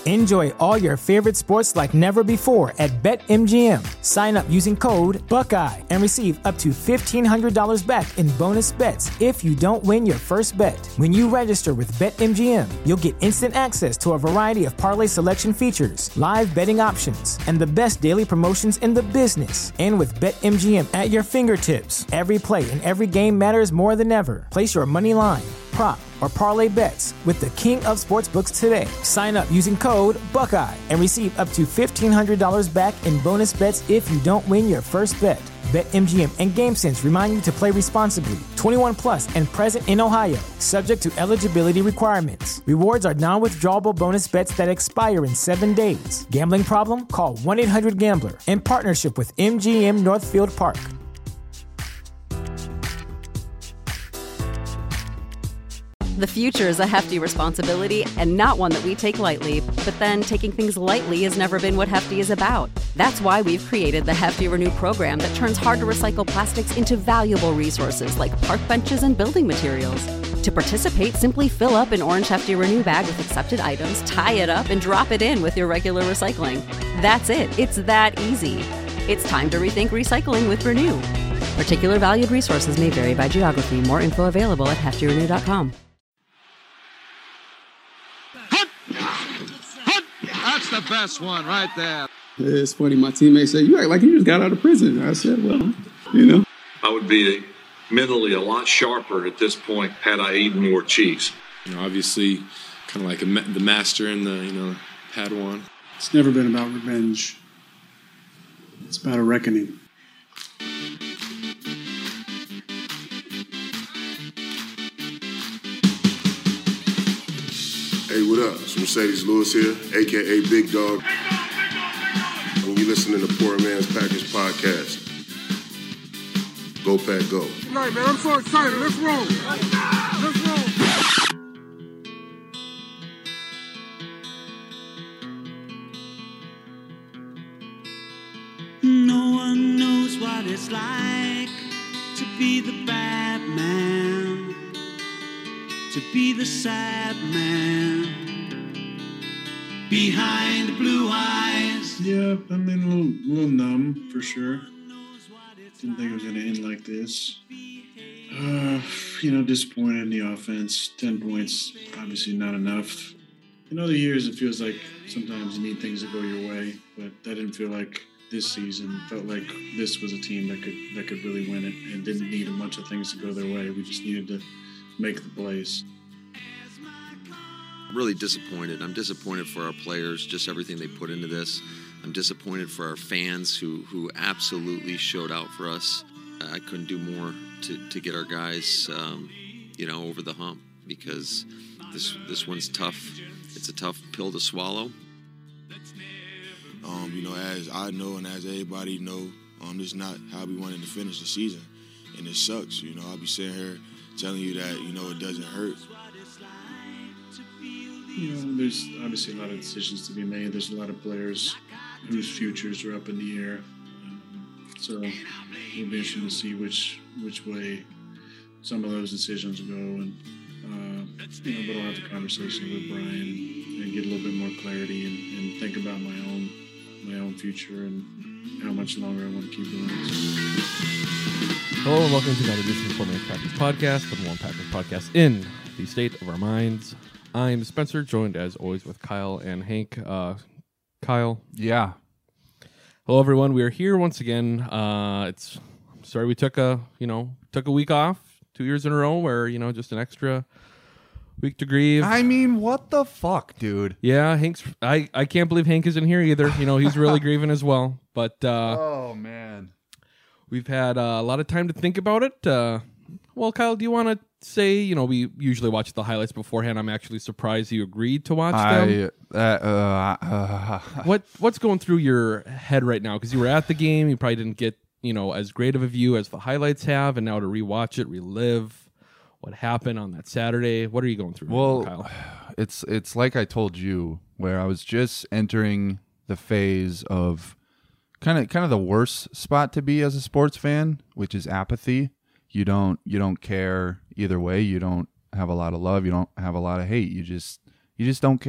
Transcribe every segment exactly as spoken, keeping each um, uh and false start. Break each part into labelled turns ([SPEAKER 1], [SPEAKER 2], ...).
[SPEAKER 1] Enjoy all your favorite sports like never before at BetMGM. Sign up using code Buckeye and receive up to fifteen hundred dollars back in bonus bets if you don't win your first bet. When you register with BetMGM, you'll get instant access to a variety of parlay selection features, live betting options, and the best daily promotions in the business. And with BetMGM at your fingertips, every play and every game matters more than ever. Place your money line, prop, or parlay bets with the king of sportsbooks today. Sign up using code Buckeye and receive up to fifteen hundred dollars back in bonus bets if you don't win your first bet. BetMGM and GameSense remind you to play responsibly. twenty-one plus and present in Ohio, subject to eligibility requirements. Rewards are non-withdrawable bonus bets that expire in seven days. Gambling problem? Call one eight hundred gambler in partnership with M G M Northfield Park.
[SPEAKER 2] The future is a hefty responsibility and not one that we take lightly. But then taking things lightly has never been what Hefty is about. That's why we've created the Hefty Renew program that turns hard-to-recycle plastics into valuable resources like park benches and building materials. To participate, simply fill up an orange Hefty Renew bag with accepted items, tie it up, and drop it in with your regular recycling. That's it. It's that easy. It's time to rethink recycling with Renew. Particular valued resources may vary by geography. More info available at hefty renew dot com.
[SPEAKER 3] That's the best one right there.
[SPEAKER 4] It's funny. My teammates say, "You act like you just got out of prison." I said, "Well, you know."
[SPEAKER 5] I would be mentally a lot sharper at this point had I eaten more cheese.
[SPEAKER 6] You know, obviously, kind of like a ma- the master and the, you know, Padawan.
[SPEAKER 7] It's never been about revenge. It's about a reckoning.
[SPEAKER 8] Hey, what up? It's Mercedes Lewis here, a k a. Big Dog. And you're listening to Poor Man's Packers Podcast. Go, Pack, go.
[SPEAKER 9] All right, man, I'm so excited. Let's roll. Let's roll.
[SPEAKER 10] No one knows what it's like to be the bad man, to be the sad man behind the blue eyes.
[SPEAKER 7] Yeah, I mean, a little, little numb for sure. Didn't think it was going to end like this. Uh, you know, disappointed in the offense. Ten points, obviously not enough. In other years, it feels like sometimes you need things to go your way, but that didn't feel like this season. Felt like this was a team that could that could really win it and didn't need a bunch of things to go their way. We just needed to make the plays.
[SPEAKER 11] Really disappointed. I'm disappointed for our players, just everything they put into this. I'm disappointed for our fans who who absolutely showed out for us. I couldn't do more to, to get our guys, um, you know, over the hump because this this one's tough. It's a tough pill to swallow.
[SPEAKER 12] Um, you know, as I know and as everybody know, um, this is not how we wanted to finish the season, and it sucks. You know, I'll be sitting here telling you that, you know, it doesn't hurt.
[SPEAKER 7] You know, there's obviously a lot of decisions to be made. There's a lot of players whose futures are up in the air. Um, so it'll be interesting to see which which way some of those decisions go. And, uh, you know, but I'll have the conversation with Brian and get a little bit more clarity and, and think about my own my own future and how much longer I want to keep doing this.
[SPEAKER 13] Hello and welcome to another edition of the Poor Man's Packers Podcast, the number one Packers podcast in the state of our minds. I'm Spencer, joined as always with Kyle and Hank. Uh, Kyle.
[SPEAKER 14] Yeah.
[SPEAKER 13] Hello, everyone. We are here once again. Uh, it's sorry we took a you know took a week off two years in a row, where you know just an extra week to grieve.
[SPEAKER 14] I mean, what the fuck, dude?
[SPEAKER 13] Yeah, Hank's. I I can't believe Hank isn't here either. You know he's really grieving as well. But uh,
[SPEAKER 14] oh man,
[SPEAKER 13] we've had uh, a lot of time to think about it. Uh, well, Kyle, do you want to say, you know, we usually watch the highlights beforehand. I'm actually surprised you agreed to watch
[SPEAKER 14] I,
[SPEAKER 13] them.
[SPEAKER 14] Uh, uh, uh,
[SPEAKER 13] what What's going through your head right now? Because you were at the game, you probably didn't get, you know, as great of a view as the highlights have, and now to rewatch it, relive what happened on that Saturday. What are you going through,
[SPEAKER 14] well,
[SPEAKER 13] right now, Kyle?
[SPEAKER 14] It's it's like I told you, where I was just entering the phase of kind of kind of the worst spot to be as a sports fan, which is apathy. You don't you don't care either way. You don't have a lot of love. You don't have a lot of hate. You just you just don't care.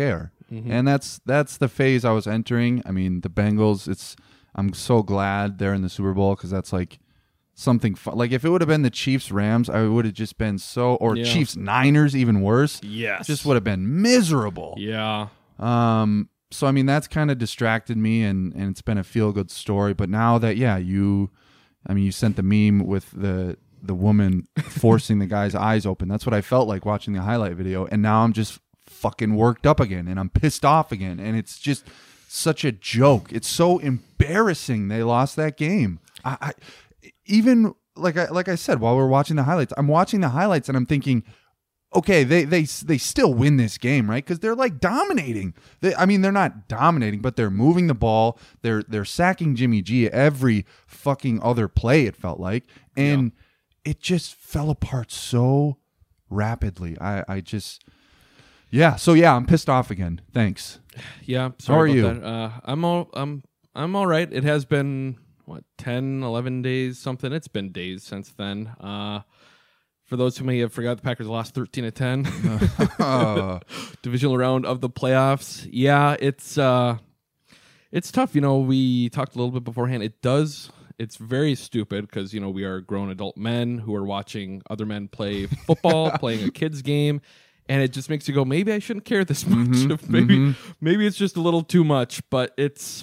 [SPEAKER 14] Mm-hmm. And that's that's the phase I was entering. I mean, the Bengals, it's I'm so glad they're in the Super Bowl because that's like something fun. Like if it would have been the Chiefs Rams, I would have just been so or
[SPEAKER 13] Yeah.
[SPEAKER 14] Chiefs Niners even worse.
[SPEAKER 13] Yes.
[SPEAKER 14] Just would have been miserable.
[SPEAKER 13] Yeah.
[SPEAKER 14] Um so I mean that's kind of distracted me and and it's been a feel good story, but now that yeah, you I mean you sent the meme with the the woman forcing the guy's eyes open. That's what I felt like watching the highlight video, and now I'm just fucking worked up again and I'm pissed off again, and it's just such a joke. It's so embarrassing they lost that game. I, I even like I like I said while we're watching the highlights, I'm watching the highlights and I'm thinking, okay, they they they still win this game, right? Because they're like dominating. They, I mean, they're not dominating, but they're moving the ball. They're they're sacking Jimmy G every fucking other play. It felt like, and yeah. it just fell apart so rapidly. I I just. Yeah, so yeah, I'm pissed off again. Thanks.
[SPEAKER 13] Yeah, sorry
[SPEAKER 14] How are
[SPEAKER 13] about
[SPEAKER 14] you?
[SPEAKER 13] that. Uh, I'm all I'm I'm all right. It has been what ten, eleven days, something. It's been days since then. Uh, for those who may have forgot, the Packers lost thirteen to ten.
[SPEAKER 14] uh.
[SPEAKER 13] Divisional round of the playoffs. Yeah, it's uh, it's tough. You know, we talked a little bit beforehand. It does. It's very stupid because you know we are grown adult men who are watching other men play football, playing a kid's game. And it just makes you go, maybe I shouldn't care this much.
[SPEAKER 14] Mm-hmm,
[SPEAKER 13] maybe
[SPEAKER 14] mm-hmm.
[SPEAKER 13] maybe it's just a little too much. But it's,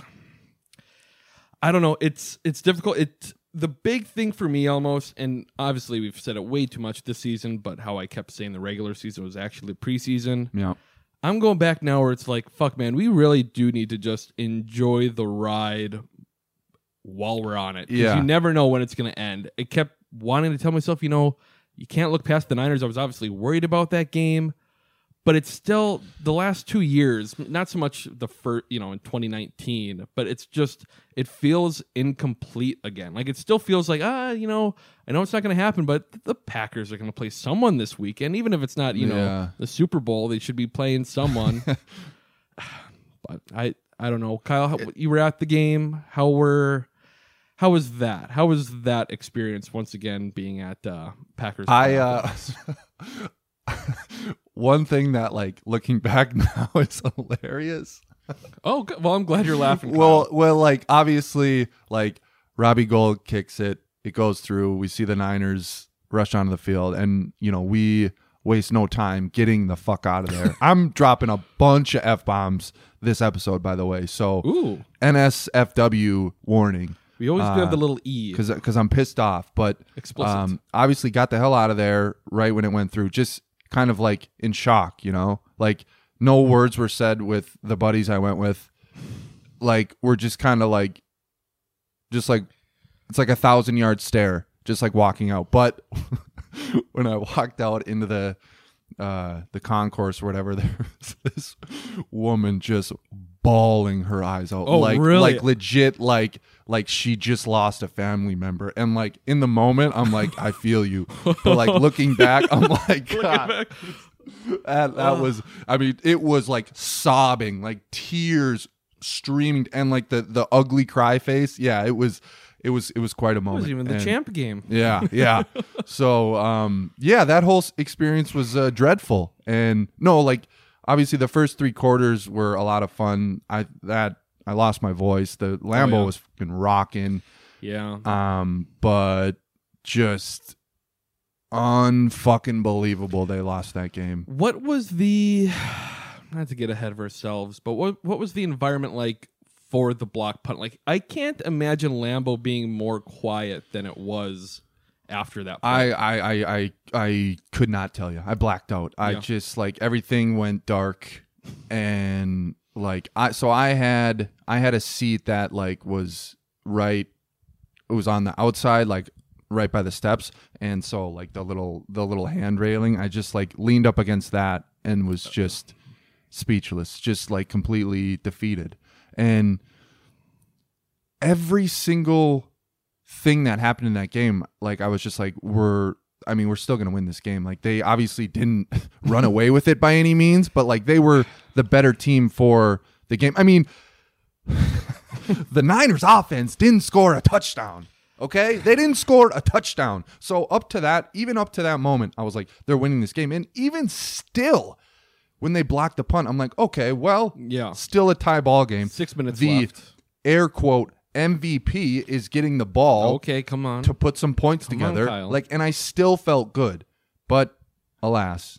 [SPEAKER 13] I don't know. It's it's difficult. It's the big thing for me almost, and obviously we've said it way too much this season, but how I kept saying the regular season was actually preseason.
[SPEAKER 14] Yeah.
[SPEAKER 13] I'm going back now where it's like, fuck, man, we really do need to just enjoy the ride while we're on it. 'Cause
[SPEAKER 14] Yeah.
[SPEAKER 13] you never know when it's going to end. I kept wanting to tell myself, you know, you can't look past the Niners. I was obviously worried about that game, but it's still the last two years, not so much the first, you know, in twenty nineteen, but it's just, it feels incomplete again. Like it still feels like, ah, you know, I know it's not going to happen, but the Packers are going to play someone this weekend. Even if it's not, you know,
[SPEAKER 14] Yeah.
[SPEAKER 13] the Super Bowl, they should be playing someone. But I, I don't know. Kyle, how, you were at the game. How were... How was that? How was that experience once again being at uh, Packers?
[SPEAKER 14] I uh, one thing that like looking back now is hilarious.
[SPEAKER 13] Oh, good. Well, I'm glad you're laughing.
[SPEAKER 14] well,
[SPEAKER 13] Kyle.
[SPEAKER 14] well, like obviously, like Robbie Gould kicks it, it goes through. We see the Niners rush onto the field, and you know we waste no time getting the fuck out of there. I'm dropping a bunch of F bombs this episode, by the way. So
[SPEAKER 13] Ooh.
[SPEAKER 14] N S F W warning.
[SPEAKER 13] We always
[SPEAKER 14] uh,
[SPEAKER 13] do have the little E.
[SPEAKER 14] because because I'm pissed off, but
[SPEAKER 13] Explicit.
[SPEAKER 14] um, obviously got the hell out of there right when it went through. Just kind of like in shock, you know, like no words were said with the buddies I went with. Like we're just kind of like, just like it's like a thousand yard stare, just like walking out. But when I walked out into the uh, the concourse or whatever, there was this woman just bawling her eyes out,
[SPEAKER 13] Oh,
[SPEAKER 14] like
[SPEAKER 13] really?
[SPEAKER 14] like legit, like like she just lost a family member. And like in the moment, I'm like, I feel you, but like looking back, I'm like, God,
[SPEAKER 13] back.
[SPEAKER 14] that that
[SPEAKER 13] Ugh.
[SPEAKER 14] was. I mean, it was like sobbing, like tears streaming, and like the the ugly cry face. Yeah, it was. It was it was quite a
[SPEAKER 13] It
[SPEAKER 14] moment.
[SPEAKER 13] was even the
[SPEAKER 14] And-
[SPEAKER 13] champ game.
[SPEAKER 14] Yeah, yeah. So, um, yeah, that whole s- experience was uh, dreadful. And no, like obviously the first three quarters were a lot of fun. I that I lost my voice. The Lambeau
[SPEAKER 13] Oh, yeah.
[SPEAKER 14] was fucking rocking.
[SPEAKER 13] Yeah.
[SPEAKER 14] Um, but just unfucking believable they lost that game.
[SPEAKER 13] What was the, not to get ahead of ourselves, but what what was the environment like for the block punt? Like, I can't imagine Lambeau being more quiet than it was after that punt.
[SPEAKER 14] I, I, I, I, I could not tell you. I blacked out. I
[SPEAKER 13] Yeah.
[SPEAKER 14] just like everything went dark, and like I so I had I had a seat that like was right. It was on the outside, like right by the steps, and so like the little the little hand railing. I just like leaned up against that and was just speechless, just like completely defeated. And every single thing that happened in that game, like I was just like, we're, I mean, we're still going to win this game. Like they obviously didn't run away with it by any means, but like they were the better team for the game. I mean, the Niners offense didn't score a touchdown. Okay. They didn't score a touchdown. So up to that, even up to that moment, I was like, they're winning this game. And even still, when they blocked the punt, I'm like, okay, well,
[SPEAKER 13] yeah,
[SPEAKER 14] still a tie ball game.
[SPEAKER 13] Six minutes
[SPEAKER 14] the
[SPEAKER 13] left.
[SPEAKER 14] Air quote M V P is getting the ball.
[SPEAKER 13] Okay, come on.
[SPEAKER 14] To put some points
[SPEAKER 13] come
[SPEAKER 14] together.
[SPEAKER 13] On, Kyle.
[SPEAKER 14] Like, and I still felt good. But alas,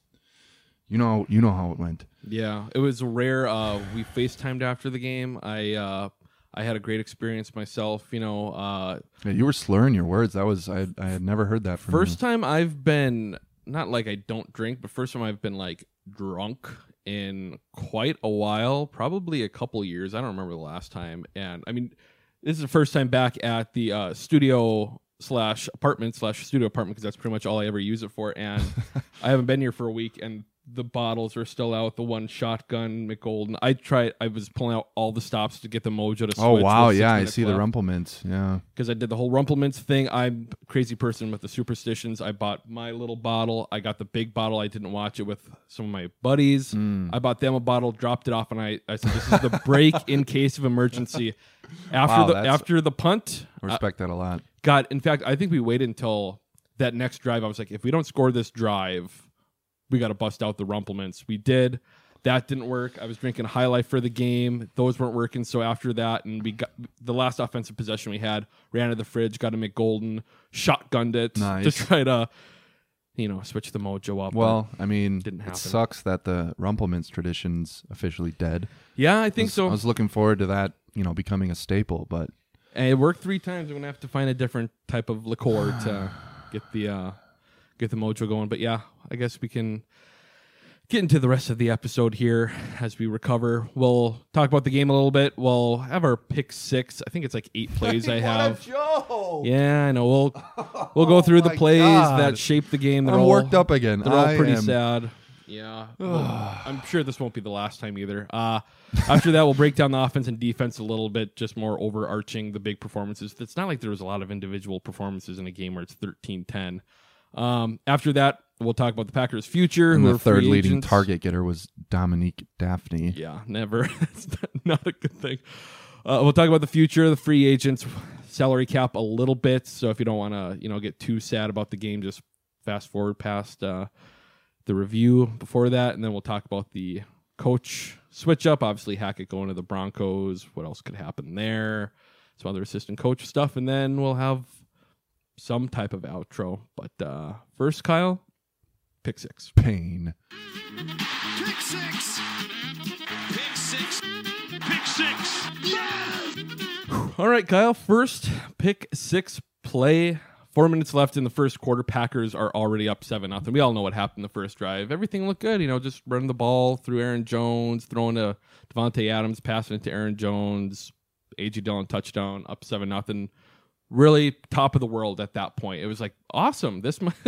[SPEAKER 14] you know, you know how it went.
[SPEAKER 13] Yeah, it was rare. Uh, we FaceTimed after the game. I uh, I had a great experience myself. You know, uh,
[SPEAKER 14] yeah, you were slurring your words. That was I. I had never heard that from you.
[SPEAKER 13] First time I've been not like I don't drink, but first time I've been like drunk in quite a while, probably a couple years. I don't remember the last time. And I mean, this is the first time back at the uh, studio slash apartment slash studio apartment because that's pretty much all I ever use it for. And I haven't been here for a week, and the bottles are still out. The one shotgun McGolden. I tried. I was pulling out all the stops to get the Mojo to switch.
[SPEAKER 14] Oh wow, yeah, I
[SPEAKER 13] minutes
[SPEAKER 14] see
[SPEAKER 13] left.
[SPEAKER 14] the Rumplements. Yeah,
[SPEAKER 13] because I did the whole Rumplements thing. I'm a crazy person with the superstitions. I bought my little bottle. I got the big bottle. I didn't watch it with some of my buddies.
[SPEAKER 14] Mm.
[SPEAKER 13] I bought them a bottle, dropped it off, and I, I said, "This is the break in case of emergency." After
[SPEAKER 14] Wow,
[SPEAKER 13] the
[SPEAKER 14] that's-
[SPEAKER 13] after the punt,
[SPEAKER 14] I respect that a lot.
[SPEAKER 13] God, in fact, I think we waited until that next drive. I was like, if we don't score this drive, we got to bust out the Rumplements. We did. That didn't work. I was drinking High Life for the game. Those weren't working. So after that, and we got the last offensive possession we had, ran to the fridge, got a McGolden, shotgunned it
[SPEAKER 14] Nice.
[SPEAKER 13] to try to, you know, switch the mojo up.
[SPEAKER 14] Well, I mean,
[SPEAKER 13] didn't happen.
[SPEAKER 14] it sucks that the Rumplements tradition's officially dead.
[SPEAKER 13] Yeah, I think
[SPEAKER 14] I was,
[SPEAKER 13] so.
[SPEAKER 14] I was looking forward to that, you know, becoming a staple, but
[SPEAKER 13] And it worked three times. We're gonna have to find a different type of liqueur to get the uh, get the mojo going. But yeah, I guess we can get into the rest of the episode here as we recover. We'll talk about the game a little bit. We'll have our pick six. I think it's like eight plays I have.
[SPEAKER 14] Joe.
[SPEAKER 13] Yeah, I know. We'll we'll go through
[SPEAKER 14] Oh
[SPEAKER 13] the
[SPEAKER 14] my
[SPEAKER 13] plays
[SPEAKER 14] God.
[SPEAKER 13] that shape the game. They're
[SPEAKER 14] I'm
[SPEAKER 13] all,
[SPEAKER 14] worked up again.
[SPEAKER 13] They're all
[SPEAKER 14] I
[SPEAKER 13] pretty
[SPEAKER 14] am-
[SPEAKER 13] sad. Yeah, well, I'm sure this won't be the last time either. Uh, after that, we'll break down the offense and defense a little bit, just more overarching the big performances. It's not like there was a lot of individual performances in a game where it's thirteen ten. Um, after that, we'll talk about the Packers' future.
[SPEAKER 14] and
[SPEAKER 13] who
[SPEAKER 14] the
[SPEAKER 13] are
[SPEAKER 14] third
[SPEAKER 13] free
[SPEAKER 14] leading
[SPEAKER 13] agents.
[SPEAKER 14] target getter was Dominique Daphne.
[SPEAKER 13] Yeah, never. It's not a good thing. Uh, we'll talk about the future, the free agents, salary cap a little bit. So if you don't want to, you know, get too sad about the game, just fast forward past uh, the review before that, and then we'll talk about the coach switch up. Obviously, Hackett going to the Broncos. What else could happen there? Some other assistant coach stuff, and then we'll have some type of outro. But uh, first, Kyle, pick six.
[SPEAKER 14] Pain.
[SPEAKER 9] Pick six. Pick six. Pick six.
[SPEAKER 13] All right, Kyle. First pick six play. Four minutes left in the first quarter. Packers are already up seven nothing. We all know what happened the first drive. Everything looked good. You know, just running the ball through Aaron Jones, throwing to Devontae Adams, passing it to Aaron Jones. A J Dillon touchdown, up seven nothing. Really top of the world at that point. It was like awesome. This might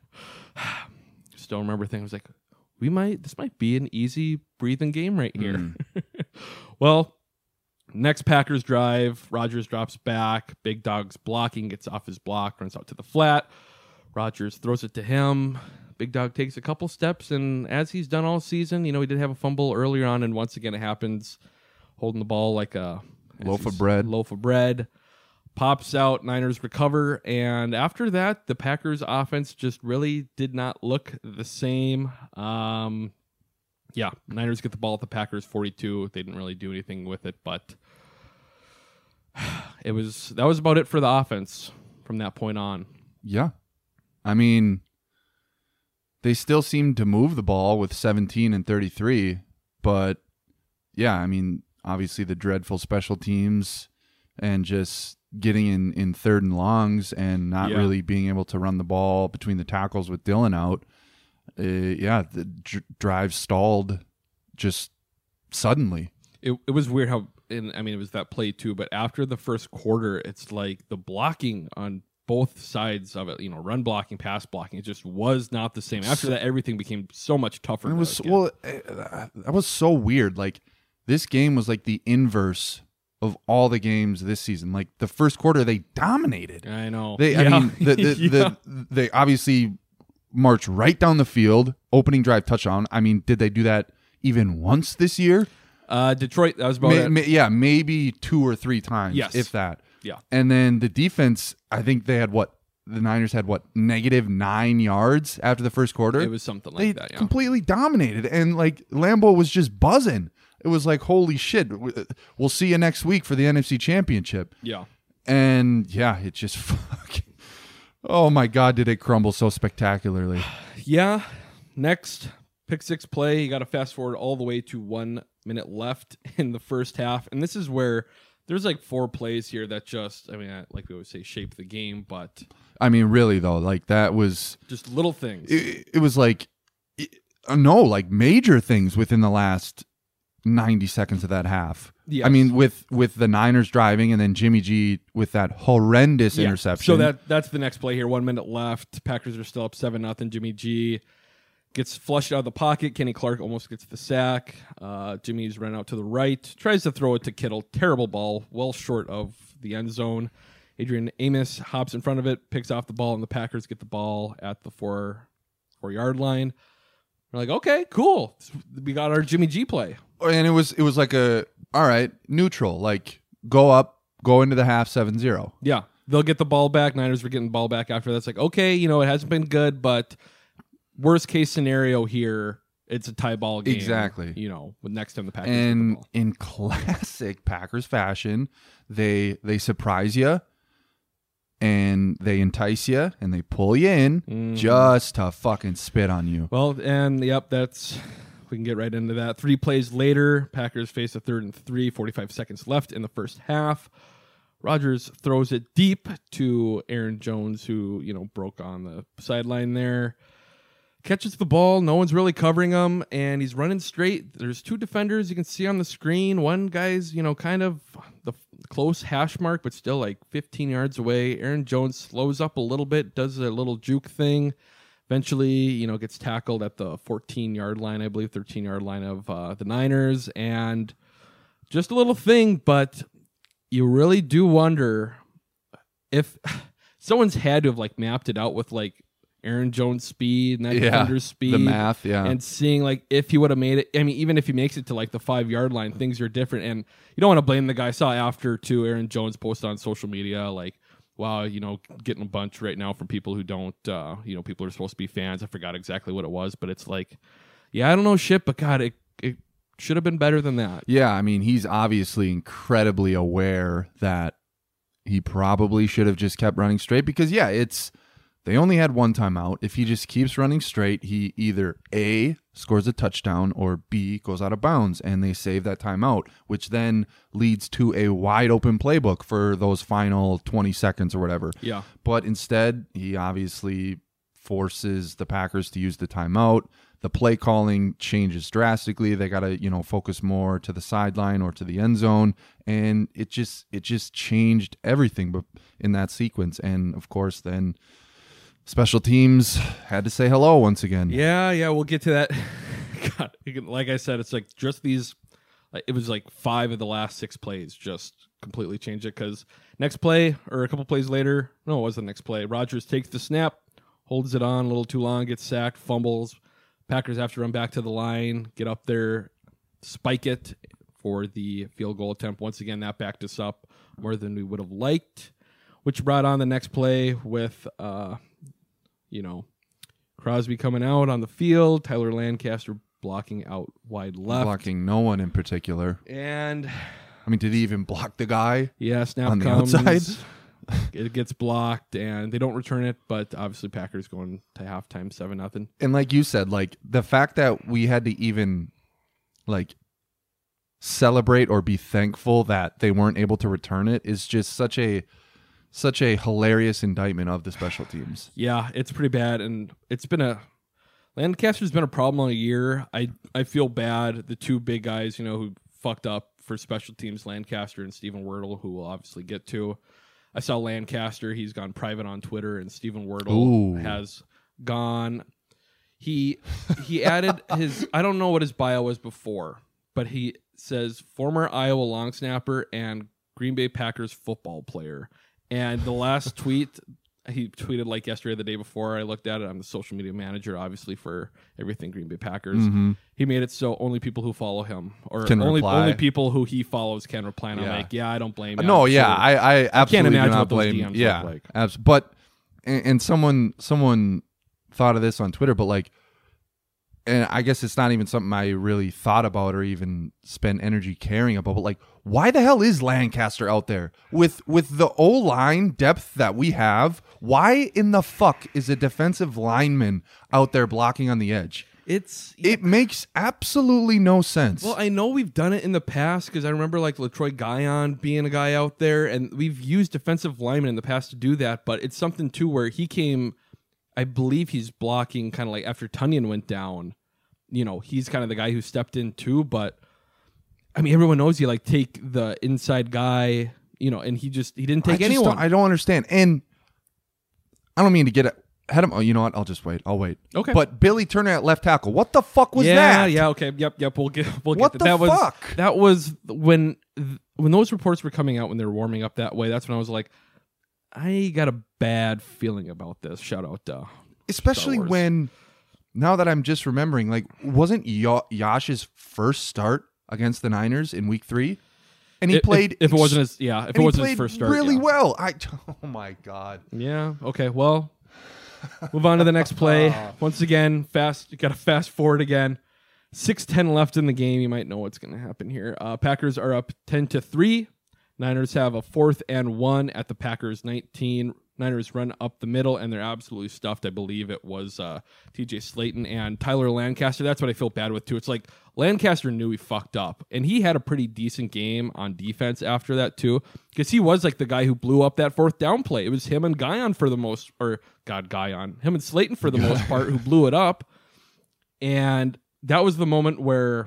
[SPEAKER 13] still remember things like we might. This might be an easy breathing game right here.
[SPEAKER 14] Mm.
[SPEAKER 13] Well. Next Packers drive, Rodgers drops back. Big Dog's blocking, gets off his block, runs out to the flat. Rodgers throws it to him. Big Dog takes a couple steps, and as he's done all season, you know, he did have a fumble earlier on, and once again it happens, holding the ball like a
[SPEAKER 14] Loaf of bread.
[SPEAKER 13] Loaf of bread. Pops out, Niners recover, and after that, the Packers offense just really did not look the same. Um... Yeah, Niners get the ball at the Packers forty-two. They didn't really do anything with it, but it was that was about it for the offense from that point on.
[SPEAKER 14] Yeah. I mean, they still seemed to move the ball with seventeen and thirty-three, but yeah, I mean, obviously the dreadful special teams and just getting in, in third and longs and not
[SPEAKER 13] Yeah.
[SPEAKER 14] really being able to run the ball between the tackles with Dillon out. Uh, yeah, the dr- drive stalled just suddenly.
[SPEAKER 13] It it was weird how, and I mean, it was that play too, but after the first quarter, it's like the blocking on both sides of it, you know, run blocking, pass blocking, it just was not the same. After that, everything became so much tougher.
[SPEAKER 14] And it was
[SPEAKER 13] to get.
[SPEAKER 14] well, uh, that was so weird. Like this game was like the inverse of all the games this season. Like the first quarter, they dominated.
[SPEAKER 13] I know.
[SPEAKER 14] They,
[SPEAKER 13] Yeah.
[SPEAKER 14] I mean, the, the,
[SPEAKER 13] Yeah.
[SPEAKER 14] the, they obviously marched right down the field, opening drive touchdown. I mean, did they do that even once this year?
[SPEAKER 13] Uh, Detroit, that was about
[SPEAKER 14] May,
[SPEAKER 13] it.
[SPEAKER 14] may- yeah, maybe two or three times,
[SPEAKER 13] Yes.
[SPEAKER 14] if that.
[SPEAKER 13] Yeah.
[SPEAKER 14] And then the defense, I think they had what the Niners had what negative nine yards after the first quarter.
[SPEAKER 13] It was something like
[SPEAKER 14] they
[SPEAKER 13] that. Yeah.
[SPEAKER 14] completely dominated, and like Lambeau was just buzzing. It was like, holy shit! We'll see you next week for the N F C Championship.
[SPEAKER 13] Yeah,
[SPEAKER 14] and yeah, it just fucking. Oh my God, did it crumble so spectacularly?
[SPEAKER 13] Yeah. Next pick six play, you got to fast forward all the way to one minute left in the first half, and this is where. There's like four plays here that just, I mean, like we always say, shape the game, but...
[SPEAKER 14] I mean, really, though, like that was...
[SPEAKER 13] Just little things.
[SPEAKER 14] It, it was like, it, no, like major things within the last ninety seconds of that half.
[SPEAKER 13] Yes.
[SPEAKER 14] I mean, with, with the Niners driving and then Jimmy G with that horrendous
[SPEAKER 13] yeah.
[SPEAKER 14] interception.
[SPEAKER 13] So that that's the next play here. One minute left. Packers are still up seven nothing. Jimmy G gets flushed out of the pocket. Kenny Clark almost gets the sack. Uh, Jimmy's run out to the right. Tries to throw it to Kittle. Terrible ball. Well short of the end zone. Adrian Amos hops in front of it, picks off the ball, and the Packers get the ball at the four, four-yard line. We're like, okay, cool. We got our Jimmy G play.
[SPEAKER 14] And it was it was like a, all right, neutral. Like, go up, go into the half seven zero.
[SPEAKER 13] Yeah. They'll get the ball back. Niners were getting the ball back after that. It's like, okay, you know, it hasn't been good, but... Worst case scenario here, it's a tie ball game.
[SPEAKER 14] Exactly.
[SPEAKER 13] You know, with next time the Packers
[SPEAKER 14] and
[SPEAKER 13] get the ball.
[SPEAKER 14] In classic Packers fashion, they they surprise you and they entice you and they pull you in mm. just to fucking spit on you.
[SPEAKER 13] Well, and yep, that's we can get right into that. Three plays later, Packers face a third and three, forty-five seconds left in the first half. Rodgers throws it deep to Aaron Jones, who, you know, broke on the sideline there. Catches the ball. No one's really covering him, and he's running straight. There's two defenders you can see on the screen. One guy's, you know, kind of the close hash mark, but still like fifteen yards away. Aaron Jones slows up a little bit, does a little juke thing. Eventually, you know, gets tackled at the fourteen-yard line, I believe, thirteen-yard line of uh, the Niners. And just a little thing, but you really do wonder if someone's had to have, like, mapped it out with, like, Aaron Jones' speed and that
[SPEAKER 14] yeah,
[SPEAKER 13] defender's speed.
[SPEAKER 14] The math, yeah.
[SPEAKER 13] And seeing, like, if he would have made it. I mean, even if he makes it to, like, the five-yard line, things are different. And you don't want to blame the guy. I saw after, too, Aaron Jones posted on social media, like, wow, you know, getting a bunch right now from people who don't, uh, you know, people are supposed to be fans. I forgot exactly what it was. But it's like, yeah, I don't know shit, but, God, it, it should have been better than that.
[SPEAKER 14] Yeah, I mean, he's obviously incredibly aware that he probably should have just kept running straight because, yeah, it's... They only had one timeout. If he just keeps running straight, he either A, scores a touchdown, or B, goes out of bounds, and they save that timeout, which then leads to a wide-open playbook for those final twenty seconds or whatever.
[SPEAKER 13] Yeah.
[SPEAKER 14] But instead, he obviously forces the Packers to use the timeout. The play calling changes drastically. They got to, you know, focus more to the sideline or to the end zone, and it just it just changed everything in that sequence. And, of course, then... Special teams had to say hello once again.
[SPEAKER 13] Yeah, yeah, we'll get to that. God, like I said, it's like just these, like it was like five of the last six plays just completely changed it because next play or a couple plays later, no, it was the next play. Rodgers takes the snap, holds it on a little too long, gets sacked, fumbles. Packers have to run back to the line, get up there, spike it for the field goal attempt. Once again, that backed us up more than we would have liked, which brought on the next play with, uh, you know, Crosby coming out on the field, Tyler Lancaster blocking out wide left.
[SPEAKER 14] Blocking no one in particular.
[SPEAKER 13] And,
[SPEAKER 14] I mean, did he even block the guy?
[SPEAKER 13] Yeah, snap
[SPEAKER 14] on the
[SPEAKER 13] comes,
[SPEAKER 14] outside?
[SPEAKER 13] It gets blocked, and they don't return it, but obviously Packers going to halftime seven nothing.
[SPEAKER 14] And like you said, like the fact that we had to even, like, celebrate or be thankful that they weren't able to return it is just such a... Such a hilarious indictment of the special teams.
[SPEAKER 13] Yeah, it's pretty bad, and it's been a Lancaster's been a problem all year. I I feel bad. The two big guys, you know, who fucked up for special teams, Lancaster and Stephen Wordle, who we'll obviously get to. I saw Lancaster; he's gone private on Twitter, and Stephen Wordle
[SPEAKER 14] Ooh.
[SPEAKER 13] has gone. He he added his. I don't know what his bio was before, but he says former Iowa long snapper and Green Bay Packers football player. And the last tweet, he tweeted like yesterday or the day before. I looked at it. I'm the social media manager, obviously, for everything Green Bay Packers.
[SPEAKER 14] Mm-hmm.
[SPEAKER 13] He made it so only people who follow him or
[SPEAKER 14] can
[SPEAKER 13] only
[SPEAKER 14] reply.
[SPEAKER 13] only people who he follows can reply. And
[SPEAKER 14] yeah.
[SPEAKER 13] I'm like, yeah, I don't blame you.
[SPEAKER 14] No, yeah, I, I absolutely
[SPEAKER 13] I can't imagine
[SPEAKER 14] do not
[SPEAKER 13] what those
[SPEAKER 14] blame.
[SPEAKER 13] D Ms
[SPEAKER 14] yeah,
[SPEAKER 13] look like.
[SPEAKER 14] abs- but and, and someone someone thought of this on Twitter, but like, and I guess it's not even something I really thought about or even spent energy caring about, but like, why the hell is Lancaster out there with with the O-line depth that we have? Why in the fuck is a defensive lineman out there blocking on the edge?
[SPEAKER 13] It's
[SPEAKER 14] it makes absolutely no sense.
[SPEAKER 13] Well, I know we've done it in the past because I remember like LaTroy Guion being a guy out there, and we've used defensive linemen in the past to do that. But it's something too where he came. I believe he's blocking kind of like after Tunyon went down. You know, he's kind of the guy who stepped in too. But I mean, everyone knows you like take the inside guy. You know, and he just he didn't take
[SPEAKER 14] I just
[SPEAKER 13] anyone.
[SPEAKER 14] Don't, I don't understand, and I don't mean to get it. Had him. Oh, you know what? I'll just wait. I'll wait.
[SPEAKER 13] Okay.
[SPEAKER 14] But Billy Turner at left tackle. What the fuck was
[SPEAKER 13] yeah,
[SPEAKER 14] that?
[SPEAKER 13] Yeah. Okay. Yep. Yep. We'll get. We'll
[SPEAKER 14] what
[SPEAKER 13] get
[SPEAKER 14] the
[SPEAKER 13] that. That
[SPEAKER 14] fuck?
[SPEAKER 13] was that was when when those reports were coming out when they were warming up that way. That's when I was like, I got a bad feeling about this. Shout out to
[SPEAKER 14] especially when now that I'm just remembering, like, wasn't y- Yosh's first start against the Niners in Week Three, and he
[SPEAKER 13] if,
[SPEAKER 14] played.
[SPEAKER 13] If, if it wasn't his, yeah, if it wasn't his first start,
[SPEAKER 14] really
[SPEAKER 13] yeah.
[SPEAKER 14] well. I. Oh my god.
[SPEAKER 13] Yeah. Okay. Well. Move on to the next play. Once again, fast. You got to fast forward again. six ten left in the game. You might know what's going to happen here. Uh, Packers are up ten to three. Niners have a fourth and one at the Packers nineteen. Niners run up the middle, and they're absolutely stuffed. I believe it was uh, T J Slayton and Tyler Lancaster. That's what I feel bad with, too. It's like Lancaster knew he fucked up, and he had a pretty decent game on defense after that, too, because he was like the guy who blew up that fourth down play. It was him and Guion for the most, or God, Guion, him and Slayton for the most part who blew it up, and that was the moment where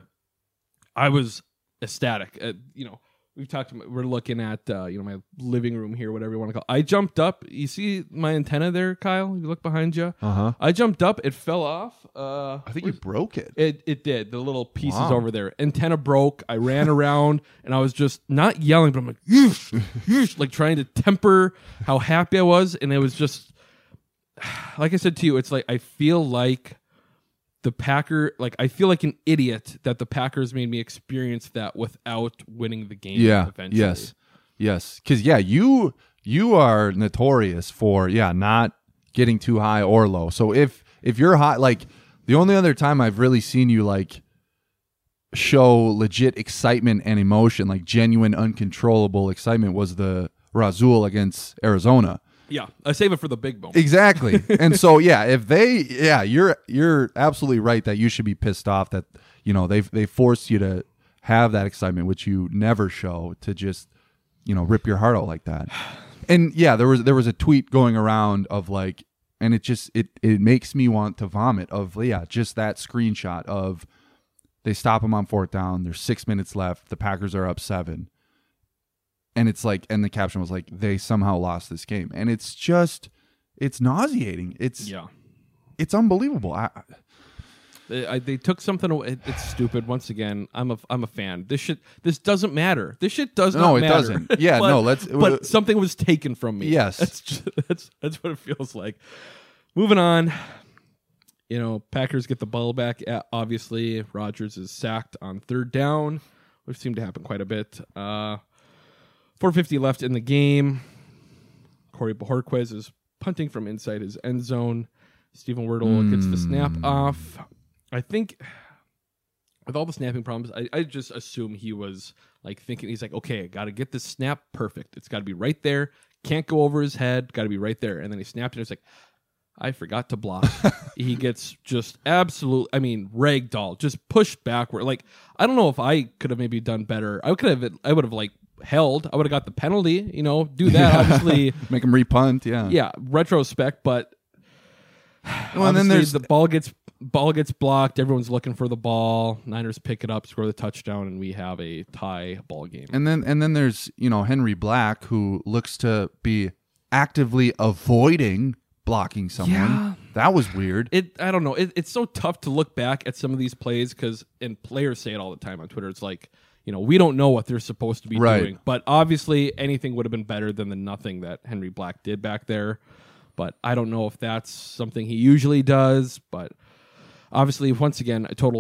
[SPEAKER 13] I was ecstatic. Uh, you know, We've talked. We're looking at uh, you know my living room here, whatever you want to call it. I jumped up. You see my antenna there, Kyle? You look behind you.
[SPEAKER 14] Uh huh.
[SPEAKER 13] I jumped up. It fell off. Uh,
[SPEAKER 14] I think you broke it.
[SPEAKER 13] It it did. The little pieces
[SPEAKER 14] Wow.
[SPEAKER 13] over there. Antenna broke. I ran around and I was just not yelling, but I'm like, yeesh, yeesh, like trying to temper how happy I was. And it was just like I said to you. It's like I feel like. The Packer, like I feel like an idiot that the Packers made me experience that without winning the game.
[SPEAKER 14] Yeah.
[SPEAKER 13] Eventually.
[SPEAKER 14] Yes. Yes. Because yeah, you you are notorious for yeah not getting too high or low. So if if you're high, like the only other time I've really seen you like show legit excitement and emotion, like genuine uncontrollable excitement, was the Razul against Arizona.
[SPEAKER 13] Yeah, I save it for the big moment.
[SPEAKER 14] Exactly. And so yeah, if they yeah, you're you're absolutely right that you should be pissed off that, you know, they've they forced you to have that excitement, which you never show, to just, you know, rip your heart out like that. And yeah, there was there was a tweet going around of like, and it just it it makes me want to vomit of yeah, just that screenshot of they stop him on fourth down, there's six minutes left, the Packers are up seven. And it's like, and the caption was like, they somehow lost this game. And it's just, it's nauseating. It's,
[SPEAKER 13] yeah,
[SPEAKER 14] it's unbelievable. I,
[SPEAKER 13] they, I, they took something away. It, it's stupid. Once again, I'm a, I'm a fan. This shit, this doesn't matter. This shit does
[SPEAKER 14] no,
[SPEAKER 13] not
[SPEAKER 14] it
[SPEAKER 13] matter.
[SPEAKER 14] doesn't. Yeah,
[SPEAKER 13] but,
[SPEAKER 14] no, let's,
[SPEAKER 13] but
[SPEAKER 14] uh,
[SPEAKER 13] something was taken from me.
[SPEAKER 14] Yes.
[SPEAKER 13] That's, just, that's, that's what it feels like. Moving on. You know, Packers get the ball back. Obviously, Rodgers is sacked on third down, which seemed to happen quite a bit. Uh, four fifty left in the game. Corey Bojorquez is punting from inside his end zone. Stephen Wordle mm. gets the snap off. I think with all the snapping problems, I, I just assume he was like thinking, he's like, okay, I got to get this snap perfect. It's got to be right there. Can't go over his head. Got to be right there. And then he snapped and it's like, I forgot to block. He gets just absolute, I mean, ragdoll, just pushed backward. Like, I don't know if I could have maybe done better. I could have, I would have like, held. I would have got the penalty, you know, do that, obviously.
[SPEAKER 14] Make him repunt, yeah.
[SPEAKER 13] Yeah, retrospect, but
[SPEAKER 14] well, and then there's
[SPEAKER 13] the ball gets ball gets blocked, everyone's looking for the ball, Niners pick it up, score the touchdown, and we have a tie ball game.
[SPEAKER 14] And then and then there's, you know, Henry Black, who looks to be actively avoiding blocking someone.
[SPEAKER 13] Yeah.
[SPEAKER 14] That was weird.
[SPEAKER 13] It I don't know. It, it's so tough to look back at some of these plays because, and players say it all the time on Twitter, it's like, you know, we don't know what they're supposed to be
[SPEAKER 14] right.
[SPEAKER 13] doing. But obviously, anything would have been better than the nothing that Henry Black did back there. But I don't know if that's something he usually does. But obviously, once again, a total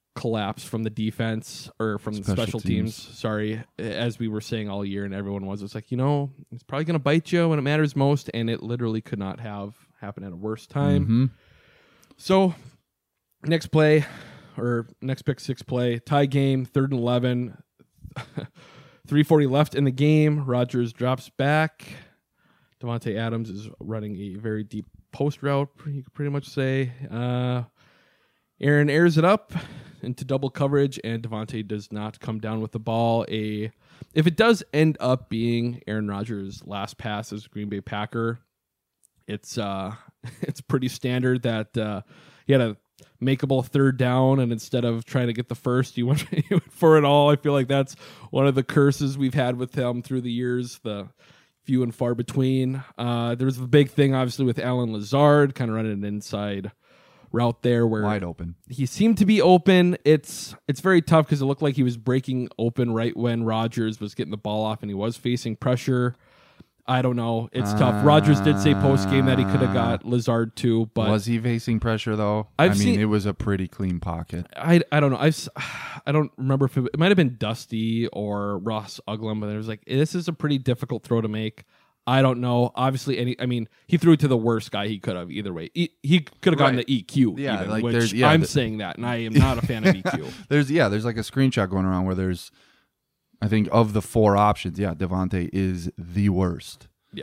[SPEAKER 13] collapse from the defense or from
[SPEAKER 14] Special
[SPEAKER 13] the special teams.
[SPEAKER 14] teams.
[SPEAKER 13] Sorry, as we were saying all year, and everyone was. It's like, you know, it's probably going to bite you when it matters most, and it literally could not have happened at a worse time.
[SPEAKER 14] Mm-hmm.
[SPEAKER 13] So, next play, or next pick six play, tie game, third and eleven, three forty left in the game. Rodgers drops back. Davante Adams is running a very deep post route, you could pretty much say. Uh, Aaron airs it up into double coverage, and Davante does not come down with the ball. A if it does end up being Aaron Rodgers' last pass as a Green Bay Packer, it's uh, it's pretty standard that uh, he had a makeable third down, and instead of trying to get the first, he went, he went for it all. I feel like that's one of the curses we've had with him through the years. The few and far between. Uh, there's the big thing, obviously, with Alan Lazard, kind of running an inside route there where
[SPEAKER 14] wide open.
[SPEAKER 13] He seemed to be open. It's it's very tough because it looked like he was breaking open right when Rodgers was getting the ball off and he was facing pressure. I don't know. It's uh, tough. Rodgers did say post game that he could have got Lazard too, but
[SPEAKER 14] was he facing pressure though?
[SPEAKER 13] I've
[SPEAKER 14] I mean,
[SPEAKER 13] seen,
[SPEAKER 14] it was a pretty clean pocket.
[SPEAKER 13] I I don't know. I've I don't remember if it, it might have been Dusty or Ross Uglum, but it was like, this is a pretty difficult throw to make. I don't know. Obviously, any. I mean, he threw it to the worst guy he could have. Either way, he, he could have gotten
[SPEAKER 14] Right.
[SPEAKER 13] the E Q.
[SPEAKER 14] Yeah,
[SPEAKER 13] even,
[SPEAKER 14] like
[SPEAKER 13] which
[SPEAKER 14] there's- yeah,
[SPEAKER 13] I'm
[SPEAKER 14] the-
[SPEAKER 13] saying that, and I am not a fan of E Q.
[SPEAKER 14] There's yeah, there's like a screenshot going around where there's, I think of the four options, yeah, Davante is the worst.
[SPEAKER 13] Yeah.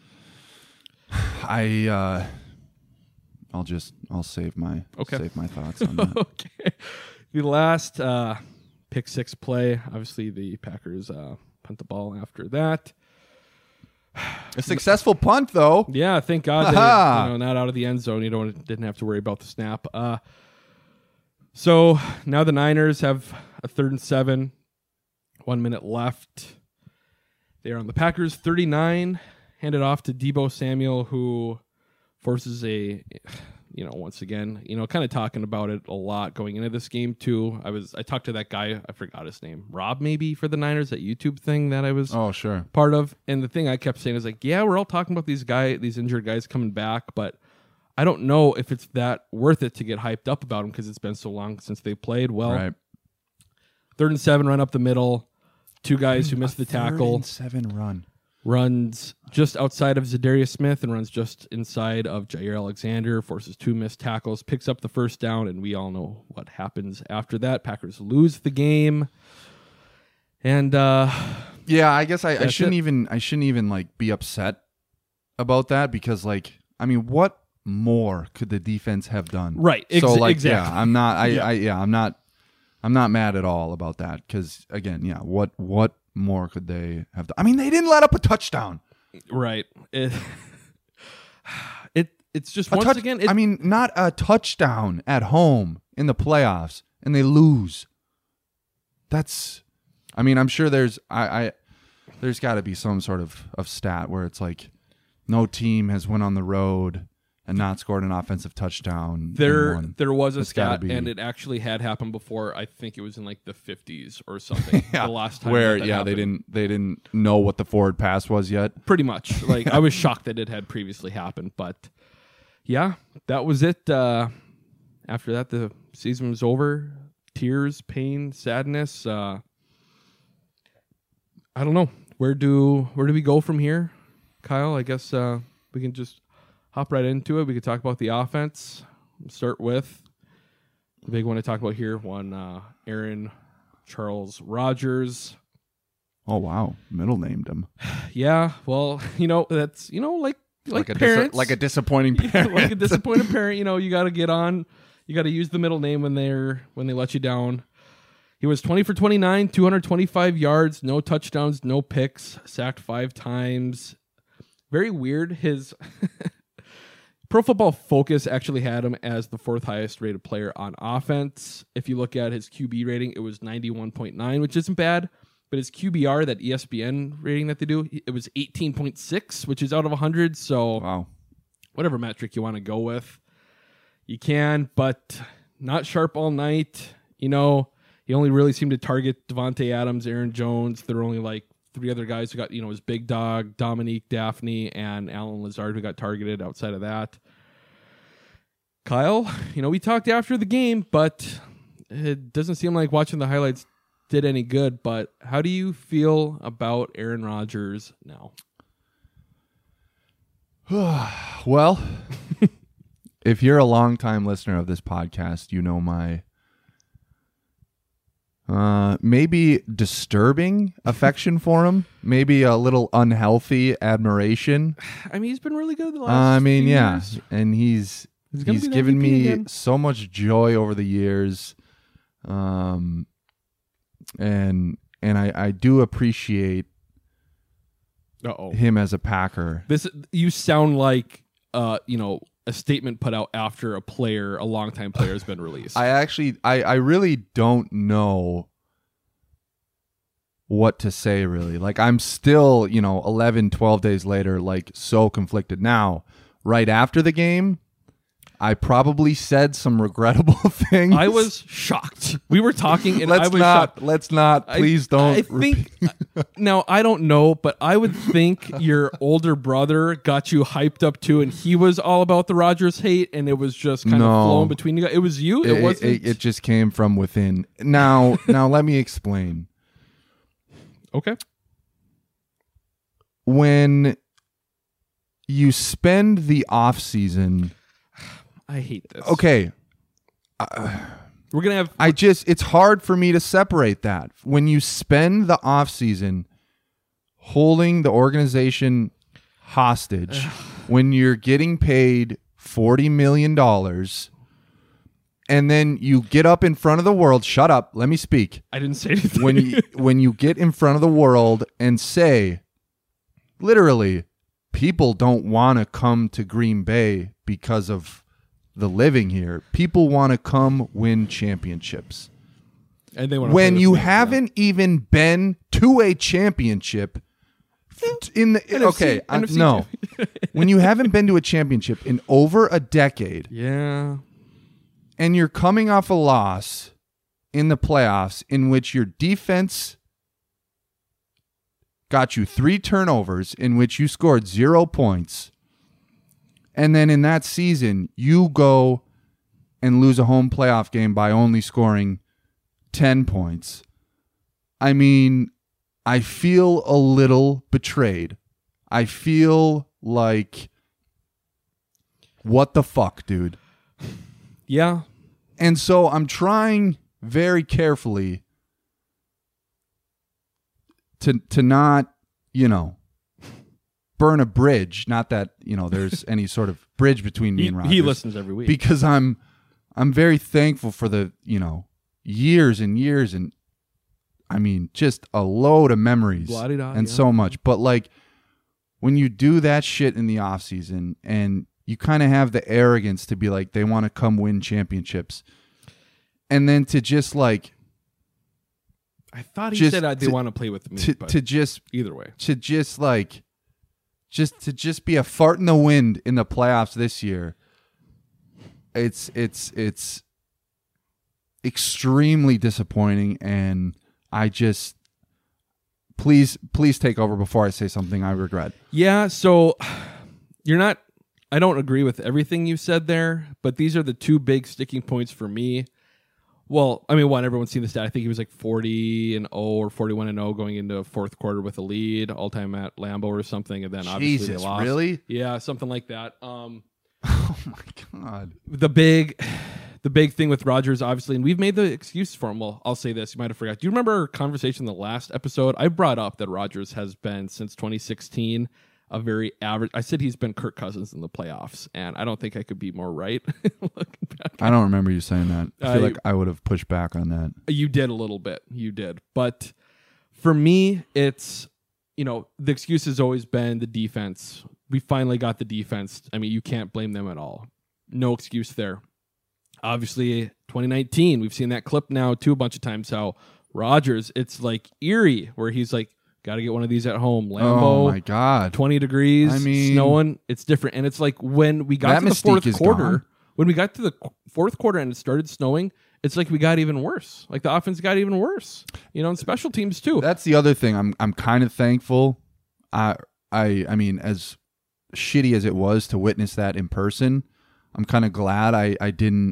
[SPEAKER 14] I uh, I'll just I'll save my
[SPEAKER 13] Okay.
[SPEAKER 14] save my thoughts on that.
[SPEAKER 13] Okay. The last uh, pick six play. Obviously, the Packers uh, punt the ball after that.
[SPEAKER 14] A successful punt, though.
[SPEAKER 13] Yeah, thank God that it, you know, not out of the end zone. You don't didn't have to worry about the snap. Uh, so now the Niners have a third and seven. One minute left. They are on the Packers thirty-nine. Handed off to Deebo Samuel, who forces a, you know, once again, you know, kind of talking about it a lot going into this game too. I was I talked to that guy, I forgot his name, Rob maybe for the Niners, that YouTube thing that I was
[SPEAKER 14] Oh, sure.
[SPEAKER 13] part of. And the thing I kept saying is like, yeah, we're all talking about these guy, these injured guys coming back, but I don't know if it's that worth it to get hyped up about them because it's been so long since they played. Well,
[SPEAKER 14] Right.
[SPEAKER 13] third and seven, run up the middle. Two guys who missed the
[SPEAKER 14] Third
[SPEAKER 13] tackle.
[SPEAKER 14] and seven run.
[SPEAKER 13] Runs just outside of Zadarius Smith and runs just inside of Jair Alexander, forces two missed tackles, picks up the first down, and we all know what happens after that. Packers lose the game. And uh,
[SPEAKER 14] Yeah, I guess I, I
[SPEAKER 13] That's
[SPEAKER 14] shouldn't
[SPEAKER 13] it.
[SPEAKER 14] even I shouldn't even like be upset about that because like I mean what more could the defense have done?
[SPEAKER 13] Right, ex-
[SPEAKER 14] so like
[SPEAKER 13] exactly.
[SPEAKER 14] yeah, I'm not I
[SPEAKER 13] Yeah.
[SPEAKER 14] I yeah, I'm not I'm not mad at all about that cuz again, yeah, what what more could they have done? I mean, they didn't let up a touchdown.
[SPEAKER 13] right. It, it it's just
[SPEAKER 14] A
[SPEAKER 13] once
[SPEAKER 14] touch-
[SPEAKER 13] again, it,
[SPEAKER 14] I mean, not a touchdown at home in the playoffs and they lose. That's I mean, I'm sure there's I, I there's got to be some sort of, of stat where it's like no team has went on the road and not scored an offensive touchdown. and
[SPEAKER 13] There,
[SPEAKER 14] won.
[SPEAKER 13] there was a
[SPEAKER 14] It's gotta
[SPEAKER 13] stat,
[SPEAKER 14] be-
[SPEAKER 13] and it actually had happened before. I think it was in like the fifties or something.
[SPEAKER 14] yeah,
[SPEAKER 13] The last time
[SPEAKER 14] where
[SPEAKER 13] that that
[SPEAKER 14] yeah
[SPEAKER 13] happened.
[SPEAKER 14] they didn't they didn't know what the forward pass was yet.
[SPEAKER 13] Pretty much. Like I was shocked that it had previously happened, but yeah, that was it. Uh, after that, the season was over. Tears, pain, sadness. Uh, I don't know. Where do where do we go from here, Kyle? I guess uh, we can just hop right into it. We could talk about the offense. Start with the big one to talk about here. One, uh, Aaron Charles Rodgers.
[SPEAKER 14] Oh wow, middle named him
[SPEAKER 13] Yeah, well, you know that's you know like like,
[SPEAKER 14] a dis-
[SPEAKER 13] parents,
[SPEAKER 14] like a disappointing parent.
[SPEAKER 13] like a disappointed parent. You know, you got to get on. You got to use the middle name when they're when they let you down. He was twenty for twenty-nine, two hundred twenty-five yards, no touchdowns, no picks, sacked five times. Very weird. His Pro Football Focus actually had him as the fourth highest rated player on offense. If you look at his Q B rating, it was ninety-one point nine, which isn't bad. But his Q B R, that E S P N rating that they do, it was eighteen point six, which is out of one hundred. So
[SPEAKER 14] Wow.
[SPEAKER 13] whatever metric you want to go with, you can, but not sharp all night. You know, he only really seemed to target Davante Adams, Aaron Jones. There were only like three other guys who got, you know, his big dog, Dominique Daphne, and Alan Lazard, who got targeted outside of that. Kyle, you know, we talked after the game, but it doesn't seem like watching the highlights did any good, but how do you feel about Aaron Rodgers now?
[SPEAKER 14] Well, if you're a longtime listener of this podcast, you know my uh, maybe disturbing affection for him, maybe a little unhealthy admiration.
[SPEAKER 13] I mean, he's been really good the last
[SPEAKER 14] uh, I mean,
[SPEAKER 13] few
[SPEAKER 14] yeah,
[SPEAKER 13] years.
[SPEAKER 14] and he's
[SPEAKER 13] He's,
[SPEAKER 14] he's
[SPEAKER 13] be
[SPEAKER 14] given
[SPEAKER 13] M V P
[SPEAKER 14] me
[SPEAKER 13] again.
[SPEAKER 14] so much joy over the years, um, and and I, I do appreciate
[SPEAKER 13] Uh-oh.
[SPEAKER 14] him as a Packer.
[SPEAKER 13] This you sound like uh, you know, a statement put out after a player, a longtime player, has been released.
[SPEAKER 14] I actually, I, I really don't know what to say, really. Like, I'm still, you know, eleven, twelve days later, like, so conflicted. Now, right after the game, I probably said some regrettable things.
[SPEAKER 13] I was shocked. We were talking, and
[SPEAKER 14] let's
[SPEAKER 13] I was
[SPEAKER 14] not,
[SPEAKER 13] shocked.
[SPEAKER 14] Let's not, please
[SPEAKER 13] I,
[SPEAKER 14] don't.
[SPEAKER 13] I think, now, I don't know, but I would think your older brother got you hyped up too, and he was all about the Rodgers hate, and it was just kind
[SPEAKER 14] No.
[SPEAKER 13] of flowing between you guys. It was you? It,
[SPEAKER 14] It,
[SPEAKER 13] wasn't?
[SPEAKER 14] it, it just came from within. Now, now let me explain.
[SPEAKER 13] Okay.
[SPEAKER 14] When you spend the off season,
[SPEAKER 13] I hate this.
[SPEAKER 14] okay. Uh,
[SPEAKER 13] We're going to have...
[SPEAKER 14] I just, it's hard for me to separate that. When you spend the off season holding the organization hostage, when you're getting paid forty million dollars, and then you get up in front of the world, shut up, let me speak.
[SPEAKER 13] I didn't say anything.
[SPEAKER 14] When you, when you get in front of the world and say, literally, people don't want to come to Green Bay because of the living here. People want to come win championships.
[SPEAKER 13] And they wanna
[SPEAKER 14] when
[SPEAKER 13] play
[SPEAKER 14] you
[SPEAKER 13] this game,
[SPEAKER 14] haven't even been to a championship in the
[SPEAKER 13] N F C
[SPEAKER 14] okay, I-
[SPEAKER 13] N F C
[SPEAKER 14] no. When you haven't been to a championship in over a decade.
[SPEAKER 13] Yeah.
[SPEAKER 14] And you're coming off a loss in the playoffs in which your defense got you three turnovers, in which you scored zero points. And then in that season, you go and lose a home playoff game by only scoring ten points. I mean, I feel a little betrayed. I feel like, what the fuck, dude?
[SPEAKER 13] Yeah.
[SPEAKER 14] And so I'm trying very carefully to to not, you know, burn a bridge. Not that, you know, there's any sort of bridge between me
[SPEAKER 13] He-
[SPEAKER 14] and
[SPEAKER 13] he
[SPEAKER 14] Rodgers.
[SPEAKER 13] listens every week.
[SPEAKER 14] Because I'm I'm very thankful for the, you know, years and years and I mean, just a load of memories
[SPEAKER 13] Blah-de-da,
[SPEAKER 14] and
[SPEAKER 13] yeah.
[SPEAKER 14] so much. But like when you do that shit in the off season and you kind of have the arrogance to be like, they want to come win championships. And then to just like,
[SPEAKER 13] I thought he
[SPEAKER 14] just
[SPEAKER 13] said uh, they
[SPEAKER 14] to-
[SPEAKER 13] want to play with me.
[SPEAKER 14] to,
[SPEAKER 13] but
[SPEAKER 14] to just,
[SPEAKER 13] either way.
[SPEAKER 14] to just like, just to just be a fart in the wind in the playoffs this year. It's, it's, it's extremely disappointing. And I just, please, please take over before I say something I regret.
[SPEAKER 13] Yeah, so you're not... I don't agree with everything you said there, but these are the two big sticking points for me. Well, I mean, one, everyone's seen the stat. I think he was like forty and oh or forty-one and oh going into a fourth quarter with a lead, all time at Lambeau or something, and then obviously
[SPEAKER 14] Jesus,
[SPEAKER 13] they lost.
[SPEAKER 14] really?
[SPEAKER 13] Yeah, something like that. Um,
[SPEAKER 14] oh my God.
[SPEAKER 13] The big, the big thing with Rodgers, obviously, and we've made the excuse for him. Well, I'll say this: you might have forgot. Do you remember our conversation in the last episode? I brought up that Rodgers has been since twenty sixteen. A very average. I said he's been Kirk Cousins in the playoffs, and I don't think I could be more right. Looking back,
[SPEAKER 14] I don't remember you saying that. I feel
[SPEAKER 13] Uh,
[SPEAKER 14] like I would have pushed back on that.
[SPEAKER 13] you did a little bit. You did, but for me, it's you know the excuse has always been the defense. We finally got the defense. I mean, you can't blame them at all. No excuse there. Obviously, twenty nineteen, we've seen that clip now too a bunch of times. How Rodgers, it's like eerie, where he's like, got to get one of these at home. Lambeau,
[SPEAKER 14] Oh my God.
[SPEAKER 13] twenty degrees,
[SPEAKER 14] I mean,
[SPEAKER 13] snowing. It's different. And it's like when we got
[SPEAKER 14] that
[SPEAKER 13] to the
[SPEAKER 14] mystique
[SPEAKER 13] fourth
[SPEAKER 14] is
[SPEAKER 13] quarter,
[SPEAKER 14] gone.
[SPEAKER 13] when we got to the qu- fourth quarter and it started snowing, it's like we got even worse. Like the offense got even worse. You know, and special teams too.
[SPEAKER 14] That's the other thing. I'm I'm kind of thankful. I I I mean, as shitty as it was to witness that in person, I'm kind of glad I I didn't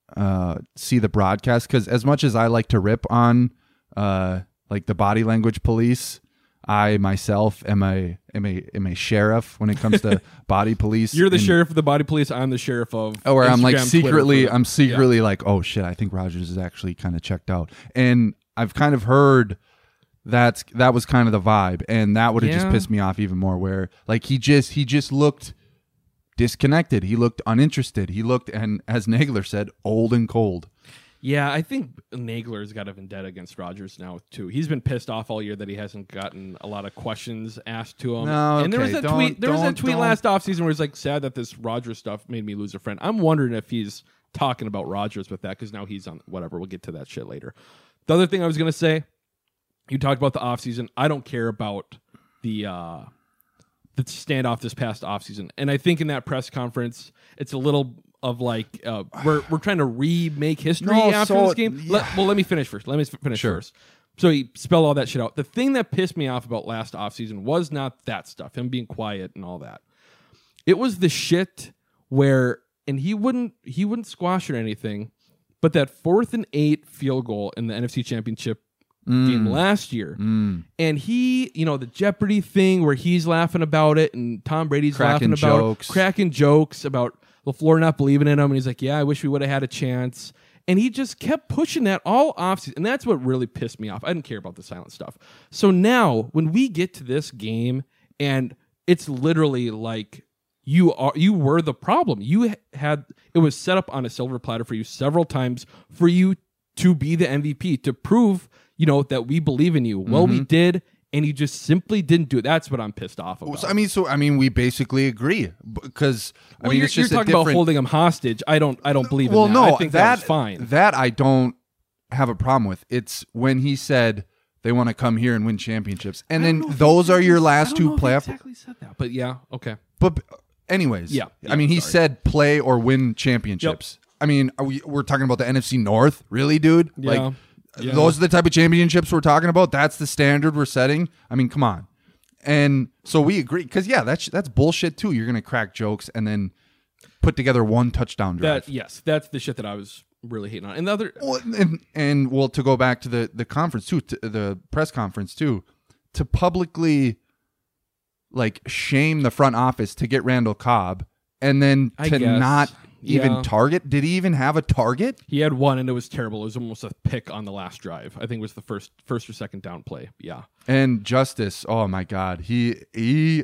[SPEAKER 14] uh, see the broadcast, because as much as I like to rip on uh, like the body language police, I myself am a am a am a sheriff when it comes to body police.
[SPEAKER 13] You're the
[SPEAKER 14] and,
[SPEAKER 13] sheriff of the body police. I'm the sheriff of.
[SPEAKER 14] Or
[SPEAKER 13] Instagram,
[SPEAKER 14] I'm like secretly,
[SPEAKER 13] Twitter.
[SPEAKER 14] I'm secretly
[SPEAKER 13] Yeah.
[SPEAKER 14] like, oh shit, I think Rodgers is actually kind of checked out, and I've kind of heard that's that was kind of the vibe, and that would have just
[SPEAKER 13] Yeah.
[SPEAKER 14] pissed me off even more. Where like he just he just looked disconnected. He looked uninterested. He looked, and as Nagler said, old and cold.
[SPEAKER 13] Yeah, I think Nagler's got a vendetta against Rodgers now too. He's been pissed off all year that he hasn't gotten a lot of questions asked to him.
[SPEAKER 14] No,
[SPEAKER 13] and there was
[SPEAKER 14] okay,
[SPEAKER 13] that
[SPEAKER 14] don't-
[SPEAKER 13] tweet. There was that
[SPEAKER 14] don't-
[SPEAKER 13] tweet
[SPEAKER 14] don't-
[SPEAKER 13] last offseason where it's like sad that this Rodgers stuff made me lose a friend. I'm wondering if he's talking about Rodgers with that because now he's on whatever. We'll get to that shit later. The other thing I was gonna say, you talked about the offseason. I don't care about the uh, the standoff this past offseason, and I think in that press conference, it's a little. Of like uh, we're we're trying to remake history
[SPEAKER 14] No,
[SPEAKER 13] after
[SPEAKER 14] so-
[SPEAKER 13] this game. Let, well, let me finish first. Let me f- finish
[SPEAKER 14] Sure.
[SPEAKER 13] first. So he spelled all that shit out. The thing that pissed me off about last offseason was not that stuff, him being quiet and all that. It was the shit where, and he wouldn't he wouldn't squash or anything, but that fourth and eight field goal in the N F C Championship game
[SPEAKER 14] Mm.
[SPEAKER 13] last year,
[SPEAKER 14] Mm.
[SPEAKER 13] and he, you know, the Jeopardy thing where he's laughing about it, and Tom Brady's
[SPEAKER 14] Cracking
[SPEAKER 13] laughing about
[SPEAKER 14] jokes.
[SPEAKER 13] cracking jokes about LaFleur not believing in him, and he's like, yeah, I wish we would have had a chance. And he just kept pushing that all offseason, and that's what really pissed me off. I didn't care about the silent stuff. So now, when we get to this game, and it's literally like you are, you were the problem. You had it was set up on a silver platter for you several times for you to be the M V P, to prove, you know, that we believe in you. Well, we
[SPEAKER 14] Mhm.
[SPEAKER 13] did. And you just simply didn't do it. That's what I'm pissed off about.
[SPEAKER 14] So, I mean, so I mean, we basically agree because I
[SPEAKER 13] Well,
[SPEAKER 14] mean,
[SPEAKER 13] you're,
[SPEAKER 14] it's just
[SPEAKER 13] you're
[SPEAKER 14] a
[SPEAKER 13] talking about
[SPEAKER 14] different-
[SPEAKER 13] holding him hostage. I don't. I don't believe
[SPEAKER 14] Well,
[SPEAKER 13] in that.
[SPEAKER 14] no,
[SPEAKER 13] I think
[SPEAKER 14] that,
[SPEAKER 13] that was fine.
[SPEAKER 14] That I don't have a problem with. It's when he said they want to come here and win championships, and then those are your last two playoff.
[SPEAKER 13] Exactly said that, but yeah, okay.
[SPEAKER 14] But anyways,
[SPEAKER 13] Yeah,
[SPEAKER 14] I mean,
[SPEAKER 13] yeah,
[SPEAKER 14] he
[SPEAKER 13] sorry.
[SPEAKER 14] said play or win championships. I mean, are we we're talking about the N F C North, really, dude?
[SPEAKER 13] Yeah.
[SPEAKER 14] Like
[SPEAKER 13] Yeah.
[SPEAKER 14] those are the type of championships we're talking about. That's the standard we're setting. I mean, come on. And so we agree because yeah, that's that's bullshit too. You're gonna crack jokes and then put together one touchdown drive.
[SPEAKER 13] That yes, that's the shit that I was really hating on. And the other,
[SPEAKER 14] Well, and and well, to go back to the the conference too, to the press conference too, to publicly like shame the front office to get Randall Cobb, and then
[SPEAKER 13] I
[SPEAKER 14] to
[SPEAKER 13] guess.
[SPEAKER 14] not even
[SPEAKER 13] Yeah.
[SPEAKER 14] target. Did he even have a target?
[SPEAKER 13] he had one, and it was terrible. It was almost a pick on the last drive. I think it was the first first or second down play. Yeah,
[SPEAKER 14] And Justice, oh my God, he he,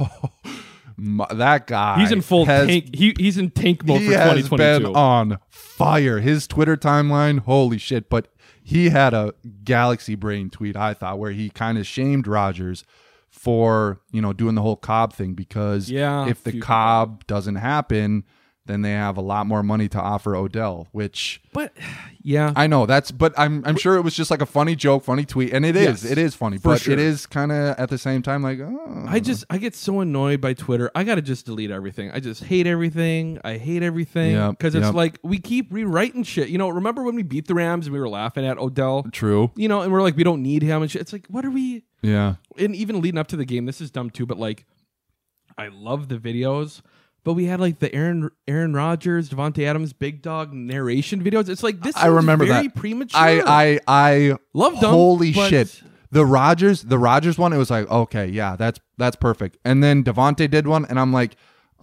[SPEAKER 14] my- that guy.
[SPEAKER 13] he's in full
[SPEAKER 14] has,
[SPEAKER 13] tank. He he's in tank mode
[SPEAKER 14] He
[SPEAKER 13] for twenty
[SPEAKER 14] has
[SPEAKER 13] twenty
[SPEAKER 14] been
[SPEAKER 13] two.
[SPEAKER 14] on fire. His Twitter timeline, holy shit! But he had a galaxy brain tweet, I thought, where he kind of shamed Rodgers for you know doing the whole Cobb thing because
[SPEAKER 13] Yeah,
[SPEAKER 14] if the
[SPEAKER 13] few
[SPEAKER 14] Cobb doesn't happen, then they have a lot more money to offer Odell, which
[SPEAKER 13] But yeah,
[SPEAKER 14] I know that's, but I'm I'm sure it was just like a funny joke, funny tweet, and it is
[SPEAKER 13] Yes,
[SPEAKER 14] it is funny,
[SPEAKER 13] for
[SPEAKER 14] but
[SPEAKER 13] sure.
[SPEAKER 14] it is kind of at the same time like oh.
[SPEAKER 13] I just I get so annoyed by Twitter. I gotta just delete everything. I just hate everything. I hate everything
[SPEAKER 14] Yep,
[SPEAKER 13] because it's
[SPEAKER 14] yep.
[SPEAKER 13] like we keep rewriting shit. You know, remember when we beat the Rams and we were laughing at Odell?
[SPEAKER 14] True.
[SPEAKER 13] You know, and we're like, we don't need him and shit. It's like, what are we?
[SPEAKER 14] Yeah.
[SPEAKER 13] And even leading up to the game, this is dumb too. But like, I love the videos. But we had like the Aaron Aaron Rodgers, Devontae Adams, Big Dog narration videos. It's like this.
[SPEAKER 14] I remember
[SPEAKER 13] very
[SPEAKER 14] that.
[SPEAKER 13] premature.
[SPEAKER 14] I I I
[SPEAKER 13] Loved them,
[SPEAKER 14] Holy
[SPEAKER 13] but-
[SPEAKER 14] shit! The Rodgers, the Rodgers one. It was like okay, yeah, that's that's perfect. And then Devontae did one, and I'm like,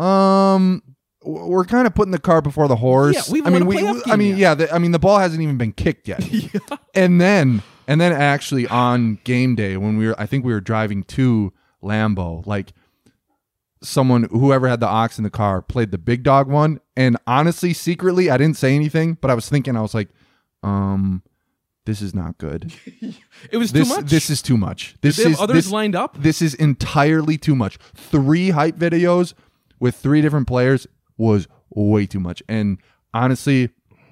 [SPEAKER 14] um, w- we're kind of putting the cart before the horse.
[SPEAKER 13] Yeah, we
[SPEAKER 14] I mean,
[SPEAKER 13] won a
[SPEAKER 14] we.
[SPEAKER 13] playoff
[SPEAKER 14] we- I
[SPEAKER 13] game
[SPEAKER 14] mean,
[SPEAKER 13] yet.
[SPEAKER 14] yeah. The, I mean, the ball hasn't even been kicked yet. And then and then actually on game day when we were, I think we were driving to Lambeau, like. Someone, whoever had the ox in the car, played the Big Dog one, and honestly, secretly, I didn't say anything, but I was thinking, I was like, um, this is not good.
[SPEAKER 13] It was
[SPEAKER 14] this,
[SPEAKER 13] too much.
[SPEAKER 14] This is too much. This
[SPEAKER 13] they have
[SPEAKER 14] is
[SPEAKER 13] others
[SPEAKER 14] this,
[SPEAKER 13] lined up?
[SPEAKER 14] This is entirely too much. Three hype videos with three different players was way too much. And honestly,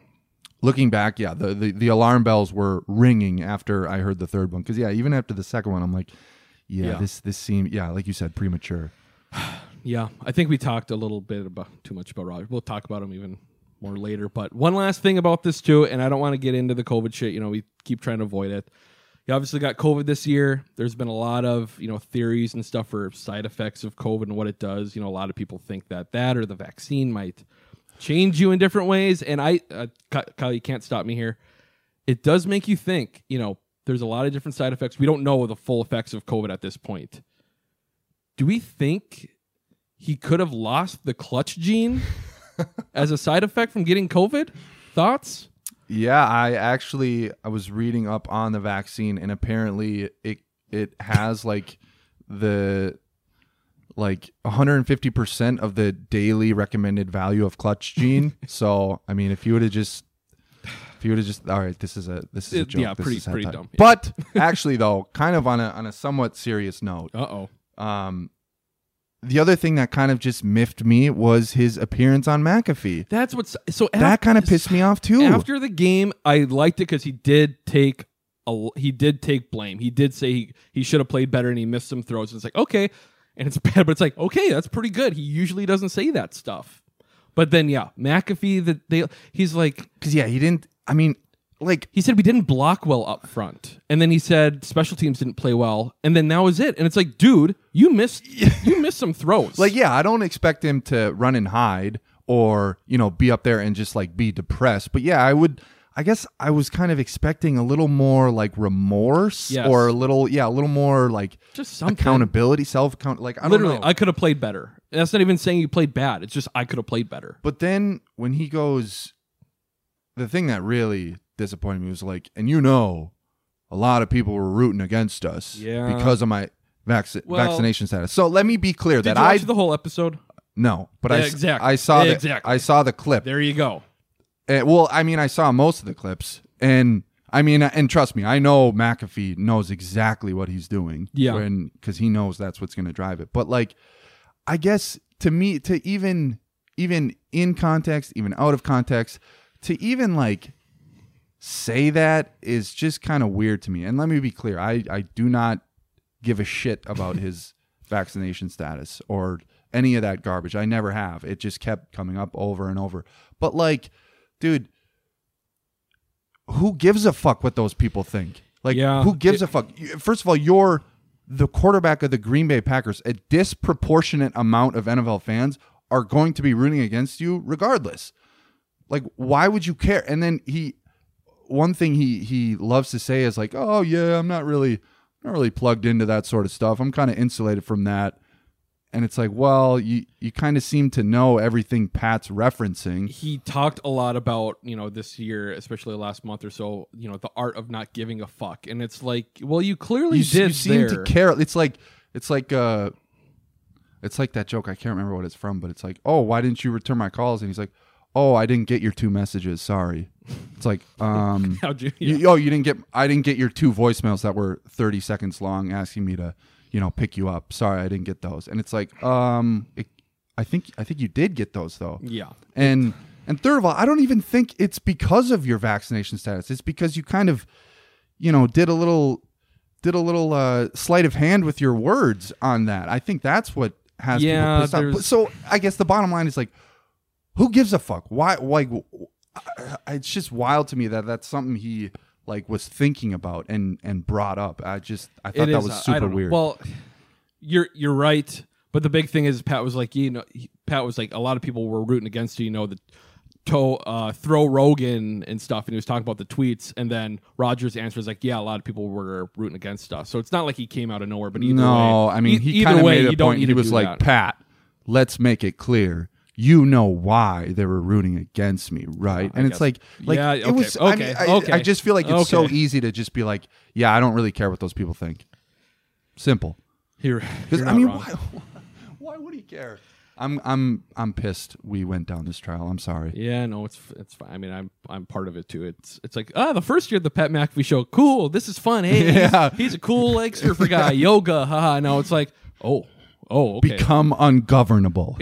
[SPEAKER 14] looking back, yeah, the the, the alarm bells were ringing after I heard the third one. Because yeah, even after the second one, I'm like, yeah,
[SPEAKER 13] Yeah.
[SPEAKER 14] this this seemed yeah, like you said, premature.
[SPEAKER 13] Yeah, I think we talked a little bit about too much about Rodgers. We'll talk about him even more later. But one last thing about this too, and I don't want to get into the COVID shit. You know, we keep trying to avoid it. He obviously got COVID this year. There's been a lot of you know theories and stuff for side effects of COVID and what it does. You know, a lot of people think that that or the vaccine might change you in different ways. And I, uh, Kyle, you can't stop me here. It does make you think, you know, there's a lot of different side effects. We don't know the full effects of COVID at this point. Do we think he could have lost the clutch gene as a side effect from getting COVID? Thoughts?
[SPEAKER 14] Yeah, I actually I was reading up on the vaccine, and apparently it it has like the like one hundred fifty percent of the daily recommended value of clutch gene. So I mean, if you would have just if you would have just all right, this is a this is a joke.
[SPEAKER 13] Yeah,
[SPEAKER 14] this
[SPEAKER 13] pretty
[SPEAKER 14] is
[SPEAKER 13] pretty
[SPEAKER 14] satire.
[SPEAKER 13] dumb. Yeah.
[SPEAKER 14] But actually, though, kind of on a on a somewhat serious note.
[SPEAKER 13] Uh oh.
[SPEAKER 14] Um. The other thing that kind of just miffed me was his appearance on McAfee.
[SPEAKER 13] That's what's so.
[SPEAKER 14] That
[SPEAKER 13] after,
[SPEAKER 14] kind of pissed me off too.
[SPEAKER 13] After the game, I liked it because he did take a he did take blame. He did say he, he should have played better and he missed some throws. It's like okay, and it's bad, but it's like okay, that's pretty good. He usually doesn't say that stuff, but then yeah, McAfee that they he's like
[SPEAKER 14] because yeah, he didn't. I mean. Like
[SPEAKER 13] he said, we didn't block well up front, and then he said special teams didn't play well, and then that was it. And it's like, dude, you missed, you missed some throws.
[SPEAKER 14] Like, yeah, I don't expect him to run and hide or you know be up there and just like be depressed. But yeah, I would. I guess I was kind of expecting a little more like remorse
[SPEAKER 13] yes.
[SPEAKER 14] or a little, yeah, a little more like
[SPEAKER 13] just something.
[SPEAKER 14] accountability, self account. Like I don't
[SPEAKER 13] literally,
[SPEAKER 14] know.
[SPEAKER 13] I could have played better. That's not even saying you played bad. It's just I could have played better.
[SPEAKER 14] But then when he goes, the thing that really disappointed me was like, and you know, a lot of people were rooting against us
[SPEAKER 13] yeah.
[SPEAKER 14] because of my vac-
[SPEAKER 13] well,
[SPEAKER 14] vaccination status. So let me be clear
[SPEAKER 13] did
[SPEAKER 14] that
[SPEAKER 13] you
[SPEAKER 14] I
[SPEAKER 13] watch the whole episode.
[SPEAKER 14] No, but
[SPEAKER 13] yeah,
[SPEAKER 14] I
[SPEAKER 13] exactly.
[SPEAKER 14] I saw the
[SPEAKER 13] exactly.
[SPEAKER 14] I saw the clip.
[SPEAKER 13] There you go.
[SPEAKER 14] And, well, I mean, I saw most of the clips, and I mean, and trust me, I know McAfee knows exactly what he's doing.
[SPEAKER 13] Yeah,
[SPEAKER 14] when because he knows that's what's going to drive it. But like, I guess to me, to even even in context, even out of context, to even like. say that is just kind of weird to me. And let me be clear, I, I do not give a shit about his vaccination status or any of that garbage. I never have. It just kept coming up over and over. But like, dude, who gives a fuck what those people think? Like,
[SPEAKER 13] yeah,
[SPEAKER 14] who gives
[SPEAKER 13] it,
[SPEAKER 14] a fuck? First of all, you're the quarterback of the Green Bay Packers. A disproportionate amount of N F L fans are going to be rooting against you regardless. Like, why would you care? And then he... One thing he he loves to say is like, oh yeah, I'm not really not really plugged into that sort of stuff. I'm kind of insulated from that. And it's like, well, you you kind of seem to know everything Pat's referencing.
[SPEAKER 13] He talked a lot about, you know, this year, especially the last month or so, you know, the art of not giving a fuck. And it's like, well, you clearly
[SPEAKER 14] you,
[SPEAKER 13] did
[SPEAKER 14] you seem
[SPEAKER 13] there.
[SPEAKER 14] to care. It's like it's like uh it's like that joke. I can't remember what it's from, but it's like, oh, why didn't you return my calls? And he's like, oh, I didn't get your two messages. Sorry. It's like, um,
[SPEAKER 13] How'd you,
[SPEAKER 14] yeah. you, oh, you didn't get, I didn't get your two voicemails that were thirty seconds long asking me to, you know, pick you up. Sorry, I didn't get those. And it's like, um, it, I think, I think you did get those though.
[SPEAKER 13] Yeah.
[SPEAKER 14] And, and third of all, I don't even think it's because of your vaccination status. It's because you kind of, you know, did a little, did a little, uh, sleight of hand with your words on that. I think that's what has
[SPEAKER 13] yeah,
[SPEAKER 14] people pissed off. So I guess the bottom line is like, who gives a fuck? Why? Like, it's just wild to me that that's something he like was thinking about and and brought up. I just I thought
[SPEAKER 13] it
[SPEAKER 14] that
[SPEAKER 13] is,
[SPEAKER 14] was
[SPEAKER 13] uh,
[SPEAKER 14] super weird.
[SPEAKER 13] Well, you're you're right, but the big thing is Pat was like, you know, he, Pat was like, a lot of people were rooting against you, you know, the to uh, throw Rogan and stuff, and he was talking about the tweets, and then Rogers' answer was like, yeah, a lot of people were rooting against us. So it's not like he came out of nowhere. But either
[SPEAKER 14] no,
[SPEAKER 13] way,
[SPEAKER 14] I mean,
[SPEAKER 13] e-
[SPEAKER 14] he kind of made a
[SPEAKER 13] you don't
[SPEAKER 14] point.
[SPEAKER 13] need
[SPEAKER 14] He
[SPEAKER 13] to
[SPEAKER 14] was
[SPEAKER 13] do
[SPEAKER 14] like,
[SPEAKER 13] that.
[SPEAKER 14] Pat, let's make it clear. You know why they were rooting against me, right?
[SPEAKER 13] Uh,
[SPEAKER 14] and
[SPEAKER 13] I
[SPEAKER 14] it's
[SPEAKER 13] guess.
[SPEAKER 14] like, like
[SPEAKER 13] yeah,
[SPEAKER 14] it
[SPEAKER 13] okay,
[SPEAKER 14] was.
[SPEAKER 13] Okay,
[SPEAKER 14] I, mean, I,
[SPEAKER 13] okay.
[SPEAKER 14] I just feel like it's
[SPEAKER 13] okay.
[SPEAKER 14] so easy to just be like, yeah, I don't really care what those people think. Simple.
[SPEAKER 13] Here,
[SPEAKER 14] because I mean, why, why would he care? I'm, I'm, I'm pissed. We went down this trial. I'm sorry.
[SPEAKER 13] Yeah, no, it's it's fine. I mean, I'm I'm part of it too. It's it's like ah, the first year of the Pat McAfee show, cool. This is fun. Hey,
[SPEAKER 14] yeah.
[SPEAKER 13] he's, he's a cool like surfer guy, yoga, haha. Now it's like, oh. Oh, okay.
[SPEAKER 14] Become ungovernable.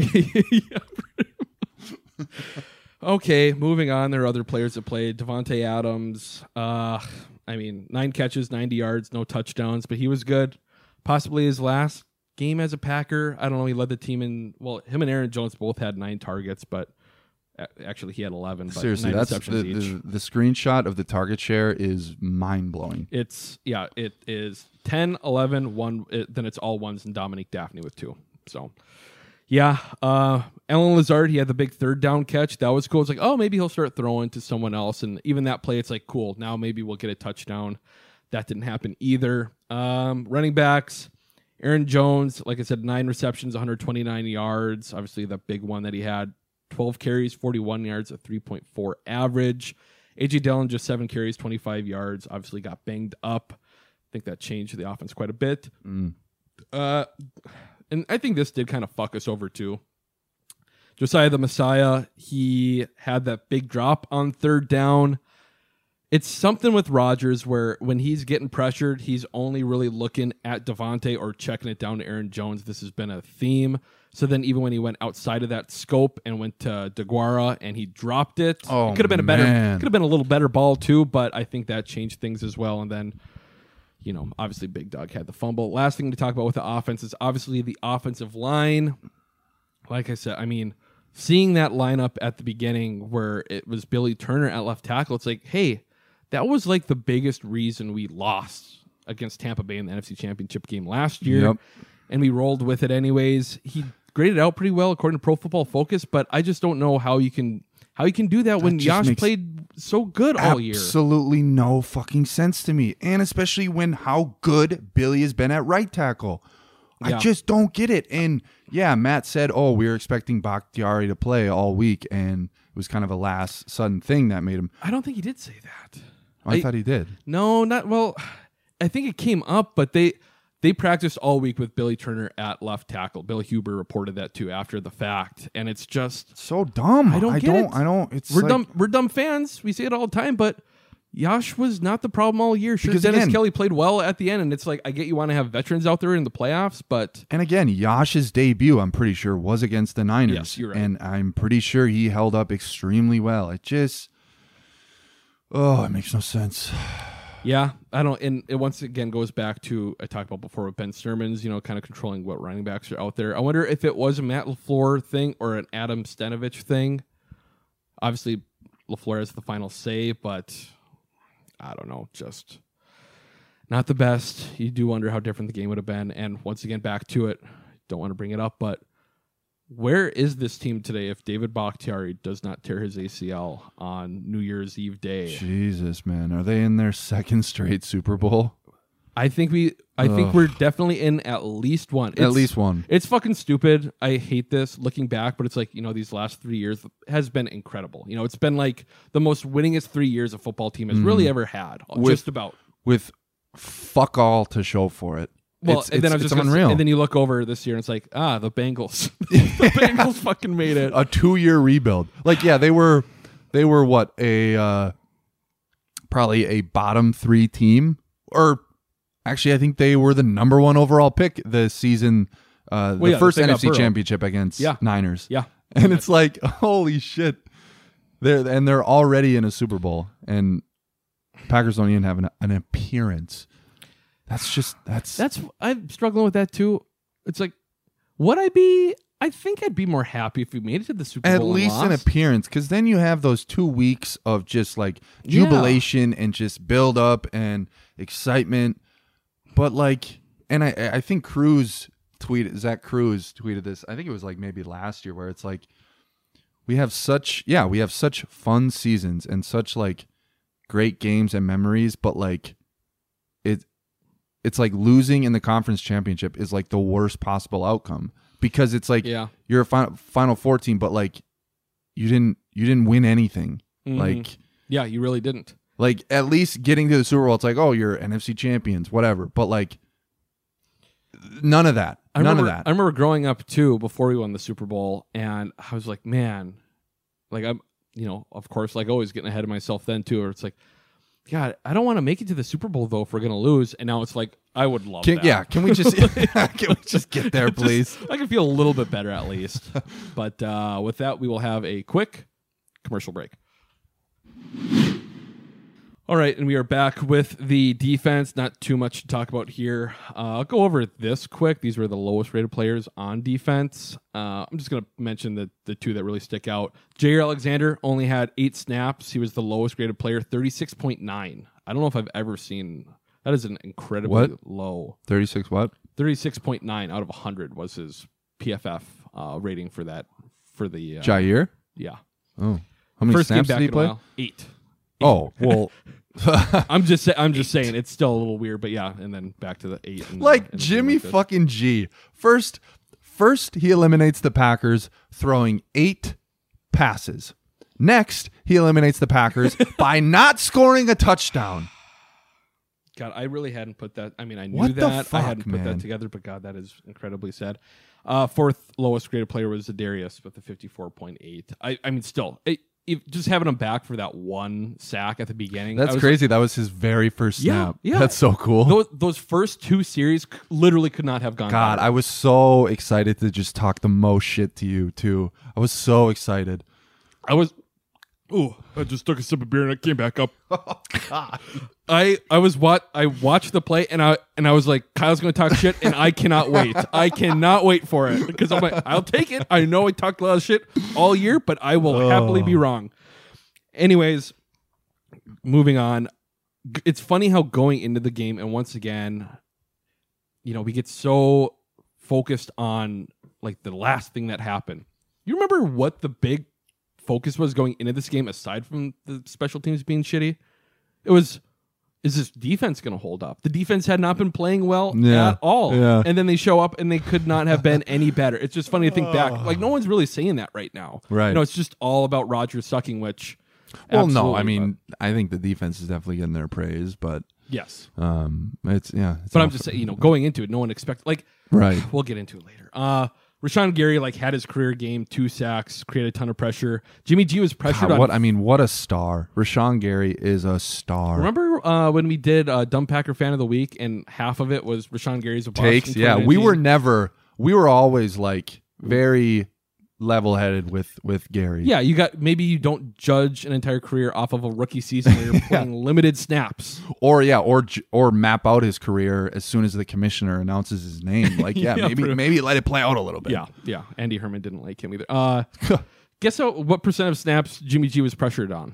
[SPEAKER 13] Okay, moving on. There are other players that played. Devontae Adams. Uh, I mean, nine catches, ninety yards, no touchdowns, but he was good. Possibly his last game as a Packer. I don't know. He led the team in. Well, him and Aaron Jones both had nine targets, but actually he had eleven. But
[SPEAKER 14] Seriously,
[SPEAKER 13] nine
[SPEAKER 14] that's
[SPEAKER 13] receptions
[SPEAKER 14] the,
[SPEAKER 13] each.
[SPEAKER 14] the the screenshot of the target share is mind blowing.
[SPEAKER 13] It's yeah, it is ten, eleven, one. It, then it's all ones and Dominique Daphne with two. So Yeah, uh, Alan Lazard, he had the big third down catch. That was cool. It's like, oh, maybe he'll start throwing to someone else. And even that play, it's like, cool. Now maybe we'll get a touchdown. That didn't happen either. Um, running backs, Aaron Jones, like I said, nine receptions, one hundred twenty-nine yards. Obviously, the big one that he had, twelve carries, forty-one yards, a three point four average. A J Dillon, just seven carries, twenty-five yards. Obviously got banged up. I think that changed the offense quite a bit.
[SPEAKER 14] Mm.
[SPEAKER 13] Uh, and I think this did kind of fuck us over too. Josiah the Messiah, he had that big drop on third down. It's something with Rodgers where when he's getting pressured, he's only really looking at Devontae or checking it down to Aaron Jones. This has been a theme. So then even when he went outside of that scope and went to DeGuara and he dropped it,
[SPEAKER 14] oh,
[SPEAKER 13] it could have been a better,
[SPEAKER 14] man.
[SPEAKER 13] could have been a little better ball too, but I think that changed things as well. And then, you know, obviously Big Doug had the fumble. Last thing to talk about with the offense is obviously the offensive line. Like I said, I mean, seeing that lineup at the beginning where it was Billy Turner at left tackle, it's like, hey, that was like the biggest reason we lost against Tampa Bay in the N F C Championship game last year.
[SPEAKER 14] Yep.
[SPEAKER 13] And we rolled with it anyways. He graded out pretty well according to Pro Football Focus, but I just don't know how you can how you can do that, that when Yash played so good all year.
[SPEAKER 14] Absolutely no fucking sense to me. And especially when how good Billy has been at right tackle. I
[SPEAKER 13] Yeah.
[SPEAKER 14] just don't get it. And yeah, Matt said, oh, we were expecting Bakhtiari to play all week, and it was kind of a last sudden thing that made him.
[SPEAKER 13] I don't think he did say that.
[SPEAKER 14] I, I thought he did.
[SPEAKER 13] No, not well. I think it came up, but they they practiced all week with Billy Turner at left tackle. Bill Huber reported that too after the fact, and it's just
[SPEAKER 14] so dumb.
[SPEAKER 13] I don't
[SPEAKER 14] I
[SPEAKER 13] get
[SPEAKER 14] don't.
[SPEAKER 13] it.
[SPEAKER 14] I don't. It's
[SPEAKER 13] we're
[SPEAKER 14] like,
[SPEAKER 13] dumb. We're dumb fans. We say it all the time, but Yash was not the problem all year. Sure,
[SPEAKER 14] Because
[SPEAKER 13] Dennis
[SPEAKER 14] again-
[SPEAKER 13] Kelly played well at the end, and it's like I get you want to have veterans out there in the playoffs, but
[SPEAKER 14] And again, Yash's debut, I'm pretty sure, was against the Niners.
[SPEAKER 13] Yes, you're right.
[SPEAKER 14] And I'm pretty sure he held up extremely well. It just, oh, it makes no sense.
[SPEAKER 13] yeah, I don't. And it once again goes back to I talked about before with Ben Sturmans, you know, kind of controlling what running backs are out there. I wonder if it was a Matt LaFleur thing or an Adam Stenovich thing. Obviously, LaFleur has the final say, but I don't know, just not the best. You do wonder how different the game would have been. And once again, back to it. Don't want to bring it up, but where is this team today if David Bakhtiari does not tear his A C L on New Year's Eve day?
[SPEAKER 14] Jesus, man. Are they in their second straight Super Bowl?
[SPEAKER 13] I think we I think
[SPEAKER 14] Ugh.
[SPEAKER 13] we're definitely in at least one.
[SPEAKER 14] At least one.
[SPEAKER 13] It's fucking stupid. I hate this looking back, but it's like, you know, these last three years has been incredible. You know, it's been like the most winningest three years a football team has
[SPEAKER 14] Mhm.
[SPEAKER 13] really ever had.
[SPEAKER 14] With-
[SPEAKER 13] just about.
[SPEAKER 14] With fuck all to show for it.
[SPEAKER 13] Well,
[SPEAKER 14] it's,
[SPEAKER 13] and then
[SPEAKER 14] it's,
[SPEAKER 13] I was
[SPEAKER 14] it's
[SPEAKER 13] just gonna say-
[SPEAKER 14] unreal.
[SPEAKER 13] and then you look over this year and it's like, ah, the Bengals. the Bengals fucking made it.
[SPEAKER 14] A two-year rebuild. Like, yeah, they were, they were what, a uh, probably a bottom three team, or actually, I think they were the number one overall pick this season. Uh, the
[SPEAKER 13] Well, yeah,
[SPEAKER 14] first
[SPEAKER 13] they got
[SPEAKER 14] N F C
[SPEAKER 13] Burrow.
[SPEAKER 14] championship against
[SPEAKER 13] Yeah.
[SPEAKER 14] Niners.
[SPEAKER 13] Yeah.
[SPEAKER 14] And it's like, holy shit. They're and they're already in a Super Bowl, and Packers don't even have an, an appearance. That's just that's
[SPEAKER 13] That's I'm struggling with that too. It's like, would I be? I think I'd be more happy if we made it to the Super
[SPEAKER 14] at
[SPEAKER 13] Bowl.
[SPEAKER 14] least
[SPEAKER 13] and
[SPEAKER 14] an
[SPEAKER 13] lost.
[SPEAKER 14] appearance, because then you have those two weeks of just like
[SPEAKER 13] Yeah.
[SPEAKER 14] jubilation and just build up and excitement. But like, and I I think Cruz tweeted Zach Cruz tweeted this. I think it was like maybe last year, where it's like we have such yeah we have such fun seasons and such like great games and memories, but like it it's like losing in the conference championship is like the worst possible outcome, because it's like
[SPEAKER 13] Yeah.
[SPEAKER 14] you're a final, final four team, but like you didn't you didn't win anything.
[SPEAKER 13] Mhm.
[SPEAKER 14] Like
[SPEAKER 13] yeah, you really didn't.
[SPEAKER 14] like at least getting to the Super Bowl, it's like, oh, you're N F C champions, whatever. But like none of that.
[SPEAKER 13] I
[SPEAKER 14] none
[SPEAKER 13] remember,
[SPEAKER 14] of that.
[SPEAKER 13] I remember growing up too before we won the Super Bowl, and I was like, man, like I'm, you know, of course, like always getting ahead of myself then too. Or it's like, God, I don't want to make it to the Super Bowl though if we're gonna lose. And now it's like, I would love
[SPEAKER 14] Can-
[SPEAKER 13] that.
[SPEAKER 14] yeah, can we just- can we just get there,
[SPEAKER 13] Just-
[SPEAKER 14] please?
[SPEAKER 13] I can feel a little bit better at least. But uh, with that, we will have a quick commercial break. All right, and we are back with the defense. Not too much to talk about here. Uh, I'll go over this quick. These were the lowest rated players on defense. Uh, I'm just going to mention the, the two that really stick out. Jair Alexander only had eight snaps. He was the lowest rated player, thirty-six point nine. I don't know if I've ever seen... That is an incredibly
[SPEAKER 14] What?
[SPEAKER 13] low.
[SPEAKER 14] thirty-six what?
[SPEAKER 13] thirty-six point nine out of one hundred was his P F F uh, rating for that for the uh,
[SPEAKER 14] Jair.
[SPEAKER 13] Yeah.
[SPEAKER 14] Oh, how many
[SPEAKER 13] First game
[SPEAKER 14] snaps
[SPEAKER 13] back
[SPEAKER 14] did he
[SPEAKER 13] in a
[SPEAKER 14] play?
[SPEAKER 13] while. Eight.
[SPEAKER 14] Oh well.
[SPEAKER 13] I'm just sa- I'm just saying it's still a little weird, but yeah, and then back to the eight. And
[SPEAKER 14] Like
[SPEAKER 13] and a
[SPEAKER 14] Jimmy
[SPEAKER 13] like this.
[SPEAKER 14] fucking G. First, first he eliminates the Packers throwing eight passes. Next, he eliminates the Packers by not scoring a touchdown.
[SPEAKER 13] God, I really hadn't put that. I mean, I knew
[SPEAKER 14] What the
[SPEAKER 13] that.
[SPEAKER 14] fuck,
[SPEAKER 13] I hadn't put
[SPEAKER 14] man?
[SPEAKER 13] that together, but God, that is incredibly sad. Uh, fourth lowest graded player was Zadarius with the fifty-four point eight. I, I mean, still, it, if, just having him back for that one sack at the beginning. I
[SPEAKER 14] That's
[SPEAKER 13] was
[SPEAKER 14] crazy. That was his very first
[SPEAKER 13] Yeah,
[SPEAKER 14] snap.
[SPEAKER 13] yeah.
[SPEAKER 14] That's so cool.
[SPEAKER 13] Those, those first two series c- literally could not have gone.
[SPEAKER 14] God,
[SPEAKER 13] better.
[SPEAKER 14] I was so excited to just talk the most shit to you too. I was so excited.
[SPEAKER 13] I was. Ooh, I just took a sip of beer and I came back up. I I was what I watched the play and I and I was like, Kyle's going to talk shit and I cannot wait. I cannot wait for it because I'm like, I'll take it. I know I talked a lot of shit all year, but I will
[SPEAKER 14] Oh.
[SPEAKER 13] happily be wrong. Anyways, moving on. G- It's funny how going into the game and once again, you know, we get so focused on like the last thing that happened. You remember what the big focus was going into this game aside from the special teams being shitty? It was, is this defense going to hold up? The defense had not been playing well
[SPEAKER 14] Yeah,
[SPEAKER 13] at all.
[SPEAKER 14] yeah.
[SPEAKER 13] And then they show up and they could not have been any better. It's just funny to think back. Like, no one's really saying that right now.
[SPEAKER 14] Right.
[SPEAKER 13] You know, it's just all about Rodgers sucking, which.
[SPEAKER 14] Well, no, I
[SPEAKER 13] absolutely,
[SPEAKER 14] mean, I think the defense is definitely getting their praise, but
[SPEAKER 13] Yes.
[SPEAKER 14] um, it's yeah. It's
[SPEAKER 13] But I'm
[SPEAKER 14] awful.
[SPEAKER 13] just saying, you know, going into it, no one expected, like,
[SPEAKER 14] Right.
[SPEAKER 13] We'll get into it later. Uh, Rashawn Gary, like, had his career game, two sacks, created a ton of pressure. Jimmy G was pressured
[SPEAKER 14] God,
[SPEAKER 13] on.
[SPEAKER 14] what I mean, what a star! Rashawn Gary is a star.
[SPEAKER 13] Remember uh, when we did uh, Dumb Packer Fan of the Week, and half of it was Rashawn Gary's a
[SPEAKER 14] takes? Yeah, we were never. We were always like very level-headed with with Gary.
[SPEAKER 13] Yeah, you got maybe you don't judge an entire career off of a rookie season where you're playing limited snaps.
[SPEAKER 14] Or yeah, or j- or map out his career as soon as the commissioner announces his name. Like yeah,
[SPEAKER 13] Yeah,
[SPEAKER 14] maybe
[SPEAKER 13] for-
[SPEAKER 14] maybe let it play out a little bit.
[SPEAKER 13] Yeah, yeah. Andy Herman didn't like him either. Uh, guess how, what percent of snaps Jimmy G was pressured on?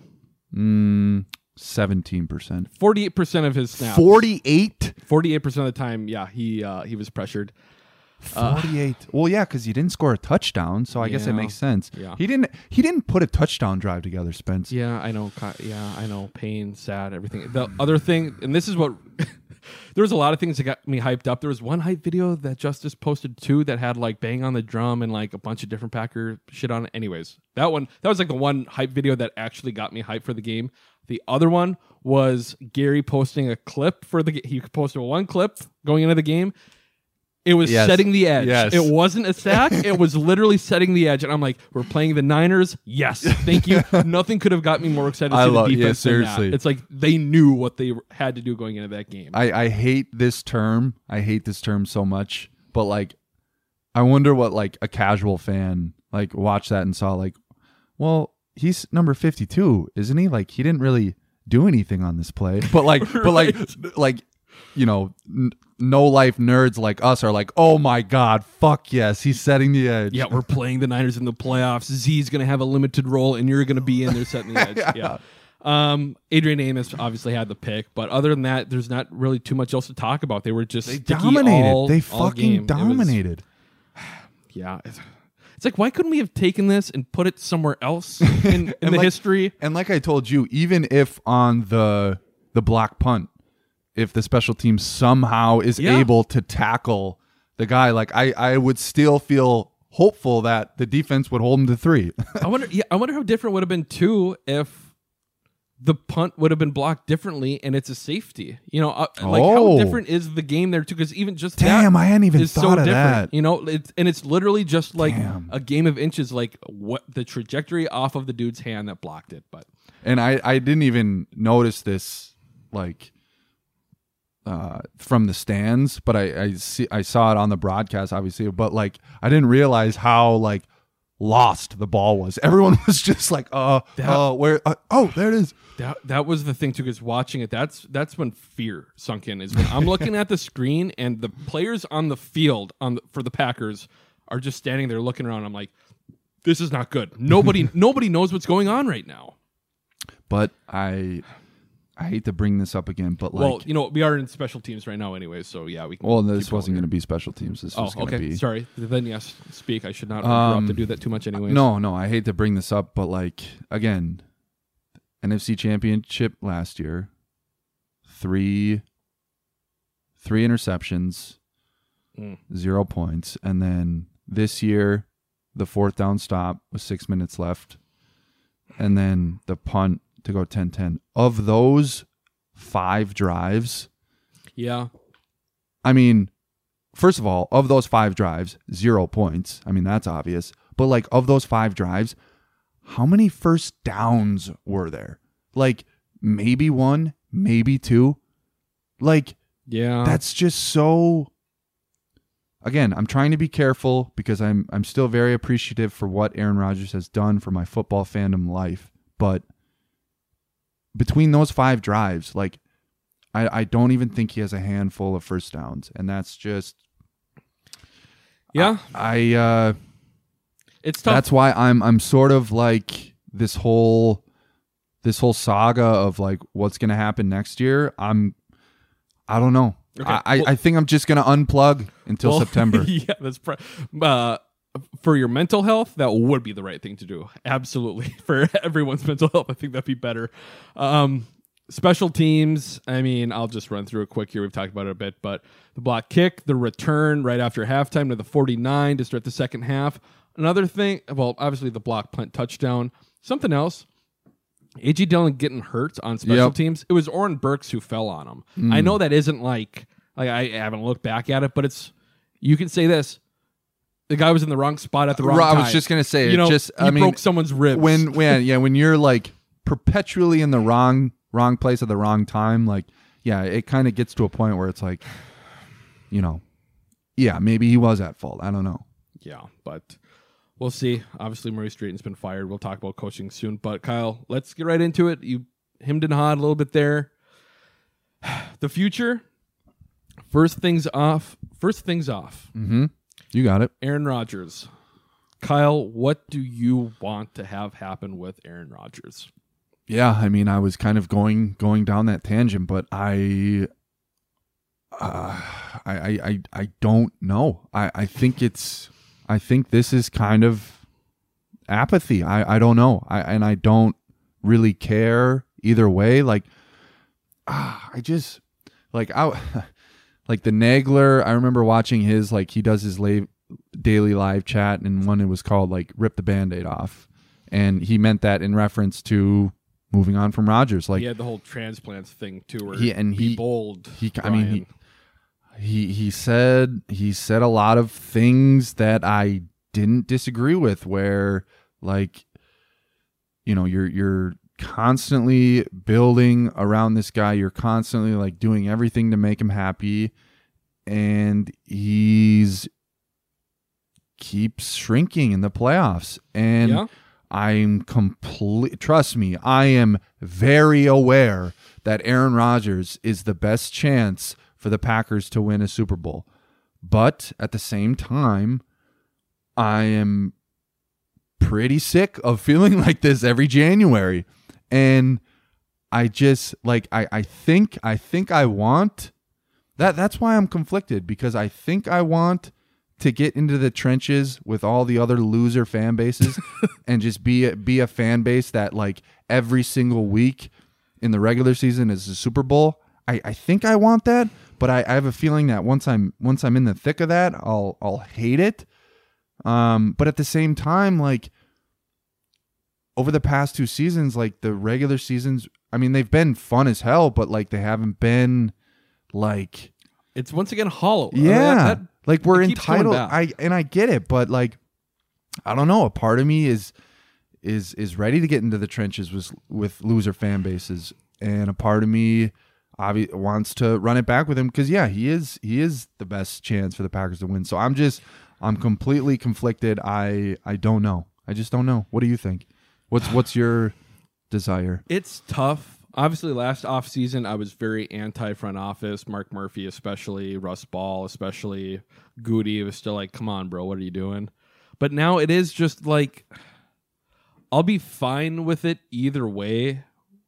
[SPEAKER 14] Mm, seventeen percent.
[SPEAKER 13] Forty-eight percent of his snaps.
[SPEAKER 14] Forty-eight.
[SPEAKER 13] Forty-eight percent of the time, yeah, he uh, he was pressured. Uh,
[SPEAKER 14] Forty-eight. Well, yeah, because you didn't score a touchdown, so I guess it
[SPEAKER 13] Yeah.
[SPEAKER 14] makes sense.
[SPEAKER 13] Yeah.
[SPEAKER 14] He didn't. He didn't put a touchdown drive together, Spence.
[SPEAKER 13] Yeah, I know. Ki- Yeah, I know. Pain, sad, everything. The other thing, and this is what there was a lot of things that got me hyped up. There was one hype video that Justice posted too that had like bang on the drum and like a bunch of different Packer shit on it. Anyways, that one that was like the one hype video that actually got me hyped for the game. The other one was Gary posting a clip for the. He posted one clip going into the game. It was
[SPEAKER 14] Yes.
[SPEAKER 13] setting the edge.
[SPEAKER 14] Yes.
[SPEAKER 13] It wasn't a sack. It was literally setting the edge. And I'm like, we're playing the Niners. Yes. Thank you. Nothing could have got me more excited to
[SPEAKER 14] I
[SPEAKER 13] see
[SPEAKER 14] love-
[SPEAKER 13] the
[SPEAKER 14] yeah,
[SPEAKER 13] defense than that.
[SPEAKER 14] seriously.
[SPEAKER 13] It's like they knew what they had to do going into that game.
[SPEAKER 14] I, I hate this term. I hate this term so much. But like, I wonder what like a casual fan like watched that and saw like, well, he's number fifty-two, isn't he? Like he didn't really do anything on this play. But like, but like, like, you know, n- no life nerds like us are like, oh my god, fuck yes, he's setting the edge.
[SPEAKER 13] Yeah, we're playing the Niners in the playoffs. Z's going to have a limited role, and you're going to be in there setting the edge. Yeah. Um, Adrian Amos obviously had the pick, but other than that, there's not really too much else to talk about. They were just
[SPEAKER 14] They
[SPEAKER 13] sticky
[SPEAKER 14] dominated.
[SPEAKER 13] all-
[SPEAKER 14] they
[SPEAKER 13] all
[SPEAKER 14] fucking
[SPEAKER 13] game. It was-
[SPEAKER 14] dominated.
[SPEAKER 13] yeah. It's, it's like, why couldn't we have taken this and put it somewhere else in, in
[SPEAKER 14] And
[SPEAKER 13] the
[SPEAKER 14] like-
[SPEAKER 13] history?
[SPEAKER 14] And like I told you, even if on the the block punt, if the special team somehow is
[SPEAKER 13] Yeah.
[SPEAKER 14] able to tackle the guy, like I, I would still feel hopeful that the defense would hold him to three.
[SPEAKER 13] I wonder. Yeah, I wonder how different would have been too if the punt would have been blocked differently and it's a safety. You know, uh, like
[SPEAKER 14] Oh.
[SPEAKER 13] how different is the game there too? Because even just
[SPEAKER 14] Damn,
[SPEAKER 13] that
[SPEAKER 14] I hadn't even
[SPEAKER 13] is so
[SPEAKER 14] thought of
[SPEAKER 13] different.
[SPEAKER 14] that.
[SPEAKER 13] You know, it's and it's literally just like
[SPEAKER 14] Damn.
[SPEAKER 13] a game of inches, like what the trajectory off of the dude's hand that blocked it. But
[SPEAKER 14] And I, I didn't even notice this like uh, from the stands, but I, I see I saw it on the broadcast, obviously. But like I didn't realize how like lost the ball was. Everyone was just like, uh,
[SPEAKER 13] That-
[SPEAKER 14] uh, where? Uh, oh, there it is.
[SPEAKER 13] That that was the thing too, because watching it, that's that's when fear sunk in. Is when I'm looking at the screen and the players on the field on the, for the Packers are just standing there looking around. I'm like, this is not good. Nobody nobody knows what's going on right now.
[SPEAKER 14] But I, I hate to bring this up again, but like,
[SPEAKER 13] well, you know, we are in special teams right now, anyways. So yeah, we. can
[SPEAKER 14] Well, this wasn't going to be special teams. This
[SPEAKER 13] oh,
[SPEAKER 14] was going
[SPEAKER 13] to
[SPEAKER 14] okay.
[SPEAKER 13] be. Sorry. Then yes, speak. I should not
[SPEAKER 14] Um,
[SPEAKER 13] interrupt to do that too much, anyways.
[SPEAKER 14] No, no, I hate to bring this up, but like again, N F C Championship last year, three, three interceptions,
[SPEAKER 13] Mm.
[SPEAKER 14] zero points, and then this year, the fourth down stop with six minutes left, and then the punt to go ten ten. Of those five drives,
[SPEAKER 13] Yeah.
[SPEAKER 14] I mean, first of all, of those five drives, zero points. I mean, that's obvious. But like, of those five drives, how many first downs were there? Like, maybe one, maybe two. Like,
[SPEAKER 13] yeah,
[SPEAKER 14] that's just so. Again, I'm trying to be careful because I'm I'm still very appreciative for what Aaron Rodgers has done for my football fandom life. But between those five drives, like, I, I don't even think he has a handful of first downs, and that's just.
[SPEAKER 13] Yeah,
[SPEAKER 14] I. I uh,
[SPEAKER 13] it's tough.
[SPEAKER 14] That's why I'm I'm sort of like this whole this whole saga of like what's going to happen next year. I'm I don't know.
[SPEAKER 13] Okay,
[SPEAKER 14] I,
[SPEAKER 13] well,
[SPEAKER 14] I think I'm just going to unplug until
[SPEAKER 13] well,
[SPEAKER 14] September.
[SPEAKER 13] Yeah, that's pr- uh, for your mental health. That would be the right thing to do. Absolutely, for everyone's mental health, I think that'd be better. Um, special teams. I mean, I'll just run through it quick here. We've talked about it a bit, but the block kick, the return right after halftime to the forty-nine to start the second half. Another thing, well, obviously the block punt touchdown. Something else. A J Dillon getting hurt on special
[SPEAKER 14] Yep.
[SPEAKER 13] teams. It was Oren Burks who fell on him.
[SPEAKER 14] Mm.
[SPEAKER 13] I know that isn't like, like I haven't looked back at it, but it's, you can say this. The guy was in the wrong spot at the wrong
[SPEAKER 14] I
[SPEAKER 13] time.
[SPEAKER 14] was just going to say,
[SPEAKER 13] you know,
[SPEAKER 14] just
[SPEAKER 13] he
[SPEAKER 14] I mean,
[SPEAKER 13] broke someone's ribs.
[SPEAKER 14] When when yeah, when you're like perpetually in the wrong wrong place at the wrong time, like yeah, it kind of gets to a point where it's like, you know, yeah, maybe he was at fault. I don't know.
[SPEAKER 13] Yeah, but we'll see. Obviously, Murray Straighton's been fired. We'll talk about coaching soon. But Kyle, let's get right into it. You hemmed and hawed a little bit there. The future. First things off. First things off.
[SPEAKER 14] Mm-hmm. You got it.
[SPEAKER 13] Aaron Rodgers. Kyle, what do you want to have happen with Aaron Rodgers?
[SPEAKER 14] Yeah, I mean, I was kind of going going down that tangent, but I, uh, I, I, I, I don't know. I, I think it's, I think this is kind of apathy. I, I don't know. I and I don't really care either way. Like, ah, I just like I, like the Nagler. I remember watching his like he does his la- daily live chat, and one it was called like "Rip the Band-Aid Off," and he meant that in reference to moving on from Rodgers. Like
[SPEAKER 13] he had the whole transplants thing too. Where
[SPEAKER 14] he and he
[SPEAKER 13] be bold.
[SPEAKER 14] He, I mean, he, he he said he said a lot of things that I didn't disagree with. Where like, you know, you're you're constantly building around this guy. You're constantly like doing everything to make him happy, and he's keeps shrinking in the playoffs. And
[SPEAKER 13] Yeah.
[SPEAKER 14] I'm complete. Trust me, I am very aware that Aaron Rodgers is the best chance for the Packers to win a Super Bowl. But at the same time, I am pretty sick of feeling like this every January. And I just like I, I think I think I want that that's why I'm conflicted, because I think I want to get into the trenches with all the other loser fan bases and just be a, be a fan base that like every single week in the regular season is a Super Bowl. I, I think I want that, but I, I have a feeling that once I'm once I'm in the thick of that, I'll I'll hate it. Um, but at the same time, like over the past two seasons, like the regular seasons, I mean, they've been fun as hell, but like they haven't been like
[SPEAKER 13] it's once again hollow.
[SPEAKER 14] Yeah.
[SPEAKER 13] I mean, that, that,
[SPEAKER 14] like we're
[SPEAKER 13] it keeps coming
[SPEAKER 14] entitled.
[SPEAKER 13] back.
[SPEAKER 14] I and I get it, but like I don't know. A part of me is is is ready to get into the trenches with with loser fan bases, and a part of me obvi- wants to run it back with him because yeah, he is he is the best chance for the Packers to win. So I'm just I'm completely conflicted. I I don't know. I just don't know. What do you think? What's what's your desire?
[SPEAKER 13] It's tough. Obviously, last offseason, I was very anti-front office. Mark Murphy especially, Russ Ball especially, Goody was still like, come on, bro, what are you doing? But now it is just like, I'll be fine with it either way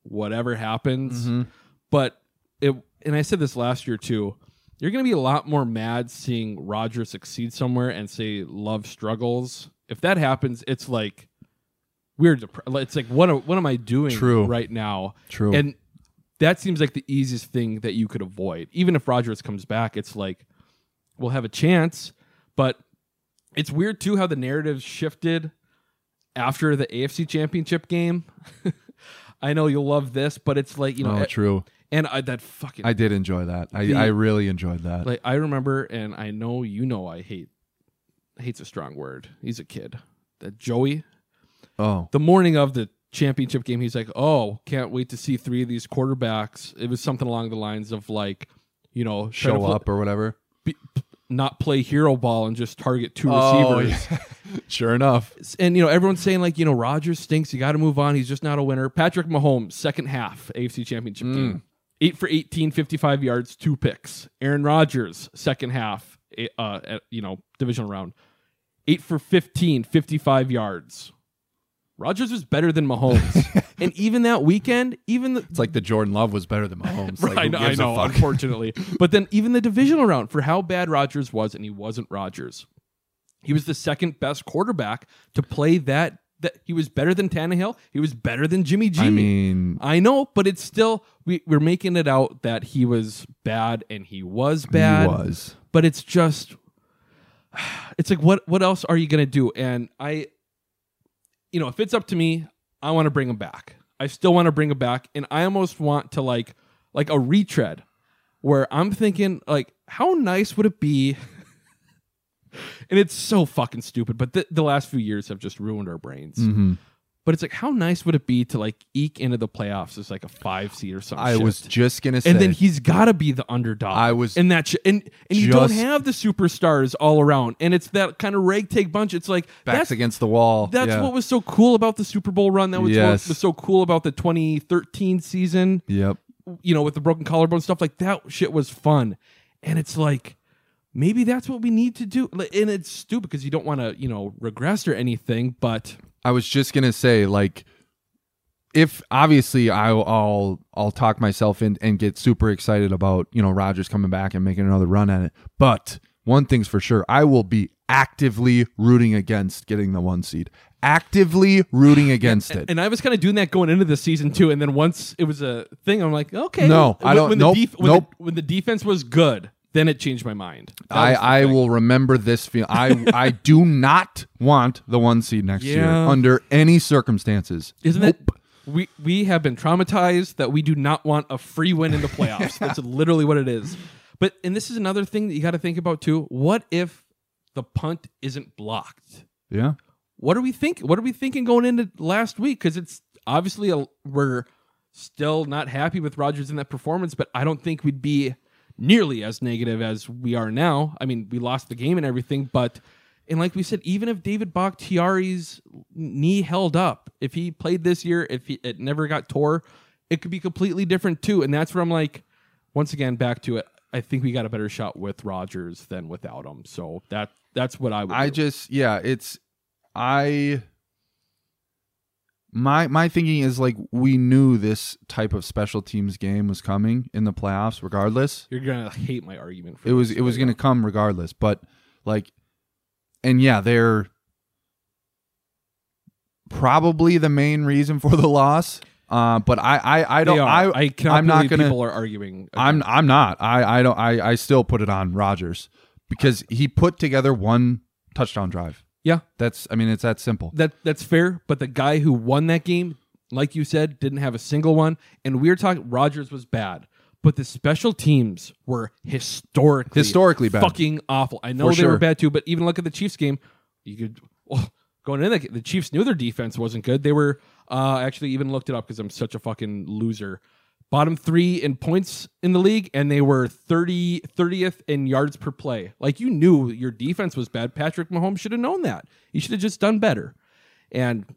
[SPEAKER 13] whatever happens.
[SPEAKER 14] Mm-hmm.
[SPEAKER 13] But it, and I said this last year too, you're going to be a lot more mad seeing Rodgers succeed somewhere and say Love struggles. If that happens, it's like weird. Dep- it's like, what, what am I doing
[SPEAKER 14] True.
[SPEAKER 13] right now?
[SPEAKER 14] True.
[SPEAKER 13] And that seems like the easiest thing that you could avoid. Even if Rodgers comes back, it's like, we'll have a chance. But it's weird too how the narrative shifted after the A F C Championship game. I know you'll love this, but it's like, you know,
[SPEAKER 14] oh,
[SPEAKER 13] I,
[SPEAKER 14] true.
[SPEAKER 13] And I, that fucking,
[SPEAKER 14] I did enjoy that. I,
[SPEAKER 13] the,
[SPEAKER 14] I really enjoyed that.
[SPEAKER 13] Like, I remember, and I know you know, I hate, hate's a strong word. He's a kid. That Joey.
[SPEAKER 14] Oh,
[SPEAKER 13] the morning of the championship game, he's like, "Oh, can't wait to see three of these quarterbacks." It was something along the lines of like, you know,
[SPEAKER 14] show
[SPEAKER 13] pl-
[SPEAKER 14] up or whatever.
[SPEAKER 13] Be, not play hero ball and just target two
[SPEAKER 14] oh,
[SPEAKER 13] receivers.
[SPEAKER 14] Yeah. Sure enough.
[SPEAKER 13] And, you know, everyone's saying, like, you know, Rodgers stinks. You got to move on. He's just not a winner. Patrick Mahomes, second half, A F C Championship
[SPEAKER 14] Mm.
[SPEAKER 13] game. eight for eighteen, fifty-five yards, two picks. Aaron Rodgers, second half, uh, at, you know, divisional round. eight for fifteen, fifty-five yards. Rodgers was better than Mahomes. And even that weekend, even the,
[SPEAKER 14] it's like the Jordan Love was better than Mahomes.
[SPEAKER 13] Right,
[SPEAKER 14] like,
[SPEAKER 13] I know, unfortunately. But then even the divisional round, for how bad Rodgers was, and he wasn't Rodgers. He was the second best quarterback to play that. That he was better than Tannehill. He was better than Jimmy G.
[SPEAKER 14] I mean,
[SPEAKER 13] I know, but it's still we, we're making it out that he was bad, and he was bad.
[SPEAKER 14] He was,
[SPEAKER 13] but it's just, it's like what what else are you gonna do? And I, you know, if it's up to me, I want to bring him back. I still want to bring him back, and I almost want to like like a retread, where I'm thinking like, how nice would it be? And it's so fucking stupid, but the, the last few years have just ruined our brains.
[SPEAKER 14] Mm-hmm.
[SPEAKER 13] But it's like, how nice would it be to like eke into the playoffs as like a five seed or something?
[SPEAKER 14] I
[SPEAKER 13] shit.
[SPEAKER 14] was just gonna say,
[SPEAKER 13] and then he's got to be the underdog.
[SPEAKER 14] I was,
[SPEAKER 13] and that, sh- and and you don't have the superstars all around, and it's that kind of ragtag bunch. It's like
[SPEAKER 14] backs
[SPEAKER 13] that's,
[SPEAKER 14] against the wall.
[SPEAKER 13] That's
[SPEAKER 14] yeah.
[SPEAKER 13] what was so cool about the Super Bowl run. That was
[SPEAKER 14] yes.
[SPEAKER 13] what was so cool about the twenty thirteen season.
[SPEAKER 14] Yep.
[SPEAKER 13] You know, with the broken collarbone stuff, like that shit was fun, and it's like. Maybe that's what we need to do. And it's stupid because you don't want to, you know, regress or anything, but...
[SPEAKER 14] I was just going to say, like, if obviously I'll, I'll, I'll talk myself in and get super excited about, you know, Rodgers coming back and making another run at it. But one thing's for sure, I will be actively rooting against getting the one seed. Actively rooting against
[SPEAKER 13] and,
[SPEAKER 14] it.
[SPEAKER 13] And I was kind of doing that going into the season too. And then once it was a thing, I'm like, okay.
[SPEAKER 14] No,
[SPEAKER 13] when,
[SPEAKER 14] I don't.
[SPEAKER 13] When
[SPEAKER 14] Nope.
[SPEAKER 13] the def- when,
[SPEAKER 14] nope.
[SPEAKER 13] the, when the defense was good, then it changed my mind.
[SPEAKER 14] I, I will remember this feel. I I do not want the one seed next
[SPEAKER 13] Yeah.
[SPEAKER 14] year under any circumstances.
[SPEAKER 13] Isn't
[SPEAKER 14] nope.
[SPEAKER 13] it? We we have been traumatized that we do not want a free win in the playoffs. That's literally what it is. But and this is another thing that you got to think about too. What if the punt isn't blocked?
[SPEAKER 14] Yeah.
[SPEAKER 13] What are we thinking? What are we thinking going into last week? Because it's obviously a, we're still not happy with Rodgers in that performance, but I don't think we'd be nearly as negative as we are now. I mean, we lost the game and everything, but and like we said, even if David Bakhtiari's knee held up, if he played this year, if he, it never got tore, it could be completely different too. And that's where I'm like, once again, back to it. I think we got a better shot with Rodgers than without him. So that that's what I would.
[SPEAKER 14] I
[SPEAKER 13] do.
[SPEAKER 14] just yeah, it's I. My my thinking is like we knew this type of special teams game was coming in the playoffs regardless.
[SPEAKER 13] You're gonna hate my argument for
[SPEAKER 14] it was
[SPEAKER 13] this,
[SPEAKER 14] it was
[SPEAKER 13] but
[SPEAKER 14] gonna
[SPEAKER 13] yeah.
[SPEAKER 14] come regardless. But like and yeah, they're probably the main reason for the loss. Uh, but I, I, I don't I,
[SPEAKER 13] I cannot
[SPEAKER 14] I'm not
[SPEAKER 13] believe
[SPEAKER 14] gonna
[SPEAKER 13] people are arguing.
[SPEAKER 14] I'm I'm not. I, I don't I, I still put it on Rodgers because he put together one touchdown drive.
[SPEAKER 13] Yeah.
[SPEAKER 14] That's I mean it's that simple.
[SPEAKER 13] That that's fair, but the guy who won that game, like you said, didn't have a single one. And we were talking Rodgers was bad, but the special teams were historically
[SPEAKER 14] Historically bad.
[SPEAKER 13] fucking awful. I know
[SPEAKER 14] For
[SPEAKER 13] they
[SPEAKER 14] sure.
[SPEAKER 13] were bad too, but even look at the Chiefs game. You could oh, going in the, the Chiefs knew their defense wasn't good. They were uh, actually even looked it up because I'm such a fucking loser. Bottom three in points in the league, and they were thirty, thirtieth in yards per play. Like, you knew your defense was bad. Patrick Mahomes should have known that. He should have just done better. And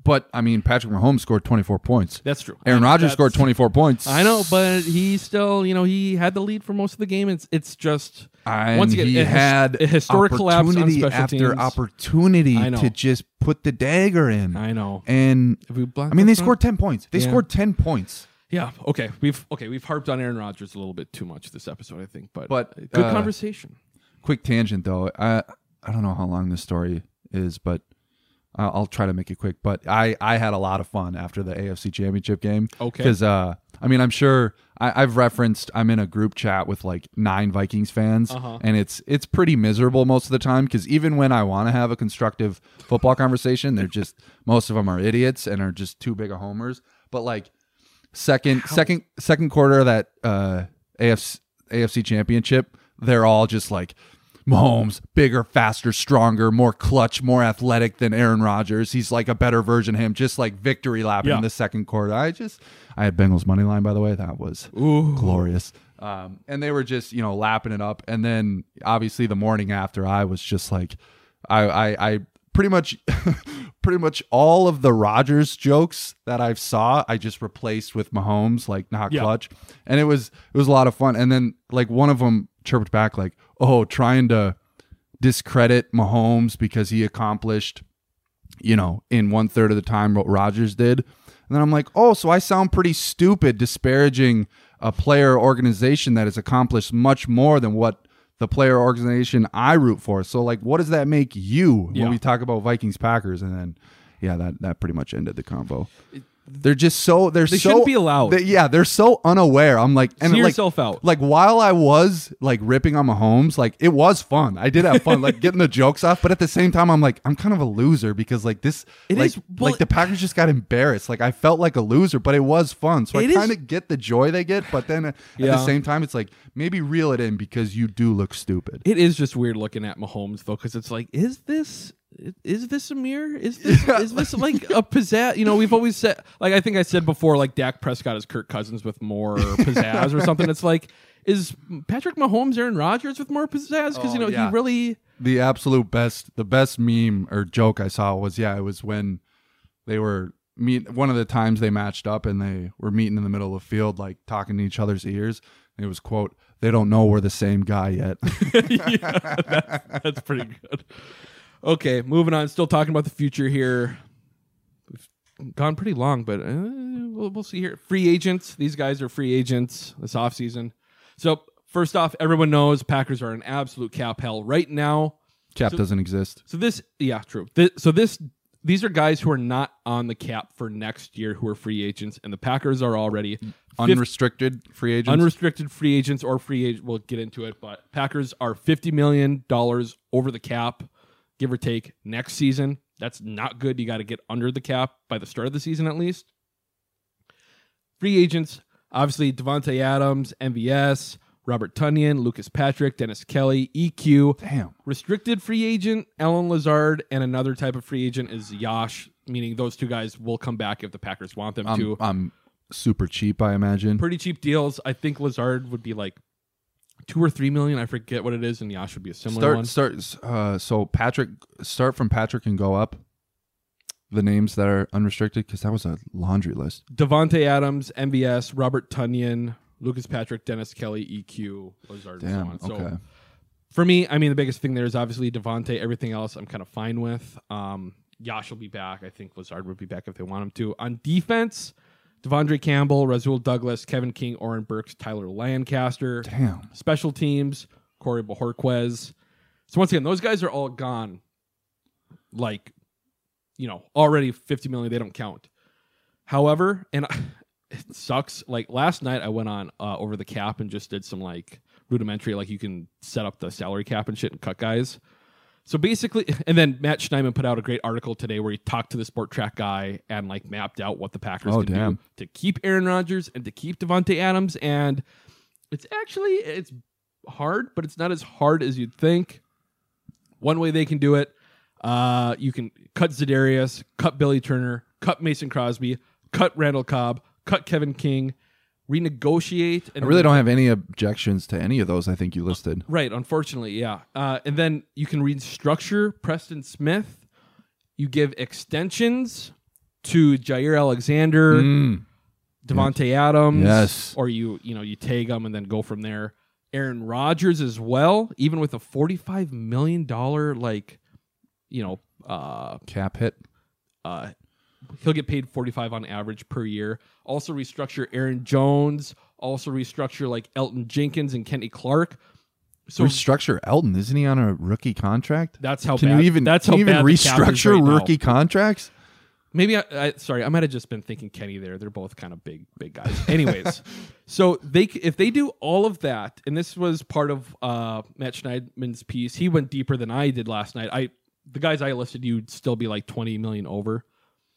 [SPEAKER 14] But I mean, Patrick Mahomes scored twenty-four points.
[SPEAKER 13] That's true.
[SPEAKER 14] Aaron
[SPEAKER 13] Um,
[SPEAKER 14] Rodgers
[SPEAKER 13] that's-
[SPEAKER 14] scored twenty-four points.
[SPEAKER 13] I know, but he still, you know, he had the lead for most of the game. It's it's just
[SPEAKER 14] And
[SPEAKER 13] once again,
[SPEAKER 14] he
[SPEAKER 13] a his-
[SPEAKER 14] had
[SPEAKER 13] a historic collapse on
[SPEAKER 14] opportunity
[SPEAKER 13] special
[SPEAKER 14] after
[SPEAKER 13] teams.
[SPEAKER 14] opportunity
[SPEAKER 13] I know.
[SPEAKER 14] to just put the dagger in.
[SPEAKER 13] I know.
[SPEAKER 14] And
[SPEAKER 13] If we block
[SPEAKER 14] I mean,
[SPEAKER 13] that
[SPEAKER 14] they
[SPEAKER 13] front-
[SPEAKER 14] scored ten points. They
[SPEAKER 13] Yeah.
[SPEAKER 14] scored ten points.
[SPEAKER 13] Yeah. Okay. We've okay. We've harped on Aaron Rodgers a little bit too much this episode, I think. But
[SPEAKER 14] But
[SPEAKER 13] good
[SPEAKER 14] uh,
[SPEAKER 13] conversation.
[SPEAKER 14] Quick tangent though. I I don't know how long this story is, but I'll, I'll try to make it quick. But I I had a lot of fun after the A F C Championship game.
[SPEAKER 13] Okay.
[SPEAKER 14] Because uh, I mean, I'm sure I, I've referenced. I'm in a group chat with like nine Vikings fans,
[SPEAKER 13] Uh-huh.
[SPEAKER 14] and it's it's pretty miserable most of the time. Because even when I want to have a constructive football conversation, they're just most of them are idiots and are just too big of homers. But like second second second quarter of that uh, A F C A F C Championship, they're all just like, Mahomes, bigger, faster, stronger, more clutch, more athletic than Aaron Rodgers. He's like a better version of him, just like victory lapping
[SPEAKER 13] Yeah.
[SPEAKER 14] in the second quarter. I just, I had Bengals money line, by the way. That was
[SPEAKER 13] Ooh.
[SPEAKER 14] glorious. Um, and they were just, you know, lapping it up. And then obviously the morning after, I was just like, I, I, I pretty much, pretty much all of the Rodgers jokes that I've saw, I just replaced with Mahomes, like not
[SPEAKER 13] Yeah.
[SPEAKER 14] clutch. And it was, it was a lot of fun. And then like one of them chirped back like, oh, trying to discredit Mahomes because he accomplished, you know, in one third of the time what Rodgers did. And then I'm like, oh, so I sound pretty stupid disparaging a player organization that has accomplished much more than what the player organization I root for. So like, what does that make you
[SPEAKER 13] Yeah.
[SPEAKER 14] when we talk about Vikings Packers? And then, yeah, that, that pretty much ended the convo. They're just so they're
[SPEAKER 13] They
[SPEAKER 14] so
[SPEAKER 13] shouldn't be allowed.
[SPEAKER 14] they- yeah, they're so unaware. I'm like, and
[SPEAKER 13] See
[SPEAKER 14] like,
[SPEAKER 13] yourself out.
[SPEAKER 14] Like while I was like ripping on Mahomes, like it was fun. I did have fun, like getting the jokes off. But at the same time, I'm like, I'm kind of a loser because like this,
[SPEAKER 13] It
[SPEAKER 14] like,
[SPEAKER 13] is- well,
[SPEAKER 14] like the Packers just got embarrassed. Like I felt like a loser, but it was fun. So I
[SPEAKER 13] It is-
[SPEAKER 14] kind of get the joy they get. But then at
[SPEAKER 13] Yeah.
[SPEAKER 14] the same time, it's like maybe reel it in because you do look stupid.
[SPEAKER 13] It is just weird looking at Mahomes though, because it's like, is this is this a mirror? Is this is this like a pizzazz? You know, we've always said, like I think I said before, like Dak Prescott is Kirk Cousins with more pizzazz or something. It's like, is Patrick Mahomes Aaron Rodgers with more pizzazz? Because you know
[SPEAKER 14] Oh, yeah.
[SPEAKER 13] he really.
[SPEAKER 14] The absolute best, the best meme or joke I saw was, yeah, it was when they were meet one of the times they matched up and they were meeting in the middle of the field, like talking to each other's ears. And it was, quote, they don't know we're the same guy yet.
[SPEAKER 13] Yeah, that's, that's pretty good. Okay, moving on. Still talking about the future here. We've gone pretty long, but uh, we'll, we'll see here. Free agents. These guys are free agents this offseason. So first off, everyone knows Packers are an absolute cap hell right now.
[SPEAKER 14] Cap
[SPEAKER 13] So-
[SPEAKER 14] doesn't exist.
[SPEAKER 13] So this, yeah, true. This, so this, these are guys who are not on the cap for next year who are free agents, and the Packers are already fif-
[SPEAKER 14] Unrestricted free agents.
[SPEAKER 13] unrestricted free agents or free agent. We'll get into it, but Packers are fifty million dollars over the cap, give or take, next season. That's not good. You got to get under the cap by the start of the season at least. Free agents, obviously Devontae Adams, M V S, Robert Tonyan, Lucas Patrick, Dennis Kelly, E Q.
[SPEAKER 14] Damn.
[SPEAKER 13] Restricted free agent, Alan Lazard, and another type of free agent is Yash, meaning those two guys will come back if the Packers want them
[SPEAKER 14] I'm,
[SPEAKER 13] to.
[SPEAKER 14] I'm super cheap, I imagine.
[SPEAKER 13] Pretty cheap deals. I think Lazard would be like two or three million. I forget what it is, and Yash would be a similar
[SPEAKER 14] Start,
[SPEAKER 13] one.
[SPEAKER 14] start. Uh, so Patrick, start from Patrick and go up. The names that are unrestricted, because that was a laundry list.
[SPEAKER 13] Devontae Adams, M V S, Robert Tonyan, Lucas Patrick, Dennis Kelly, E Q, Lazard,
[SPEAKER 14] Damn,
[SPEAKER 13] and so on. So
[SPEAKER 14] okay.
[SPEAKER 13] for me, I mean, the biggest thing there is obviously Devontae. Everything else, I'm kind of fine with. Um, Yash will be back. I think Lazard would be back if they want him to. On defense, Devondre Campbell, Rasul Douglas, Kevin King, Oren Burks, Tyler Lancaster.
[SPEAKER 14] Damn.
[SPEAKER 13] Special teams, Corey Bojorquez. So once again, those guys are all gone. Like, you know, already fifty million, they don't count. However, and it sucks. Like last night I went on uh, Over the Cap and just did some like rudimentary, like you can set up the salary cap and shit and cut guys. So basically, and then Matt Schneidman put out a great article today where he talked to the Sport Track guy and like mapped out what the Packers
[SPEAKER 14] Oh,
[SPEAKER 13] can
[SPEAKER 14] damn.
[SPEAKER 13] do to keep Aaron Rodgers and to keep Devontae Adams. And it's actually, it's hard, but it's not as hard as you'd think. One way they can do it, uh, you can cut Za'Darius, cut Billy Turner, cut Mason Crosby, cut Randall Cobb, cut Kevin King, renegotiate. And
[SPEAKER 14] I really don't have any objections to any of those I think you listed.
[SPEAKER 13] Right, unfortunately, yeah. Uh, and then you can restructure Preston Smith. You give extensions to Jair Alexander,
[SPEAKER 14] Mm.
[SPEAKER 13] Devontae Adams,
[SPEAKER 14] Yes.
[SPEAKER 13] or you you know you tag them and then go from there. Aaron Rodgers as well, even with a forty-five million dollars like, you know, uh,
[SPEAKER 14] cap hit.
[SPEAKER 13] Uh, he'll get paid forty-five on average per year. Also restructure Aaron Jones. Also restructure like Elton Jenkins and Kenny Clark. So
[SPEAKER 14] restructure Elton, isn't he on a rookie contract?
[SPEAKER 13] That's how
[SPEAKER 14] can
[SPEAKER 13] bad,
[SPEAKER 14] you even
[SPEAKER 13] that's
[SPEAKER 14] can
[SPEAKER 13] how
[SPEAKER 14] you even
[SPEAKER 13] bad the cap is
[SPEAKER 14] restructure
[SPEAKER 13] right
[SPEAKER 14] rookie
[SPEAKER 13] now.
[SPEAKER 14] contracts?
[SPEAKER 13] Maybe I, I sorry, I might have just been thinking Kenny there. They're both kind of big, big guys. Anyways, so they if they do all of that, and this was part of uh, Matt Schneidman's piece. He went deeper than I did last night. I the guys I listed, you'd still be like twenty million over.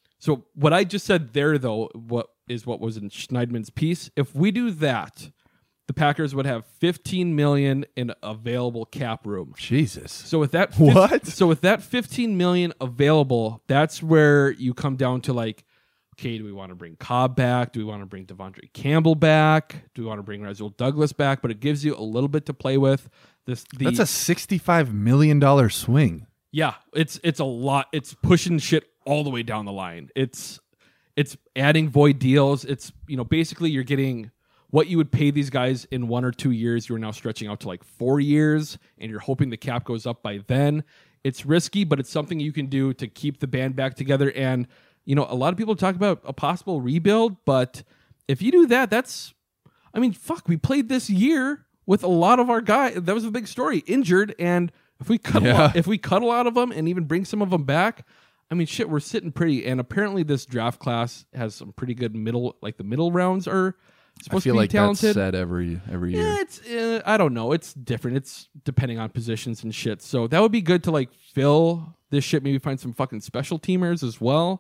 [SPEAKER 13] So what I just said there, though, what is what was in Schneidman's piece. If we do that, the Packers would have fifteen million in available cap room.
[SPEAKER 14] Jesus.
[SPEAKER 13] So with that,
[SPEAKER 14] What?
[SPEAKER 13] So with that fifteen million available, that's where you come down to like, okay, do we want to bring Cobb back? Do we want to bring Devondre Campbell back? Do we want to bring Rasul Douglas back? But it gives you a little bit to play with. This the,
[SPEAKER 14] That's a sixty-five million dollar swing.
[SPEAKER 13] yeah, it's it's a lot. It's pushing shit all the way down the line. It's it's adding void deals. It's you know basically you're getting what you would pay these guys in one or two years, you're now stretching out to like four years, and you're hoping the cap goes up by then. It's risky, but it's something you can do to keep the band back together. And, you know, a lot of people talk about a possible rebuild, but if you do that, that's, I mean, fuck, we played this year with a lot of our guys. That was a big story, injured. And if we cut,
[SPEAKER 14] Yeah.
[SPEAKER 13] a lot, if we cut a lot of them and even bring some of them back, I mean, shit, we're sitting pretty. And apparently this draft class has some pretty good middle, like the middle rounds are supposed
[SPEAKER 14] I feel
[SPEAKER 13] to be
[SPEAKER 14] like
[SPEAKER 13] talented.
[SPEAKER 14] that's said every every year.
[SPEAKER 13] Yeah, it's uh, I don't know. It's different. It's depending on positions and shit. So that would be good to like fill this shit. Maybe find some fucking special teamers as well.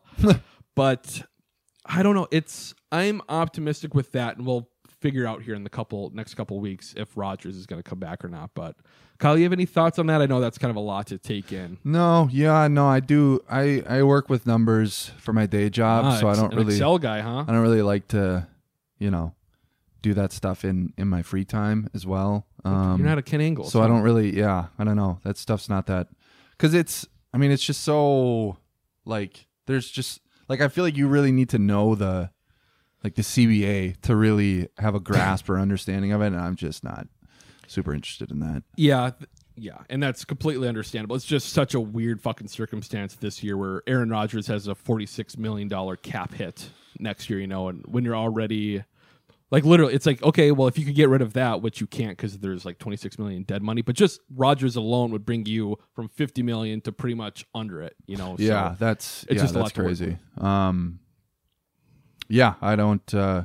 [SPEAKER 13] But I don't know. It's I'm optimistic with that, and we'll figure out here in the couple next couple weeks if Rodgers is going to come back or not. But Kyle, you have any thoughts on that? I know that's kind of a lot to take in.
[SPEAKER 14] No, yeah, no, I do. I I work with numbers for my day job,
[SPEAKER 13] Ah,
[SPEAKER 14] so I
[SPEAKER 13] ex-
[SPEAKER 14] don't
[SPEAKER 13] an
[SPEAKER 14] really
[SPEAKER 13] Excel guy, huh?
[SPEAKER 14] I don't really like to, you know, do that stuff in in my free time as well. Um,
[SPEAKER 13] You're not a Ken Ingalls,
[SPEAKER 14] so I
[SPEAKER 13] huh?
[SPEAKER 14] don't really. Yeah, I don't know. That stuff's not that because it's. I mean, it's just so like there's just like I feel like you really need to know the like the C B A to really have a grasp or understanding of it, and I'm just not super interested in that.
[SPEAKER 13] Yeah, th- yeah, and that's completely understandable. It's just such a weird fucking circumstance this year where Aaron Rodgers has a forty-six million dollars cap hit next year, you know, and when you're already, like literally, it's like, okay, well, if you could get rid of that, which you can't because there's like twenty-six million dollars dead money, but just Rodgers alone would bring you from fifty million dollars to pretty much under it, you know?
[SPEAKER 14] Yeah,
[SPEAKER 13] so
[SPEAKER 14] that's
[SPEAKER 13] it's
[SPEAKER 14] yeah,
[SPEAKER 13] just a
[SPEAKER 14] that's
[SPEAKER 13] lot to work
[SPEAKER 14] crazy.
[SPEAKER 13] with.
[SPEAKER 14] Um, yeah, I don't. Uh,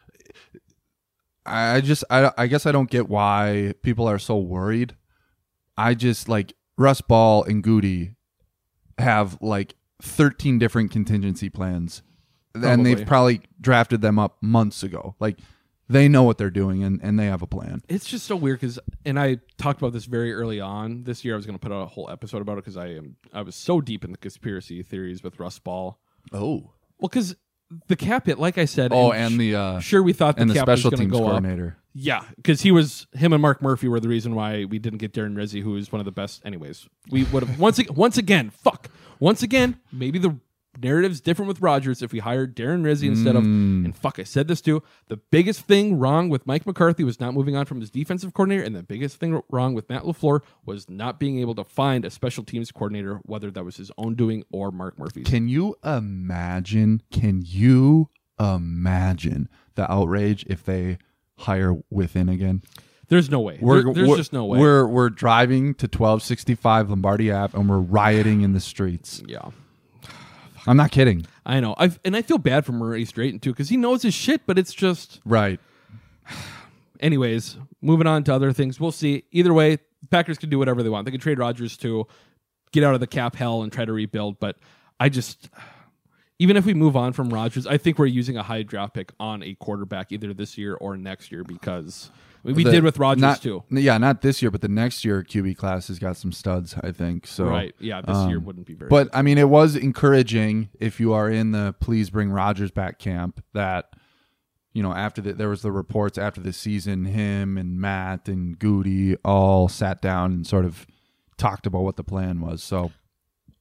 [SPEAKER 14] I just, I, I guess I don't get why people are so worried. I just like Russ Ball and Goody have like thirteen different contingency plans,
[SPEAKER 13] Probably.
[SPEAKER 14] and they've probably drafted them up months ago. Like they know what they're doing, and, and they have a plan.
[SPEAKER 13] It's just so weird because, and I talked about this very early on this year. I was going to put out a whole episode about it because I am I was so deep in the conspiracy theories with Russ Ball.
[SPEAKER 14] Oh,
[SPEAKER 13] well, because the cap hit, like I said.
[SPEAKER 14] Oh,
[SPEAKER 13] sh-
[SPEAKER 14] and the uh,
[SPEAKER 13] sure we thought the
[SPEAKER 14] and the
[SPEAKER 13] cap
[SPEAKER 14] special
[SPEAKER 13] was going
[SPEAKER 14] teams
[SPEAKER 13] to go up.
[SPEAKER 14] coordinator.
[SPEAKER 13] Yeah, because he was him and Mark Murphy were the reason why we didn't get Darren Rizzi, who is one of the best. Anyways, we would have once ag- once again, fuck, once again, maybe the narrative's different with Rodgers if we hired Darren Rizzi instead of.
[SPEAKER 14] Mm.
[SPEAKER 13] And fuck, I said this too. The biggest thing wrong with Mike McCarthy was not moving on from his defensive coordinator, and the biggest thing wrong with Matt LaFleur was not being able to find a special teams coordinator, whether that was his own doing or Mark Murphy's.
[SPEAKER 14] Can you imagine? Can you imagine the outrage if they hire Within again?
[SPEAKER 13] There's no way.
[SPEAKER 14] We're,
[SPEAKER 13] There- there's
[SPEAKER 14] we're-
[SPEAKER 13] just no way.
[SPEAKER 14] We're we're driving to twelve sixty-five Lombardi Ave and we're rioting in the streets.
[SPEAKER 13] Yeah.
[SPEAKER 14] I'm not kidding.
[SPEAKER 13] I know. I and I feel bad for Maurice Drayton too because he knows his shit, but it's just
[SPEAKER 14] right.
[SPEAKER 13] Anyways, moving on to other things. We'll see. Either way, Packers can do whatever they want. They can trade Rodgers to get out of the cap hell and try to rebuild. But I just, even if we move on from Rodgers, I think we're using a high draft pick on a quarterback either this year or next year because we, we
[SPEAKER 14] The-
[SPEAKER 13] did with Rodgers
[SPEAKER 14] not-
[SPEAKER 13] too.
[SPEAKER 14] Yeah, not this year, but the next year Q B class has got some studs, I think. So
[SPEAKER 13] Right. Yeah, this year wouldn't be very
[SPEAKER 14] But I mean, it was encouraging if you are in the please bring Rodgers back camp that, you know, after the, there was the reports after the season, him and Matt and Goody all sat down and sort of talked about what the plan was. So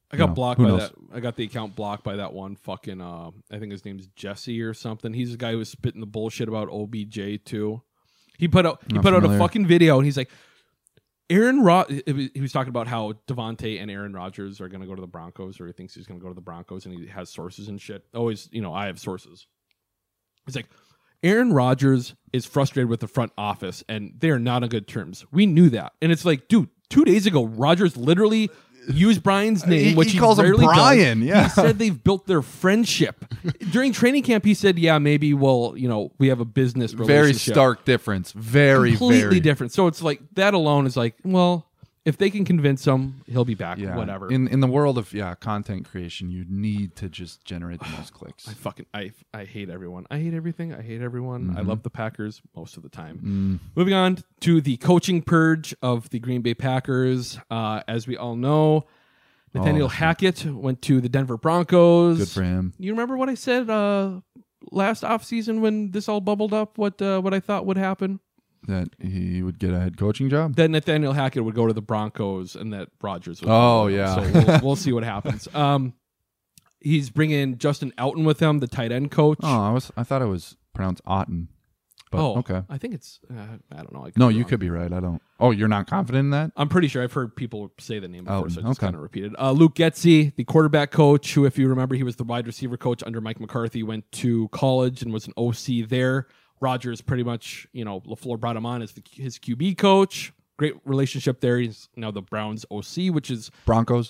[SPEAKER 13] I got
[SPEAKER 14] you know,
[SPEAKER 13] blocked
[SPEAKER 14] who
[SPEAKER 13] by
[SPEAKER 14] knows?
[SPEAKER 13] that. I got the account blocked by that one fucking. Uh, I think his name's Jesse or something. He's the guy who was spitting the bullshit about O B J too. He put out he
[SPEAKER 14] Not
[SPEAKER 13] put out a
[SPEAKER 14] familiar.
[SPEAKER 13] fucking video and he's like, Aaron Rod. He was talking about how Devontae and Aaron Rodgers are going to go to the Broncos, or he thinks he's going to go to the Broncos, and he has sources and shit. Always, you know, I have sources. He's like, Aaron Rodgers is frustrated with the front office, and they're not on good terms. We knew that, and it's like, dude, two days ago, Rodgers literally used Brian's name,
[SPEAKER 14] He-
[SPEAKER 13] which
[SPEAKER 14] he
[SPEAKER 13] he,
[SPEAKER 14] calls him
[SPEAKER 13] rarely
[SPEAKER 14] Brian,
[SPEAKER 13] does.
[SPEAKER 14] yeah.
[SPEAKER 13] He said they've built their friendship. During training camp, he said, yeah, maybe we'll, you know, we have a business
[SPEAKER 14] Very
[SPEAKER 13] relationship.
[SPEAKER 14] stark difference. Very,
[SPEAKER 13] Completely
[SPEAKER 14] very
[SPEAKER 13] different. So it's like, that alone is like, well, if they can convince him, he'll be back,
[SPEAKER 14] Yeah.
[SPEAKER 13] whatever.
[SPEAKER 14] In in the world of yeah content creation, you need to just generate the most clicks.
[SPEAKER 13] I fucking, I, I hate everyone. I hate everything. I hate everyone. I
[SPEAKER 14] Mhm.
[SPEAKER 13] love the Packers most of the time.
[SPEAKER 14] Mm.
[SPEAKER 13] Moving on to the coaching purge of the Green Bay Packers. Uh, as we all know, Nathaniel
[SPEAKER 14] Oh.
[SPEAKER 13] Hackett went to the Denver Broncos.
[SPEAKER 14] Good for him.
[SPEAKER 13] You remember what I said uh, last offseason when this all bubbled up? What uh, what I thought would happen?
[SPEAKER 14] That he would get a head coaching job.
[SPEAKER 13] That Nathaniel Hackett would go to the Broncos and that Rodgers would.
[SPEAKER 14] Oh,
[SPEAKER 13] go.
[SPEAKER 14] yeah.
[SPEAKER 13] So we'll, we'll see what happens. Um, he's bringing Justin Elton with him, the tight end coach.
[SPEAKER 14] Oh, I was I thought it was pronounced Otten. But
[SPEAKER 13] oh,
[SPEAKER 14] okay.
[SPEAKER 13] I think it's. Uh, I don't know. I could
[SPEAKER 14] No,
[SPEAKER 13] be
[SPEAKER 14] you
[SPEAKER 13] wrong.
[SPEAKER 14] could be right. I don't. Oh, you're not confident in that?
[SPEAKER 13] I'm pretty sure I've heard people say the name before,
[SPEAKER 14] Elton,
[SPEAKER 13] so I just
[SPEAKER 14] okay.
[SPEAKER 13] kind of repeated. Uh, Luke Getsy, the quarterback coach, who, if you remember, he was the wide receiver coach under Mike McCarthy, went to college and was an O C there. Rodgers pretty much, you know, LaFleur brought him on as the, his Q B coach. Great relationship there. He's now the Browns O C, which is
[SPEAKER 14] Broncos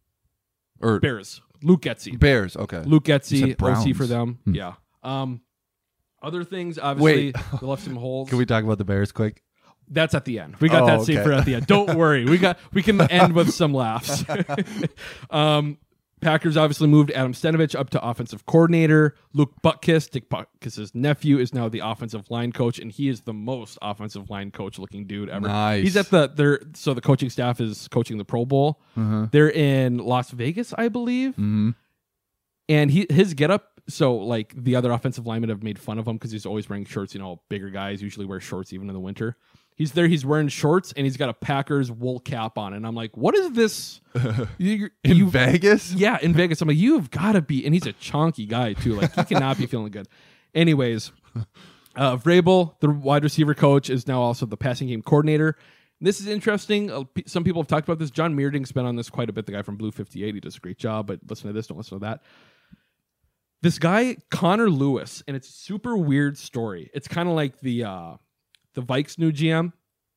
[SPEAKER 14] or
[SPEAKER 13] Bears. Luke Getsy.
[SPEAKER 14] Bears. Okay.
[SPEAKER 13] Luke
[SPEAKER 14] You
[SPEAKER 13] Getsy,
[SPEAKER 14] said
[SPEAKER 13] O C for
[SPEAKER 14] Browns.
[SPEAKER 13] them.
[SPEAKER 14] Hmm.
[SPEAKER 13] Yeah. Um, other things, obviously,
[SPEAKER 14] Wait.
[SPEAKER 13] they left some holes.
[SPEAKER 14] Can we talk about the Bears quick?
[SPEAKER 13] That's at the end. We got
[SPEAKER 14] Oh,
[SPEAKER 13] that saved
[SPEAKER 14] okay.
[SPEAKER 13] for at the end. Don't worry. We got we can end with some laughs. um, Packers obviously moved Adam Stenovich up to offensive coordinator. Luke Butkus, Dick Butkus' nephew, is now the offensive line coach, and he is the most offensive line coach looking dude ever.
[SPEAKER 14] Nice.
[SPEAKER 13] He's at the there. So the coaching staff is coaching the Pro Bowl.
[SPEAKER 14] Uh-huh.
[SPEAKER 13] They're in Las Vegas, I believe,
[SPEAKER 14] Mm-hmm.
[SPEAKER 13] and he his getup. So like the other offensive linemen have made fun of him because he's always wearing shorts. You know, bigger guys usually wear shorts even in the winter. He's there. He's wearing shorts and he's got a Packers wool cap on. And I'm like, what is this? You,
[SPEAKER 14] In
[SPEAKER 13] you-
[SPEAKER 14] Vegas?
[SPEAKER 13] Yeah, in Vegas. I'm like, you have got to be. And he's a chonky guy too. Like he cannot be feeling good. Anyways, uh, Vrabel, the wide receiver coach, is now also the passing game coordinator. This is interesting. Uh, pe- some people have talked about this. John Meerding's been on this quite a bit. The guy from Blue fifty-eight. He does a great job. But listen to this. Don't listen to that. This guy, Connor Lewis, and it's a super weird story. It's kind of like the uh, the Vikes' new G M.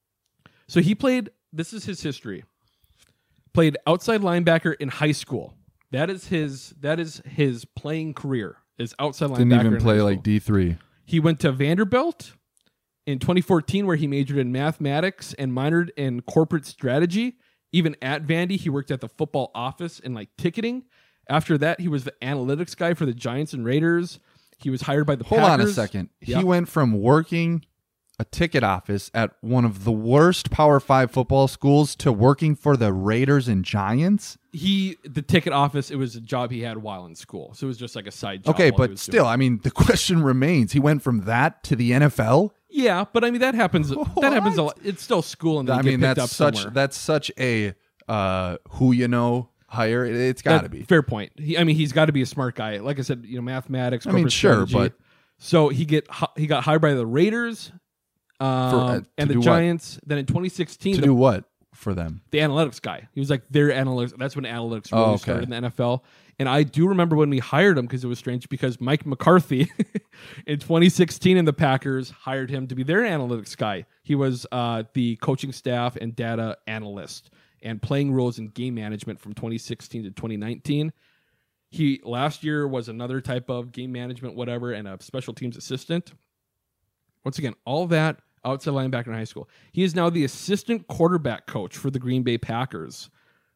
[SPEAKER 13] So he played, this is his history. Played outside linebacker in high school. That is his that is his playing career. Is outside
[SPEAKER 14] Didn't
[SPEAKER 13] linebacker
[SPEAKER 14] even
[SPEAKER 13] in
[SPEAKER 14] play
[SPEAKER 13] high
[SPEAKER 14] like
[SPEAKER 13] school.
[SPEAKER 14] D three.
[SPEAKER 13] He went to Vanderbilt in twenty fourteen, where he majored in mathematics and minored in corporate strategy. Even at Vandy, he worked at the football office and like ticketing. After that, he was the analytics guy for the Giants and Raiders. He was hired by the
[SPEAKER 14] Hold
[SPEAKER 13] Packers.
[SPEAKER 14] on a second.
[SPEAKER 13] Yep.
[SPEAKER 14] He went from working a ticket office at one of the worst Power Five football schools to working for the Raiders and Giants.
[SPEAKER 13] He the ticket office. It was a job he had while in school, so it was just like a side job.
[SPEAKER 14] Okay,
[SPEAKER 13] while he
[SPEAKER 14] but
[SPEAKER 13] was
[SPEAKER 14] still,
[SPEAKER 13] doing it.
[SPEAKER 14] I mean, the question remains: he went from that to the N F L.
[SPEAKER 13] Yeah, but I mean that happens. That happens a lot. It's still school, and then
[SPEAKER 14] I
[SPEAKER 13] you
[SPEAKER 14] mean,
[SPEAKER 13] get picked
[SPEAKER 14] that's
[SPEAKER 13] up
[SPEAKER 14] such
[SPEAKER 13] somewhere.
[SPEAKER 14] that's such a uh, who you know hire. It, it's got to
[SPEAKER 13] That-
[SPEAKER 14] be.
[SPEAKER 13] fair point. He, I mean, he's got to be a smart guy. Like I said, you know, mathematics.
[SPEAKER 14] I mean,
[SPEAKER 13] corporate
[SPEAKER 14] sure,
[SPEAKER 13] strategy.
[SPEAKER 14] but-
[SPEAKER 13] so he get hi- he got hired by the Raiders um,
[SPEAKER 14] uh, to
[SPEAKER 13] and the
[SPEAKER 14] do what?
[SPEAKER 13] Giants. Then in twenty sixteen,
[SPEAKER 14] To
[SPEAKER 13] the,
[SPEAKER 14] do what for them?
[SPEAKER 13] the analytics guy. He was like their analytics. That's when analytics really
[SPEAKER 14] Oh, okay.
[SPEAKER 13] started in the N F L. And I do remember when we hired him because it was strange because Mike McCarthy in twenty sixteen in the Packers hired him to be their analytics guy. He was uh, the coaching staff and data analyst and playing roles in game management from twenty sixteen to twenty nineteen. He last year was another type of game management, whatever, and a special teams assistant. Once again, all that outside linebacker in high school. He is now the assistant quarterback coach for the Green Bay Packers.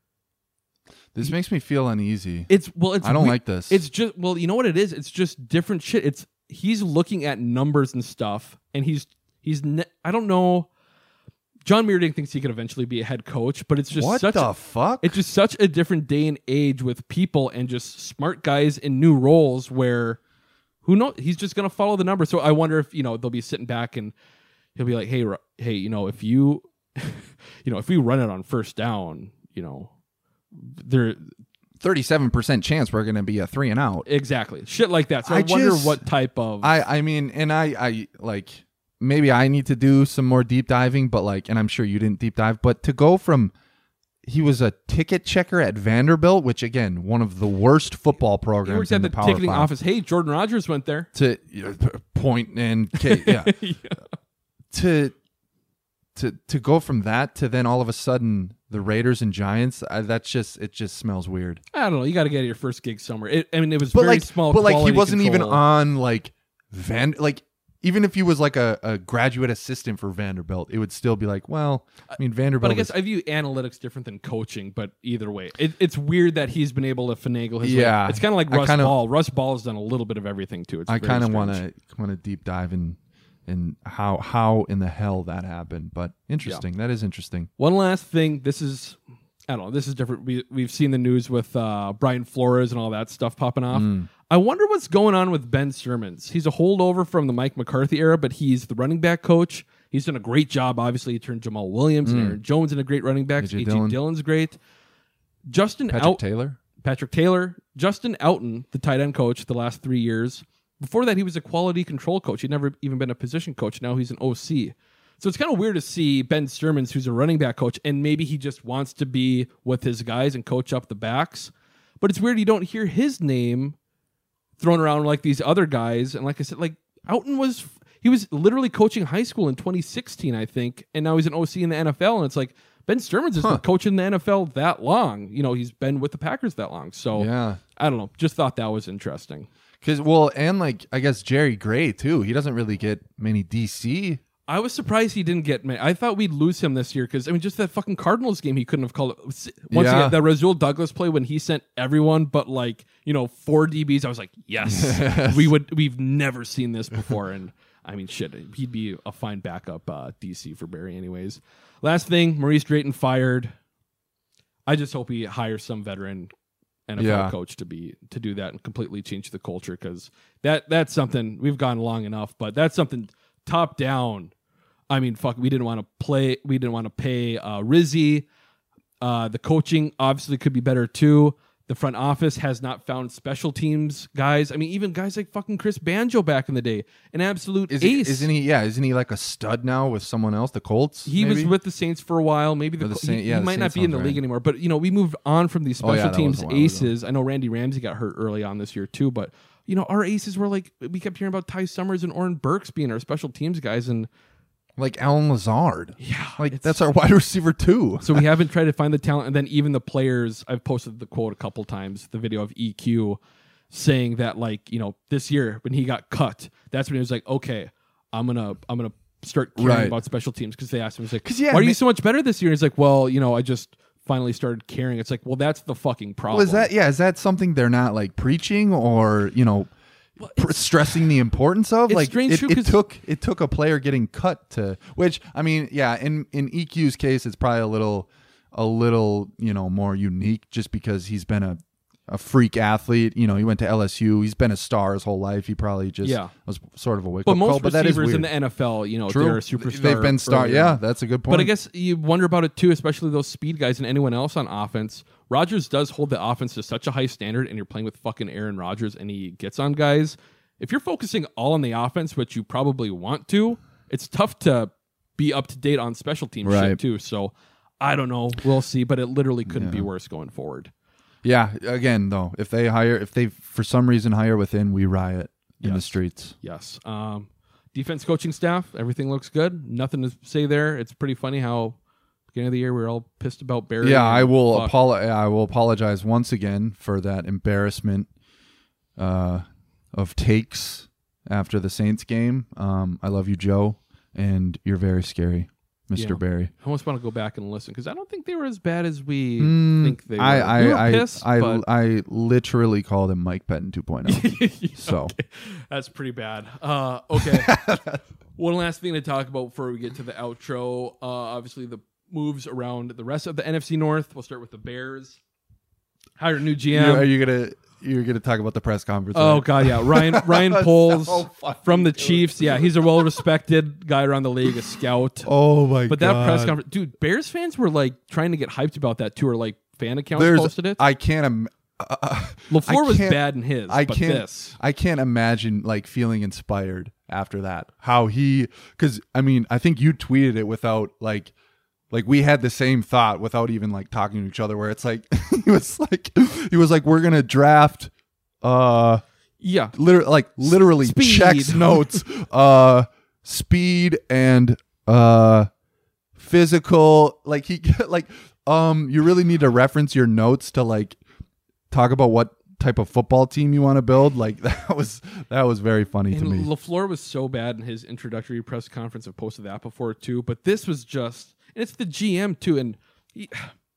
[SPEAKER 14] This makes me feel uneasy.
[SPEAKER 13] It's well, it's
[SPEAKER 14] I don't
[SPEAKER 13] we-
[SPEAKER 14] like this.
[SPEAKER 13] It's just well, you know what it is? It's just different shit. It's he's looking at numbers and stuff, and he's he's ne- I don't know. John Meerding thinks he could eventually be a head coach, but it's just
[SPEAKER 14] What
[SPEAKER 13] such
[SPEAKER 14] the
[SPEAKER 13] a,
[SPEAKER 14] fuck?
[SPEAKER 13] It's just such a different day and age with people and just smart guys in new roles where who knows? He's just gonna follow the numbers. So I wonder if you know they'll be sitting back and he'll be like, "Hey, Ro- hey, you know, if you, you know, if we run it on first down, you know, there."
[SPEAKER 14] thirty-seven percent chance we're going to be a three and out.
[SPEAKER 13] Exactly. Shit like that. So I, I wonder just, what type of...
[SPEAKER 14] I, I mean, and I, I like, maybe I need to do some more deep diving, but like, and I'm sure you didn't deep dive, but to go from, he was a ticket checker at Vanderbilt, which again, one of the worst football programs
[SPEAKER 13] he worked
[SPEAKER 14] in
[SPEAKER 13] at
[SPEAKER 14] the,
[SPEAKER 13] the
[SPEAKER 14] Power
[SPEAKER 13] ticketing
[SPEAKER 14] Five.
[SPEAKER 13] office. Hey, Jordan Rogers went there.
[SPEAKER 14] To you know, point and K, yeah. yeah. To, to, to go from that to then all of a sudden the Raiders and Giants, I, that's just, it just smells weird.
[SPEAKER 13] I don't know. You got to get your first gig somewhere. It, I mean, it was
[SPEAKER 14] but
[SPEAKER 13] very
[SPEAKER 14] like,
[SPEAKER 13] small.
[SPEAKER 14] But like, he wasn't
[SPEAKER 13] control.
[SPEAKER 14] even on like Van, like, even if he was like a, a graduate assistant for Vanderbilt, it would still be like, well, I mean, Vanderbilt.
[SPEAKER 13] But I guess
[SPEAKER 14] is,
[SPEAKER 13] I view analytics different than coaching, but either way, it, it's weird that he's been able to finagle his
[SPEAKER 14] yeah,
[SPEAKER 13] way. It's kind of like Russ
[SPEAKER 14] kinda,
[SPEAKER 13] Ball. Russ Ball has done a little bit of everything too. It's
[SPEAKER 14] I
[SPEAKER 13] kind of
[SPEAKER 14] want to want to deep dive in in how how in the hell that happened, but interesting. Yeah. That is interesting.
[SPEAKER 13] One last thing. This is I don't know. This is different. We we've seen the news with uh, Brian Flores and all that stuff popping off.
[SPEAKER 14] Mm.
[SPEAKER 13] I wonder what's going on with Ben Simmons. He's a holdover from the Mike McCarthy era, but he's the running back coach. He's done a great job. Obviously, he turned Jamal Williams mm. and Aaron Jones into great running backs. A J Dillon. Dillon's great. Justin
[SPEAKER 14] Patrick
[SPEAKER 13] Out-
[SPEAKER 14] Taylor.
[SPEAKER 13] Patrick Taylor. Justin Outten, the tight end coach the last three years. Before that, he was a quality control coach. He'd never even been a position coach. Now he's an O C. So it's kind of weird to see Ben Simmons, who's a running back coach, and maybe he just wants to be with his guys and coach up the backs. But it's weird you don't hear his name thrown around like these other guys. And like I said, like Outten was, he was literally coaching high school in twenty sixteen, I think, and now he's an O C in the N F L. And it's like Ben Simmons has huh. been coaching the N F L that long. You know, he's been with the Packers that long. So
[SPEAKER 14] yeah.
[SPEAKER 13] I don't know. Just thought that was interesting.
[SPEAKER 14] Because, well, and like, I guess Jerry Gray, too. He doesn't really get many D C.
[SPEAKER 13] I was surprised he didn't get many. I thought we'd lose him this year because, I mean, just that fucking Cardinals game, he couldn't have called it. Once
[SPEAKER 14] yeah.
[SPEAKER 13] again, that Rasul Douglas play when he sent everyone but, like, you know, four D Bs, I was like, yes, we would, we've never seen this before. And, I mean, shit, he'd be a fine backup uh, D C for Barry anyways. Last thing, Maurice Drayton fired. I just hope he hires some veteran N F L
[SPEAKER 14] yeah.
[SPEAKER 13] coach to be to do that and completely change the culture, because that that's something we've gone long enough, but that's something top down. I mean, fuck, we didn't want to play, we didn't want to pay uh, Rizzi. Uh, the coaching obviously could be better too. The front office has not found special teams guys. I mean, even guys like fucking Chris Banjo back in the day, an absolute
[SPEAKER 14] Is
[SPEAKER 13] ace.
[SPEAKER 14] He, isn't he? Yeah, isn't he like a stud now with someone else? The Colts.
[SPEAKER 13] He
[SPEAKER 14] maybe?
[SPEAKER 13] was with the Saints for a while. Maybe the,
[SPEAKER 14] the
[SPEAKER 13] he,
[SPEAKER 14] Saint, yeah,
[SPEAKER 13] he
[SPEAKER 14] the
[SPEAKER 13] might
[SPEAKER 14] Saints
[SPEAKER 13] not be in the
[SPEAKER 14] right.
[SPEAKER 13] league anymore. But you know, we moved on from these special
[SPEAKER 14] oh, yeah,
[SPEAKER 13] teams
[SPEAKER 14] ago.
[SPEAKER 13] aces. I know Randy Ramsey got hurt early on this year too, but you know, our aces were like, we kept hearing about Ty Summers and Oren Burks being our special teams guys, and
[SPEAKER 14] like Alan Lazard.
[SPEAKER 13] Yeah,
[SPEAKER 14] like that's our wide receiver too.
[SPEAKER 13] So we haven't tried to find the talent, and then even the players. I've posted the quote a couple times, the video of E Q saying that, like, you know, this year when he got cut, that's when he was like, okay, I'm gonna I'm gonna start caring
[SPEAKER 14] right.
[SPEAKER 13] about special teams, because they asked him, he's like,
[SPEAKER 14] yeah,
[SPEAKER 13] why are
[SPEAKER 14] man-
[SPEAKER 13] you so much better this year? And he's like, well, you know, I just finally started caring. It's like, well, that's the fucking problem.
[SPEAKER 14] Well, is that yeah? Is that something they're not like preaching or you know?
[SPEAKER 13] Well,
[SPEAKER 14] pr- stressing the importance of
[SPEAKER 13] it's
[SPEAKER 14] like
[SPEAKER 13] strange
[SPEAKER 14] it,
[SPEAKER 13] too,
[SPEAKER 14] it took it took a player getting cut to which I mean yeah in in E Q's case it's probably a little a little you know more unique just because he's been a a freak athlete. You know, he went to L S U. He's been a star his whole life. He probably just
[SPEAKER 13] yeah.
[SPEAKER 14] was sort of a wake
[SPEAKER 13] but
[SPEAKER 14] up
[SPEAKER 13] most
[SPEAKER 14] call. But that is
[SPEAKER 13] receivers
[SPEAKER 14] weird.
[SPEAKER 13] in the N F L, you know,
[SPEAKER 14] True.
[SPEAKER 13] they're a superstar.
[SPEAKER 14] They've been star.
[SPEAKER 13] earlier.
[SPEAKER 14] Yeah, that's a good point.
[SPEAKER 13] But I guess you wonder about it too, especially those speed guys and anyone else on offense. Rodgers does hold the offense to such a high standard, and you're playing with fucking Aaron Rodgers, and he gets on guys. If you're focusing all on the offense, which you probably want to, it's tough to be up to date on special team
[SPEAKER 14] right.
[SPEAKER 13] shit too. So I don't know. We'll see, but it literally couldn't
[SPEAKER 14] yeah.
[SPEAKER 13] be worse going forward.
[SPEAKER 14] Yeah. Again, though, if they hire, if they for some reason hire within, we riot in
[SPEAKER 13] yes.
[SPEAKER 14] the streets.
[SPEAKER 13] Yes. Um, defense coaching staff, everything looks good. Nothing to say there. It's pretty funny how beginning of the year we were all pissed about Barry.
[SPEAKER 14] Yeah, I will
[SPEAKER 13] fuck.
[SPEAKER 14] apolo- I will apologize once again for that embarrassment uh, of takes after the Saints game. Um, I love you, Joe, and you're very scary, Mister
[SPEAKER 13] Yeah.
[SPEAKER 14] Barry.
[SPEAKER 13] I almost want to go back and listen because I don't think they were as bad as we
[SPEAKER 14] Mm,
[SPEAKER 13] think they were.
[SPEAKER 14] I I
[SPEAKER 13] we were
[SPEAKER 14] I,
[SPEAKER 13] pissed,
[SPEAKER 14] I,
[SPEAKER 13] but...
[SPEAKER 14] I literally called him Mike Pettin two point oh. So
[SPEAKER 13] okay. That's pretty bad. Uh, okay. One last thing to talk about before we get to the outro. Uh, obviously, the moves around the rest of the N F C North. We'll start with the Bears. Hired a new G M.
[SPEAKER 14] are you gonna you're gonna talk about the press conference?
[SPEAKER 13] Oh
[SPEAKER 14] right?
[SPEAKER 13] god, yeah. Ryan Ryan Poles
[SPEAKER 14] so
[SPEAKER 13] from the Chiefs. Yeah, he's a well respected guy around the league, a scout.
[SPEAKER 14] Oh my
[SPEAKER 13] but
[SPEAKER 14] god!
[SPEAKER 13] But that press conference, dude. Bears fans were like trying to get hyped about that too, or like fan accounts
[SPEAKER 14] There's,
[SPEAKER 13] posted it.
[SPEAKER 14] I can't. Im- Uh,
[SPEAKER 13] LaFleur
[SPEAKER 14] I
[SPEAKER 13] was
[SPEAKER 14] can't-
[SPEAKER 13] bad in his,
[SPEAKER 14] I
[SPEAKER 13] but
[SPEAKER 14] can't.
[SPEAKER 13] this.
[SPEAKER 14] I can't imagine like feeling inspired after that. How he, because I mean, I think you tweeted it without like, like we had the same thought without even like talking to each other. Where it's like he was like he was like we're gonna draft, uh,
[SPEAKER 13] yeah,
[SPEAKER 14] literally like literally
[SPEAKER 13] Speed.
[SPEAKER 14] checks notes, uh, speed and uh, physical. Like he like um, you really need to reference your notes to like talk about what type of football team you want to build. Like that was that was very funny
[SPEAKER 13] And
[SPEAKER 14] to me.
[SPEAKER 13] LaFleur was so bad in his introductory press conference. I've posted that before too, but this was just, and it's the G M too, and he,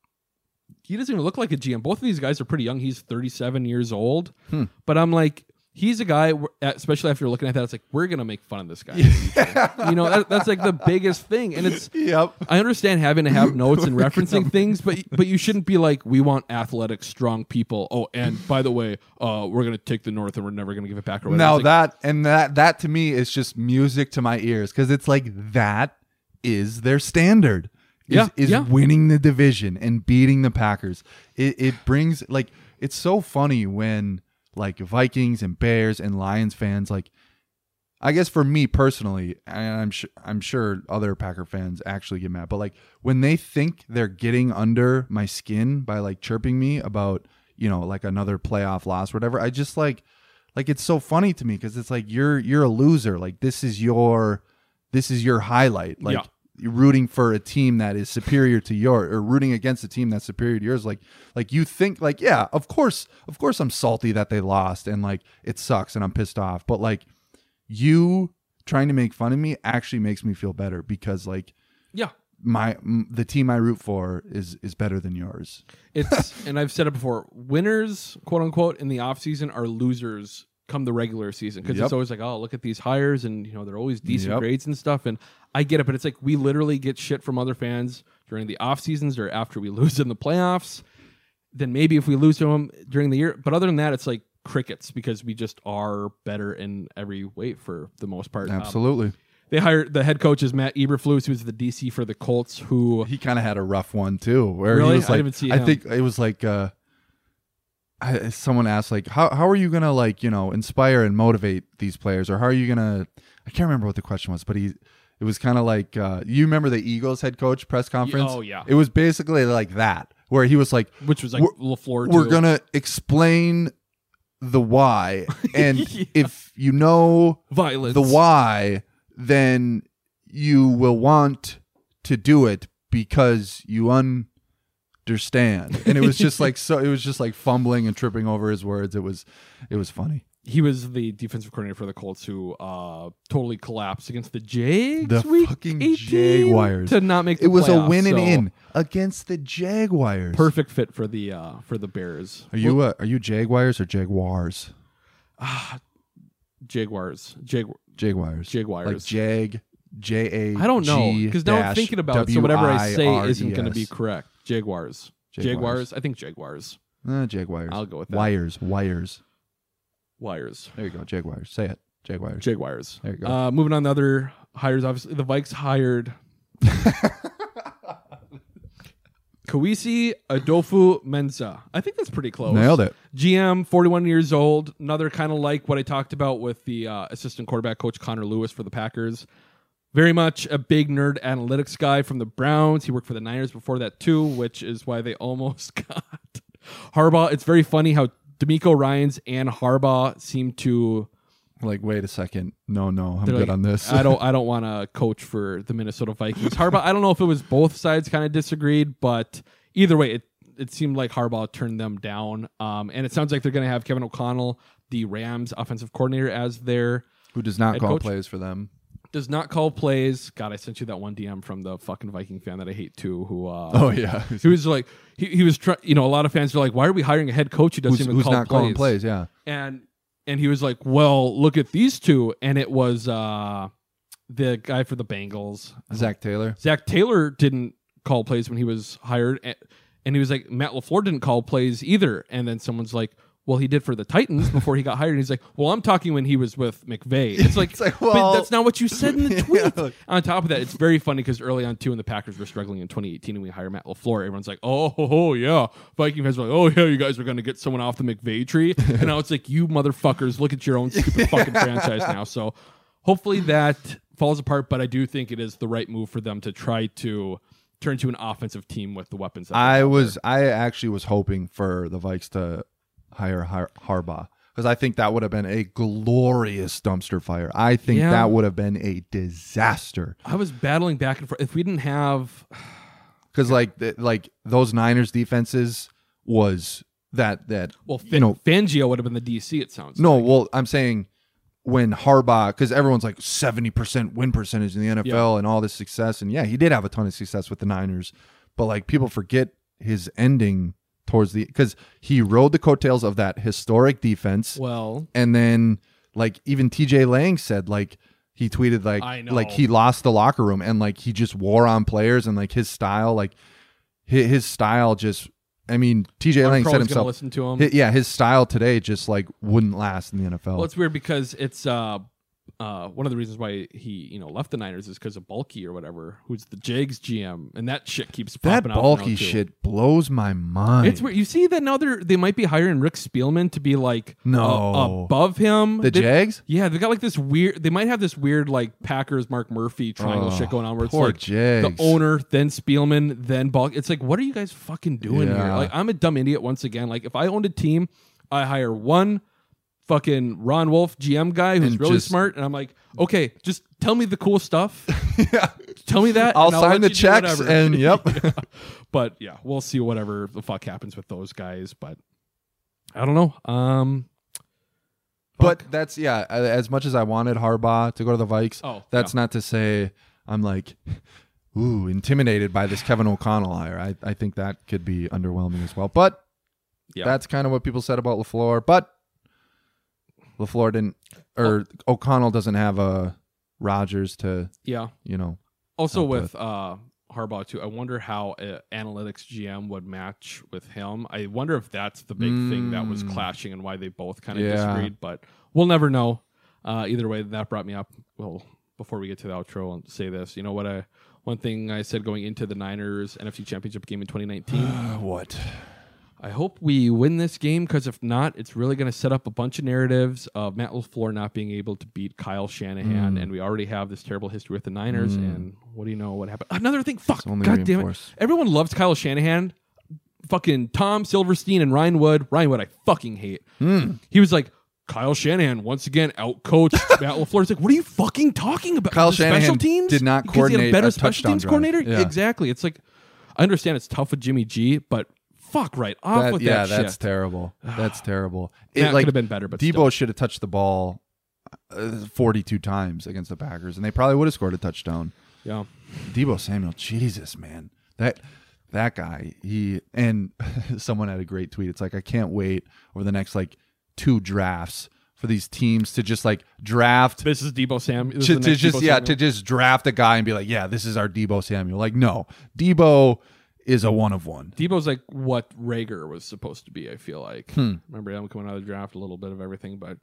[SPEAKER 13] he doesn't even look like a G M. Both of these guys are pretty young. He's thirty-seven years old,
[SPEAKER 14] Hmm.
[SPEAKER 13] but I'm like, he's a guy, especially after looking at that, it's like, we're going to make fun of this guy. You know, that, that's like the biggest thing. And it's,
[SPEAKER 14] yep.
[SPEAKER 13] I understand having to have notes and referencing things, but but you shouldn't be like, we want athletic, strong people. Oh, and by the way, uh, we're going to take the North and we're never going to give it back. Or whatever.
[SPEAKER 14] Now
[SPEAKER 13] It's like,
[SPEAKER 14] that and that that to me is just music to my ears because it's like that is their standard. Is,
[SPEAKER 13] Yeah,
[SPEAKER 14] is
[SPEAKER 13] yeah.
[SPEAKER 14] winning the division and beating the Packers. It it brings like it's so funny when like Vikings and Bears and Lions fans like. I guess for me personally, and I'm sure I'm sure other Packer fans actually get mad, but like when they think they're getting under my skin by like chirping me about, you know, like another playoff loss or whatever, I just like like it's so funny to me because it's like you're you're a loser. Like this is your this is your highlight. Like
[SPEAKER 13] Yeah.
[SPEAKER 14] you're rooting for a team that is superior to your or rooting against a team that's superior to yours. Like like you think like, yeah, of course, of course I'm salty that they lost and like it sucks and I'm pissed off. But like you trying to make fun of me actually makes me feel better because like
[SPEAKER 13] yeah,
[SPEAKER 14] my m- the team I root for is is better than yours.
[SPEAKER 13] it's, and I've said it before, winners, quote unquote, in the offseason are losers come the regular season because
[SPEAKER 14] Yep.
[SPEAKER 13] it's always like, oh, look at these hires and, you know, they're always decent
[SPEAKER 14] Yep.
[SPEAKER 13] grades and stuff. And I get it, but it's like we literally get shit from other fans during the off seasons or after we lose in the playoffs. Then maybe if we lose to them during the year. But other than that, it's like crickets because we just are better in every way for the most part. Um,
[SPEAKER 14] Absolutely.
[SPEAKER 13] they hired the head coach is Matt Eberflus, who's the D C for the Colts, who
[SPEAKER 14] He kind of had a rough one too, where
[SPEAKER 13] Really?
[SPEAKER 14] he was
[SPEAKER 13] I
[SPEAKER 14] like,
[SPEAKER 13] didn't see
[SPEAKER 14] I
[SPEAKER 13] him.
[SPEAKER 14] think it was like, uh, I, someone asked like, how how are you gonna like you know inspire and motivate these players, or how are you gonna? I can't remember what the question was, but he, it was kind of like, uh, you remember the Eagles head coach press conference?
[SPEAKER 13] oh, yeah.
[SPEAKER 14] It was basically like that, where he was like,
[SPEAKER 13] which was like
[SPEAKER 14] we're,
[SPEAKER 13] LaFleur.
[SPEAKER 14] we're
[SPEAKER 13] too.
[SPEAKER 14] gonna explain the why, and
[SPEAKER 13] Yeah.
[SPEAKER 14] if you know
[SPEAKER 13] Violence.
[SPEAKER 14] the why, then you will want to do it because you understand. And it was just like so. It was just like fumbling and tripping over his words. It was, it was funny.
[SPEAKER 13] He was the defensive coordinator for the Colts who uh, totally collapsed against the Jags.
[SPEAKER 14] The
[SPEAKER 13] week
[SPEAKER 14] fucking
[SPEAKER 13] eighteen
[SPEAKER 14] Jaguars
[SPEAKER 13] to not make. The
[SPEAKER 14] It was a
[SPEAKER 13] playoffs,
[SPEAKER 14] win and
[SPEAKER 13] so
[SPEAKER 14] in against the Jaguars.
[SPEAKER 13] Perfect fit for the uh, for the Bears.
[SPEAKER 14] Are you uh, are you Jaguars or Jaguars?
[SPEAKER 13] Ah, Jaguars. Jag
[SPEAKER 14] Jaguars.
[SPEAKER 13] Jaguars.
[SPEAKER 14] Like Jag. J A.
[SPEAKER 13] I don't know because now I'm thinking about it, so whatever I say
[SPEAKER 14] W I R E S.
[SPEAKER 13] isn't going to be correct. Jaguars.
[SPEAKER 14] Jaguars.
[SPEAKER 13] Jaguars. I think Jaguars.
[SPEAKER 14] Uh, Jaguars.
[SPEAKER 13] I'll go with that.
[SPEAKER 14] Wires. Wires.
[SPEAKER 13] Wires.
[SPEAKER 14] There you go. Jaguars. Say it. Jaguars.
[SPEAKER 13] Jaguars.
[SPEAKER 14] There you go.
[SPEAKER 13] Uh, moving on to other hires, obviously the Vikes hired Kawisi Adofu Mensah. I think that's pretty close.
[SPEAKER 14] Nailed it.
[SPEAKER 13] G M, forty-one years old. Another kind of like what I talked about with the uh, assistant quarterback coach Connor Lewis for the Packers. Very much a big nerd analytics guy from the Browns. He worked for the Niners before that too, which is why they almost got Harbaugh. It's very funny how DeMeco Ryans and Harbaugh seem to
[SPEAKER 14] like, wait a second. No, no, I'm
[SPEAKER 13] They're
[SPEAKER 14] good
[SPEAKER 13] like,
[SPEAKER 14] on this.
[SPEAKER 13] I don't. I don't want to coach for the Minnesota Vikings. Harbaugh. I don't know if it was both sides kind of disagreed, but either way, it it seemed like Harbaugh turned them down. Um, and it sounds like they're going to have Kevin O'Connell, the Rams offensive coordinator, as their
[SPEAKER 14] Who does not
[SPEAKER 13] head
[SPEAKER 14] call
[SPEAKER 13] coach.
[SPEAKER 14] plays for them.
[SPEAKER 13] Does not call plays. God, I sent you that one D M from the fucking Viking fan that I hate too. Who? Uh,
[SPEAKER 14] Oh, yeah.
[SPEAKER 13] He was like, he, he was trying. You know, a lot of fans are like, why are we hiring a head coach who doesn't
[SPEAKER 14] Who's,
[SPEAKER 13] even
[SPEAKER 14] who's
[SPEAKER 13] call
[SPEAKER 14] not
[SPEAKER 13] plays?
[SPEAKER 14] calling plays? Yeah.
[SPEAKER 13] And and he was like, well, look at these two. And it was uh, the guy for the Bengals,
[SPEAKER 14] Zach Taylor.
[SPEAKER 13] Zach Taylor didn't call plays when he was hired. And, and he was like, Matt LaFleur didn't call plays either. And then someone's like, well, he did for the Titans before he got hired. And he's like, well, I'm talking when he was with McVay. It's like,
[SPEAKER 14] It's like,
[SPEAKER 13] but
[SPEAKER 14] well-
[SPEAKER 13] that's not what you said in the tweet.
[SPEAKER 14] Yeah.
[SPEAKER 13] On top of that, it's very funny because early on, too, when the Packers were struggling in twenty eighteen and we hired Matt LaFleur, everyone's like, oh, oh, oh, yeah. Viking fans were like, oh, yeah, you guys are going to get someone off the McVay tree. And now it's like, you motherfuckers, look at your own stupid fucking franchise now. So hopefully that falls apart, but I do think it is the right move for them to try to turn to an offensive team with the weapons. That
[SPEAKER 14] I was, I actually was hoping for the Vikes to hire Har- Harbaugh because I think that would have been a glorious dumpster fire. I think
[SPEAKER 13] Yeah.
[SPEAKER 14] that would have been a disaster.
[SPEAKER 13] I was battling back and forth. If we didn't have,
[SPEAKER 14] Because like, the, like those Niners defenses was that that
[SPEAKER 13] well,
[SPEAKER 14] you know
[SPEAKER 13] Fangio would have been the D C. It sounds
[SPEAKER 14] no.
[SPEAKER 13] like.
[SPEAKER 14] Well, I'm saying when Harbaugh, because everyone's like seventy percent win percentage in the N F L
[SPEAKER 13] Yeah.
[SPEAKER 14] and all this success, and yeah, he did have a ton of success with the Niners, but like people forget his ending towards the because he rode the coattails of that historic defense.
[SPEAKER 13] Well,
[SPEAKER 14] and then like even T J Lang said like he tweeted like
[SPEAKER 13] I know.
[SPEAKER 14] like he lost the locker room and like he just wore on players and like his style like his, his style just I mean T J Lang
[SPEAKER 13] Pro
[SPEAKER 14] said
[SPEAKER 13] is gonna
[SPEAKER 14] himself
[SPEAKER 13] listen to him.
[SPEAKER 14] hi- yeah his style today just like wouldn't last in the N F L.
[SPEAKER 13] Well, it's weird because it's uh, uh, one of the reasons why he you know left the Niners is because of Bulky or whatever, who's the Jags G M, and that shit keeps
[SPEAKER 14] that
[SPEAKER 13] popping up.
[SPEAKER 14] bulky
[SPEAKER 13] now, too.
[SPEAKER 14] shit blows my mind.
[SPEAKER 13] It's weird. You see that now they're they might be hiring Rick Spielman to be like
[SPEAKER 14] No.
[SPEAKER 13] uh, above him.
[SPEAKER 14] The
[SPEAKER 13] They-
[SPEAKER 14] Jags?
[SPEAKER 13] Yeah, they got like this weird. They might have this weird like Packers Mark Murphy triangle
[SPEAKER 14] Oh,
[SPEAKER 13] shit going on where it's
[SPEAKER 14] poor
[SPEAKER 13] like
[SPEAKER 14] Jags.
[SPEAKER 13] the owner, then Spielman, then Bulk. It's like, what are you guys fucking doing here?
[SPEAKER 14] Yeah.
[SPEAKER 13] Like, I'm a dumb idiot once again. Like, if I owned a team, I hire one fucking Ron Wolf G M guy who's
[SPEAKER 14] And
[SPEAKER 13] really
[SPEAKER 14] just-
[SPEAKER 13] smart, and I'm like, okay, just tell me the cool stuff. yeah, tell me that.
[SPEAKER 14] I'll
[SPEAKER 13] and
[SPEAKER 14] sign
[SPEAKER 13] let
[SPEAKER 14] the
[SPEAKER 13] you do
[SPEAKER 14] checks
[SPEAKER 13] whatever.
[SPEAKER 14] and yep.
[SPEAKER 13] Yeah. But yeah, we'll see whatever the fuck happens with those guys. But I don't know. Um,
[SPEAKER 14] But that's yeah. As much as I wanted Harbaugh to go to the Vikes,
[SPEAKER 13] Oh,
[SPEAKER 14] that's
[SPEAKER 13] yeah.
[SPEAKER 14] not to say I'm like, ooh, intimidated by this Kevin O'Connell hire. I I think that could be underwhelming as well. But
[SPEAKER 13] Yeah.
[SPEAKER 14] that's kind of what people said about LaFleur. But LaFleur didn't, or O'Connell doesn't have a Rodgers to,
[SPEAKER 13] Yeah.
[SPEAKER 14] you know.
[SPEAKER 13] Also
[SPEAKER 14] help
[SPEAKER 13] with uh, Harbaugh too, I wonder how uh, analytics G M would match with him. I wonder if that's the big thing that was
[SPEAKER 14] Mm.
[SPEAKER 13] clashing and why they both kind of
[SPEAKER 14] Yeah.
[SPEAKER 13] disagreed. But we'll never know. Uh, either way, that brought me up. Well, before we get to the outro, I'll say this. You know what? I one thing I said going into the Niners N F C Championship game in twenty nineteen.
[SPEAKER 14] What?
[SPEAKER 13] I hope we win this game because if not, it's really going to set up a bunch of narratives of Matt LaFleur not being able to beat Kyle Shanahan,
[SPEAKER 14] Mm.
[SPEAKER 13] and we already have this terrible history with the Niners.
[SPEAKER 14] Mm.
[SPEAKER 13] And what do you know what happened? Another thing, fuck,
[SPEAKER 14] only
[SPEAKER 13] god damn it!
[SPEAKER 14] reinforced.
[SPEAKER 13] Everyone loves Kyle Shanahan. Fucking Tom Silverstein and Ryan Wood. Ryan Wood, I fucking hate.
[SPEAKER 14] Mm.
[SPEAKER 13] He was like, Kyle Shanahan once again outcoached Matt LaFleur. It's like, what are you fucking talking about?
[SPEAKER 14] Kyle
[SPEAKER 13] The special
[SPEAKER 14] Shanahan
[SPEAKER 13] teams
[SPEAKER 14] did not
[SPEAKER 13] Because he had
[SPEAKER 14] coordinate
[SPEAKER 13] a better
[SPEAKER 14] a
[SPEAKER 13] special
[SPEAKER 14] touchdown
[SPEAKER 13] teams
[SPEAKER 14] drive.
[SPEAKER 13] coordinator.
[SPEAKER 14] Yeah.
[SPEAKER 13] Exactly. It's like, I understand it's tough with Jimmy G, but fuck right off
[SPEAKER 14] That-
[SPEAKER 13] with
[SPEAKER 14] yeah,
[SPEAKER 13] that shit.
[SPEAKER 14] that's terrible. That's terrible.
[SPEAKER 13] That could have been better, but
[SPEAKER 14] Debo
[SPEAKER 13] still.
[SPEAKER 14] should have touched the ball uh, forty-two times against the Packers, and they probably would have scored a touchdown.
[SPEAKER 13] Yeah,
[SPEAKER 14] Debo Samuel, Jesus, man, that that guy. He and someone had a great tweet. It's like I can't wait over the next like two drafts for these teams to just like draft.
[SPEAKER 13] This is Debo Samuel. This
[SPEAKER 14] To,
[SPEAKER 13] is the
[SPEAKER 14] to
[SPEAKER 13] next
[SPEAKER 14] just
[SPEAKER 13] Debo
[SPEAKER 14] yeah,
[SPEAKER 13] Samuel.
[SPEAKER 14] to just draft a guy and be like, yeah, this is our Debo Samuel. Like, no, Debo is a one of one.
[SPEAKER 13] Debo's like what Rager was supposed to be, I feel like.
[SPEAKER 14] Hmm.
[SPEAKER 13] Remember him coming out of the draft, a little bit of everything, but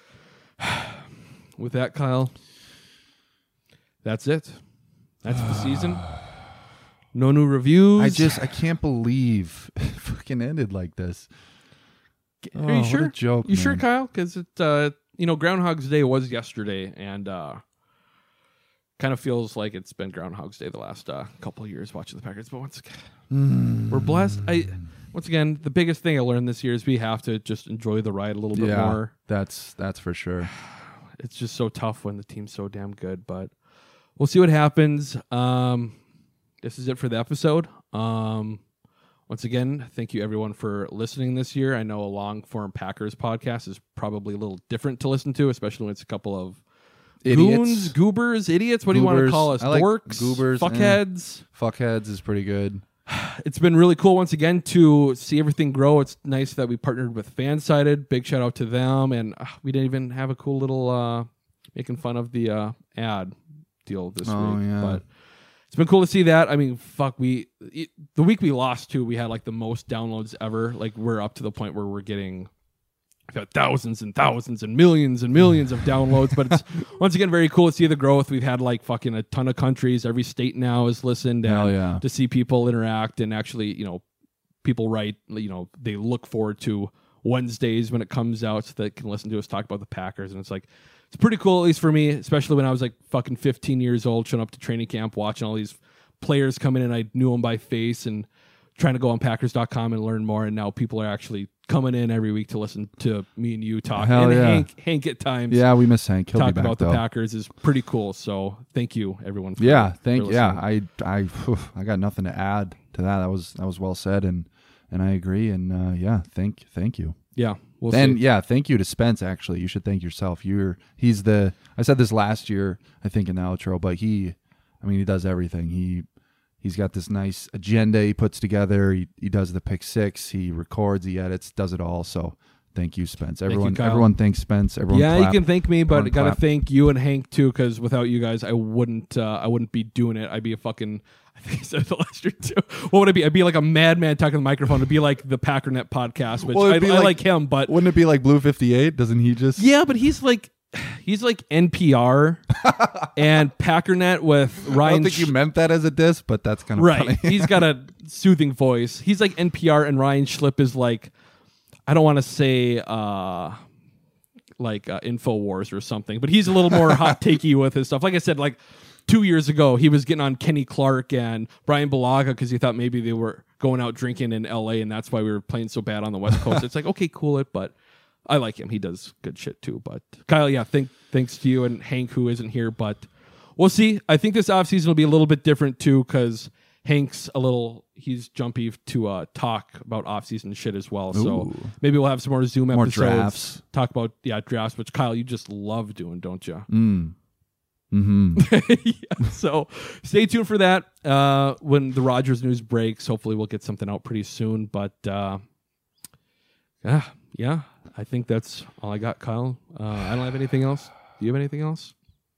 [SPEAKER 13] with that, Kyle, that's it. That's the season. No new reviews.
[SPEAKER 14] I just I can't believe it fucking ended like this.
[SPEAKER 13] Are
[SPEAKER 14] Oh,
[SPEAKER 13] you
[SPEAKER 14] what a
[SPEAKER 13] sure?
[SPEAKER 14] joke,
[SPEAKER 13] You sure,
[SPEAKER 14] man.
[SPEAKER 13] Kyle? Because it, uh, you know, Groundhog's Day was yesterday, and uh, kind of feels like it's been Groundhog's Day the last uh, couple of years watching the Packers. But once again,
[SPEAKER 14] Mm.
[SPEAKER 13] we're blessed. I once again, the biggest thing I learned this year is we have to just enjoy the ride a little bit
[SPEAKER 14] Yeah,
[SPEAKER 13] more.
[SPEAKER 14] that's that's for sure.
[SPEAKER 13] It's just so tough when the team's so damn good, but we'll see what happens. Um, this is it for the episode. Um, once again, thank you everyone for listening this year. I know a long form Packers podcast is probably a little different to listen to, especially when it's a couple of
[SPEAKER 14] Idiots.
[SPEAKER 13] goons, goobers, idiots. What do you want to
[SPEAKER 14] Goobers.
[SPEAKER 13] call us?
[SPEAKER 14] I like
[SPEAKER 13] Dorks,
[SPEAKER 14] goobers, eh.
[SPEAKER 13] fuckheads.
[SPEAKER 14] Fuckheads is pretty good.
[SPEAKER 13] It's been really cool once again to see everything grow. It's nice that we partnered with Fansided. Big shout out to them. And uh, we didn't even have a cool little uh, making fun of the uh, ad deal this
[SPEAKER 14] Oh,
[SPEAKER 13] week.
[SPEAKER 14] yeah.
[SPEAKER 13] But it's been cool to see that. I mean, fuck, we it, the week we lost to, we had like the most downloads ever. Like we're up to the point where we're getting I've got thousands and thousands and millions and millions of downloads, but it's once again very cool to see the growth. We've had like fucking a ton of countries. Every state now has listened, and
[SPEAKER 14] Hell yeah.
[SPEAKER 13] to see people interact and actually, you know, people write, you know, they look forward to Wednesdays when it comes out so they can listen to us talk about the Packers. And it's like, it's pretty cool, at least for me, especially when I was like fucking fifteen years old, showing up to training camp, watching all these players come in and I knew them by face and trying to go on Packers dot com and learn more. And now people are actually coming in every week to listen to me and you talk.
[SPEAKER 14] Hell
[SPEAKER 13] and
[SPEAKER 14] yeah.
[SPEAKER 13] Hank, Hank at times.
[SPEAKER 14] Yeah, we miss Hank. He'll
[SPEAKER 13] talk
[SPEAKER 14] be back,
[SPEAKER 13] about
[SPEAKER 14] though.
[SPEAKER 13] the Packers is pretty cool. So thank you, everyone. For,
[SPEAKER 14] yeah,
[SPEAKER 13] for
[SPEAKER 14] thank.
[SPEAKER 13] listening.
[SPEAKER 14] Yeah, I, I, whew, I got nothing to add to that. That was that was well said, and and I agree. And uh, yeah, thank thank you.
[SPEAKER 13] Yeah, we'll
[SPEAKER 14] and
[SPEAKER 13] see.
[SPEAKER 14] yeah, thank you to Spence. Actually, you should thank yourself. You're he's the. I said this last year, I think, in the outro, but he, I mean, he does everything. He he's got this nice agenda he puts together. He he does the pick six. He records. He edits. Does it all. So thank you, Spence. Everyone,
[SPEAKER 13] Kyle.
[SPEAKER 14] everyone thanks Spence. Everyone.
[SPEAKER 13] Yeah,
[SPEAKER 14] clap.
[SPEAKER 13] you can thank me, but I
[SPEAKER 14] Everyone
[SPEAKER 13] gotta
[SPEAKER 14] clap.
[SPEAKER 13] thank you and Hank too, because without you guys, I wouldn't. Uh, I wouldn't be doing it. I'd be a fucking. I think I said it last year too. What would I be? I'd be like a madman talking to the microphone. It'd be like the Packernet podcast, which
[SPEAKER 14] Well,
[SPEAKER 13] I,
[SPEAKER 14] it'd be
[SPEAKER 13] I
[SPEAKER 14] like-
[SPEAKER 13] like him, but
[SPEAKER 14] Wouldn't it be like Blue fifty-eight? Doesn't he just?
[SPEAKER 13] yeah, but he's like, he's like N P R and Packernet with Ryan.
[SPEAKER 14] I don't think
[SPEAKER 13] Sch-
[SPEAKER 14] you meant that as a diss, but that's kind of
[SPEAKER 13] right.
[SPEAKER 14] funny.
[SPEAKER 13] He's got a soothing voice. He's like N P R, and Ryan Schlip is like, I don't want to say uh, like uh, InfoWars or something, but he's a little more hot takey with his stuff. Like I said, like two years ago, he was getting on Kenny Clark and Brian Balaga because he thought maybe they were going out drinking in L A, and that's why we were playing so bad on the West Coast. It's like, okay, cool it, but I like him. He does good shit too. But Kyle, yeah, thank, thanks to you and Hank, who isn't here, but we'll see. I think this offseason will be a little bit different too, because Hank's a little, he's jumpy to uh, talk about offseason shit as well. So
[SPEAKER 14] Ooh.
[SPEAKER 13] maybe we'll have some more Zoom
[SPEAKER 14] More
[SPEAKER 13] episodes.
[SPEAKER 14] drafts.
[SPEAKER 13] Talk about, yeah, drafts, which Kyle, you just love doing, don't you?
[SPEAKER 14] Mm. Mm-hmm.
[SPEAKER 13] Yeah, so stay tuned for that. Uh, when the Rodgers news breaks, hopefully we'll get something out pretty soon. But uh, yeah, yeah, I think that's all I got, Kyle. Uh, I don't have anything else. Do you have anything else?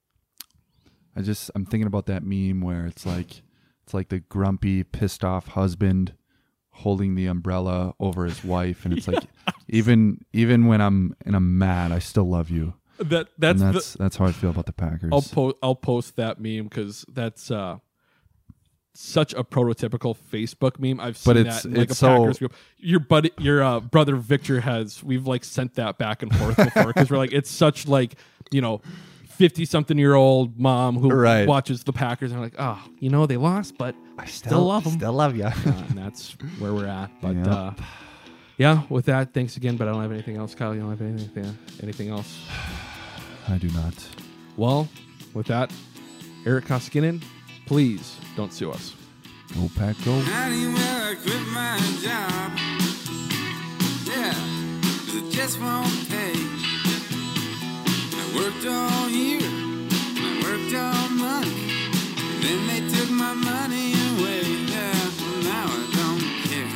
[SPEAKER 14] I just I'm thinking about that meme where it's like it's like the grumpy, pissed off husband holding the umbrella over his wife, and it's
[SPEAKER 13] Yes.
[SPEAKER 14] like even even when I'm and I'm mad, I still love you.
[SPEAKER 13] That that's
[SPEAKER 14] And
[SPEAKER 13] the-
[SPEAKER 14] that's that's how I feel about the Packers.
[SPEAKER 13] I'll post I'll post that meme because that's uh, such a prototypical Facebook meme. I've seen
[SPEAKER 14] But it's-
[SPEAKER 13] that in like
[SPEAKER 14] it's
[SPEAKER 13] a Packers
[SPEAKER 14] so-
[SPEAKER 13] group. Your buddy, your uh, brother Victor has. We've like sent that back and forth before because we're like it's such like you know. fifty-something-year-old mom who
[SPEAKER 14] Right.
[SPEAKER 13] watches the Packers and are like, oh, you know, they lost, but I still,
[SPEAKER 14] still-
[SPEAKER 13] love them.
[SPEAKER 14] still love ya.
[SPEAKER 13] uh, and that's where we're at. But
[SPEAKER 14] Yep.
[SPEAKER 13] uh, yeah, with that, thanks again. But I don't have anything else. Kyle, you don't have anything, anything else?
[SPEAKER 14] I do not.
[SPEAKER 13] Well, with that, Eric Koskinen, please don't sue us.
[SPEAKER 14] Go Pack, go.
[SPEAKER 10] Anywhere I quit my job. Yeah, 'cause it just won't pay. I worked all year, I worked all month, and then they took my money away. Yeah, well, now I don't care.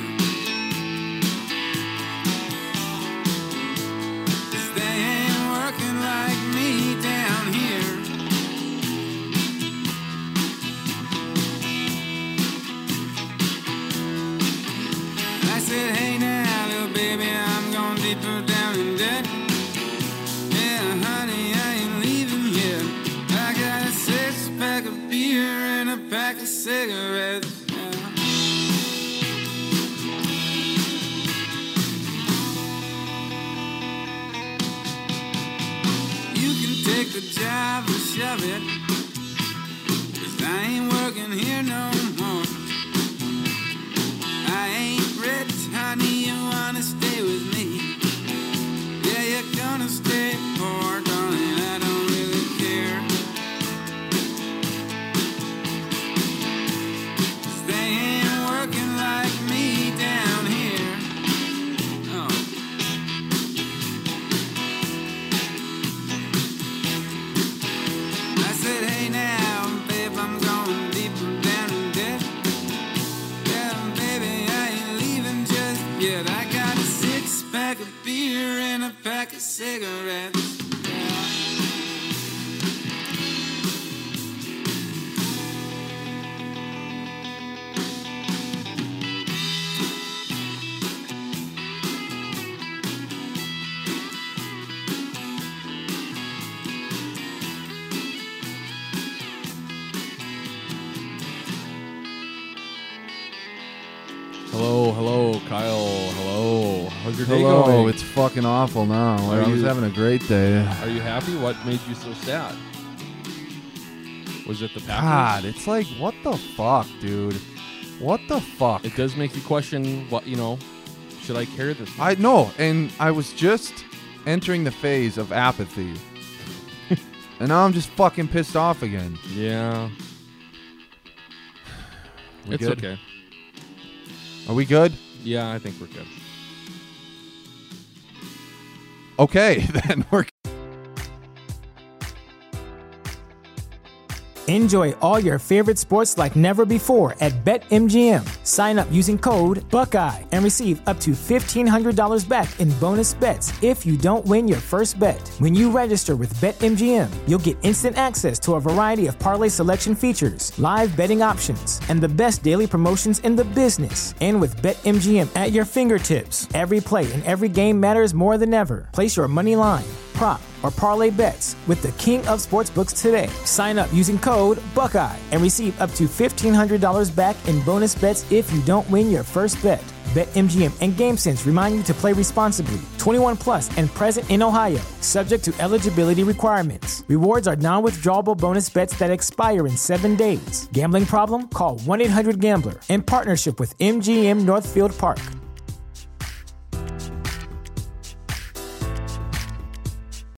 [SPEAKER 10] 'Cause they ain't working like me down here. I said, hey now, little baby, I'm going deeper down in debt. Yeah, honey, I ain't leaving yet. I got a six pack of beer and a pack of cigarettes. Yeah. You can take the job or shove it, 'cause I ain't working here no more. I ain't rich, honey, you wanna stay with me? Yeah, you're gonna stay poor, darling, I don't really care. 'Cause they ain't working like me down here. Oh. I said, hey now, babe, I'm going deeper down in debt. Yeah, baby, I ain't leaving just yet. I got a six pack of beer and a pack of cigarettes.
[SPEAKER 13] Kyle, hello. How's your day
[SPEAKER 14] Hello,
[SPEAKER 13] going?
[SPEAKER 14] it's fucking awful now.
[SPEAKER 13] Are
[SPEAKER 14] I was
[SPEAKER 13] you-
[SPEAKER 14] having a great day.
[SPEAKER 13] Are you happy? What made you so sad? Was it the Packers?
[SPEAKER 14] God, it's like, what the fuck, dude? What the fuck?
[SPEAKER 13] It does make you question what, you know, should I carry this?
[SPEAKER 14] I know, and I was just entering the phase of apathy. And now I'm just fucking pissed off again.
[SPEAKER 13] Yeah.
[SPEAKER 14] We
[SPEAKER 13] It's
[SPEAKER 14] good?
[SPEAKER 13] okay.
[SPEAKER 14] Are we good?
[SPEAKER 13] Yeah, I think we're good.
[SPEAKER 14] Okay, then we're
[SPEAKER 1] Enjoy all your favorite sports like never before at BetMGM. Sign up using code Buckeye and receive up to fifteen hundred dollars back in bonus bets if you don't win your first bet. When you register with BetMGM, you'll get instant access to a variety of parlay selection features, live betting options, and the best daily promotions in the business. And with BetMGM at your fingertips, every play and every game matters more than ever. Place your money line, prop, or parlay bets with the king of sportsbooks today. Sign up using code Buckeye and receive up to fifteen hundred dollars back in bonus bets if you don't win your first bet. BetMGM and GameSense remind you to play responsibly. twenty-one plus and present in Ohio, subject to eligibility requirements. Rewards are non-withdrawable bonus bets that expire in seven days. Gambling problem? Call one eight hundred gambler in partnership with M G M Northfield Park.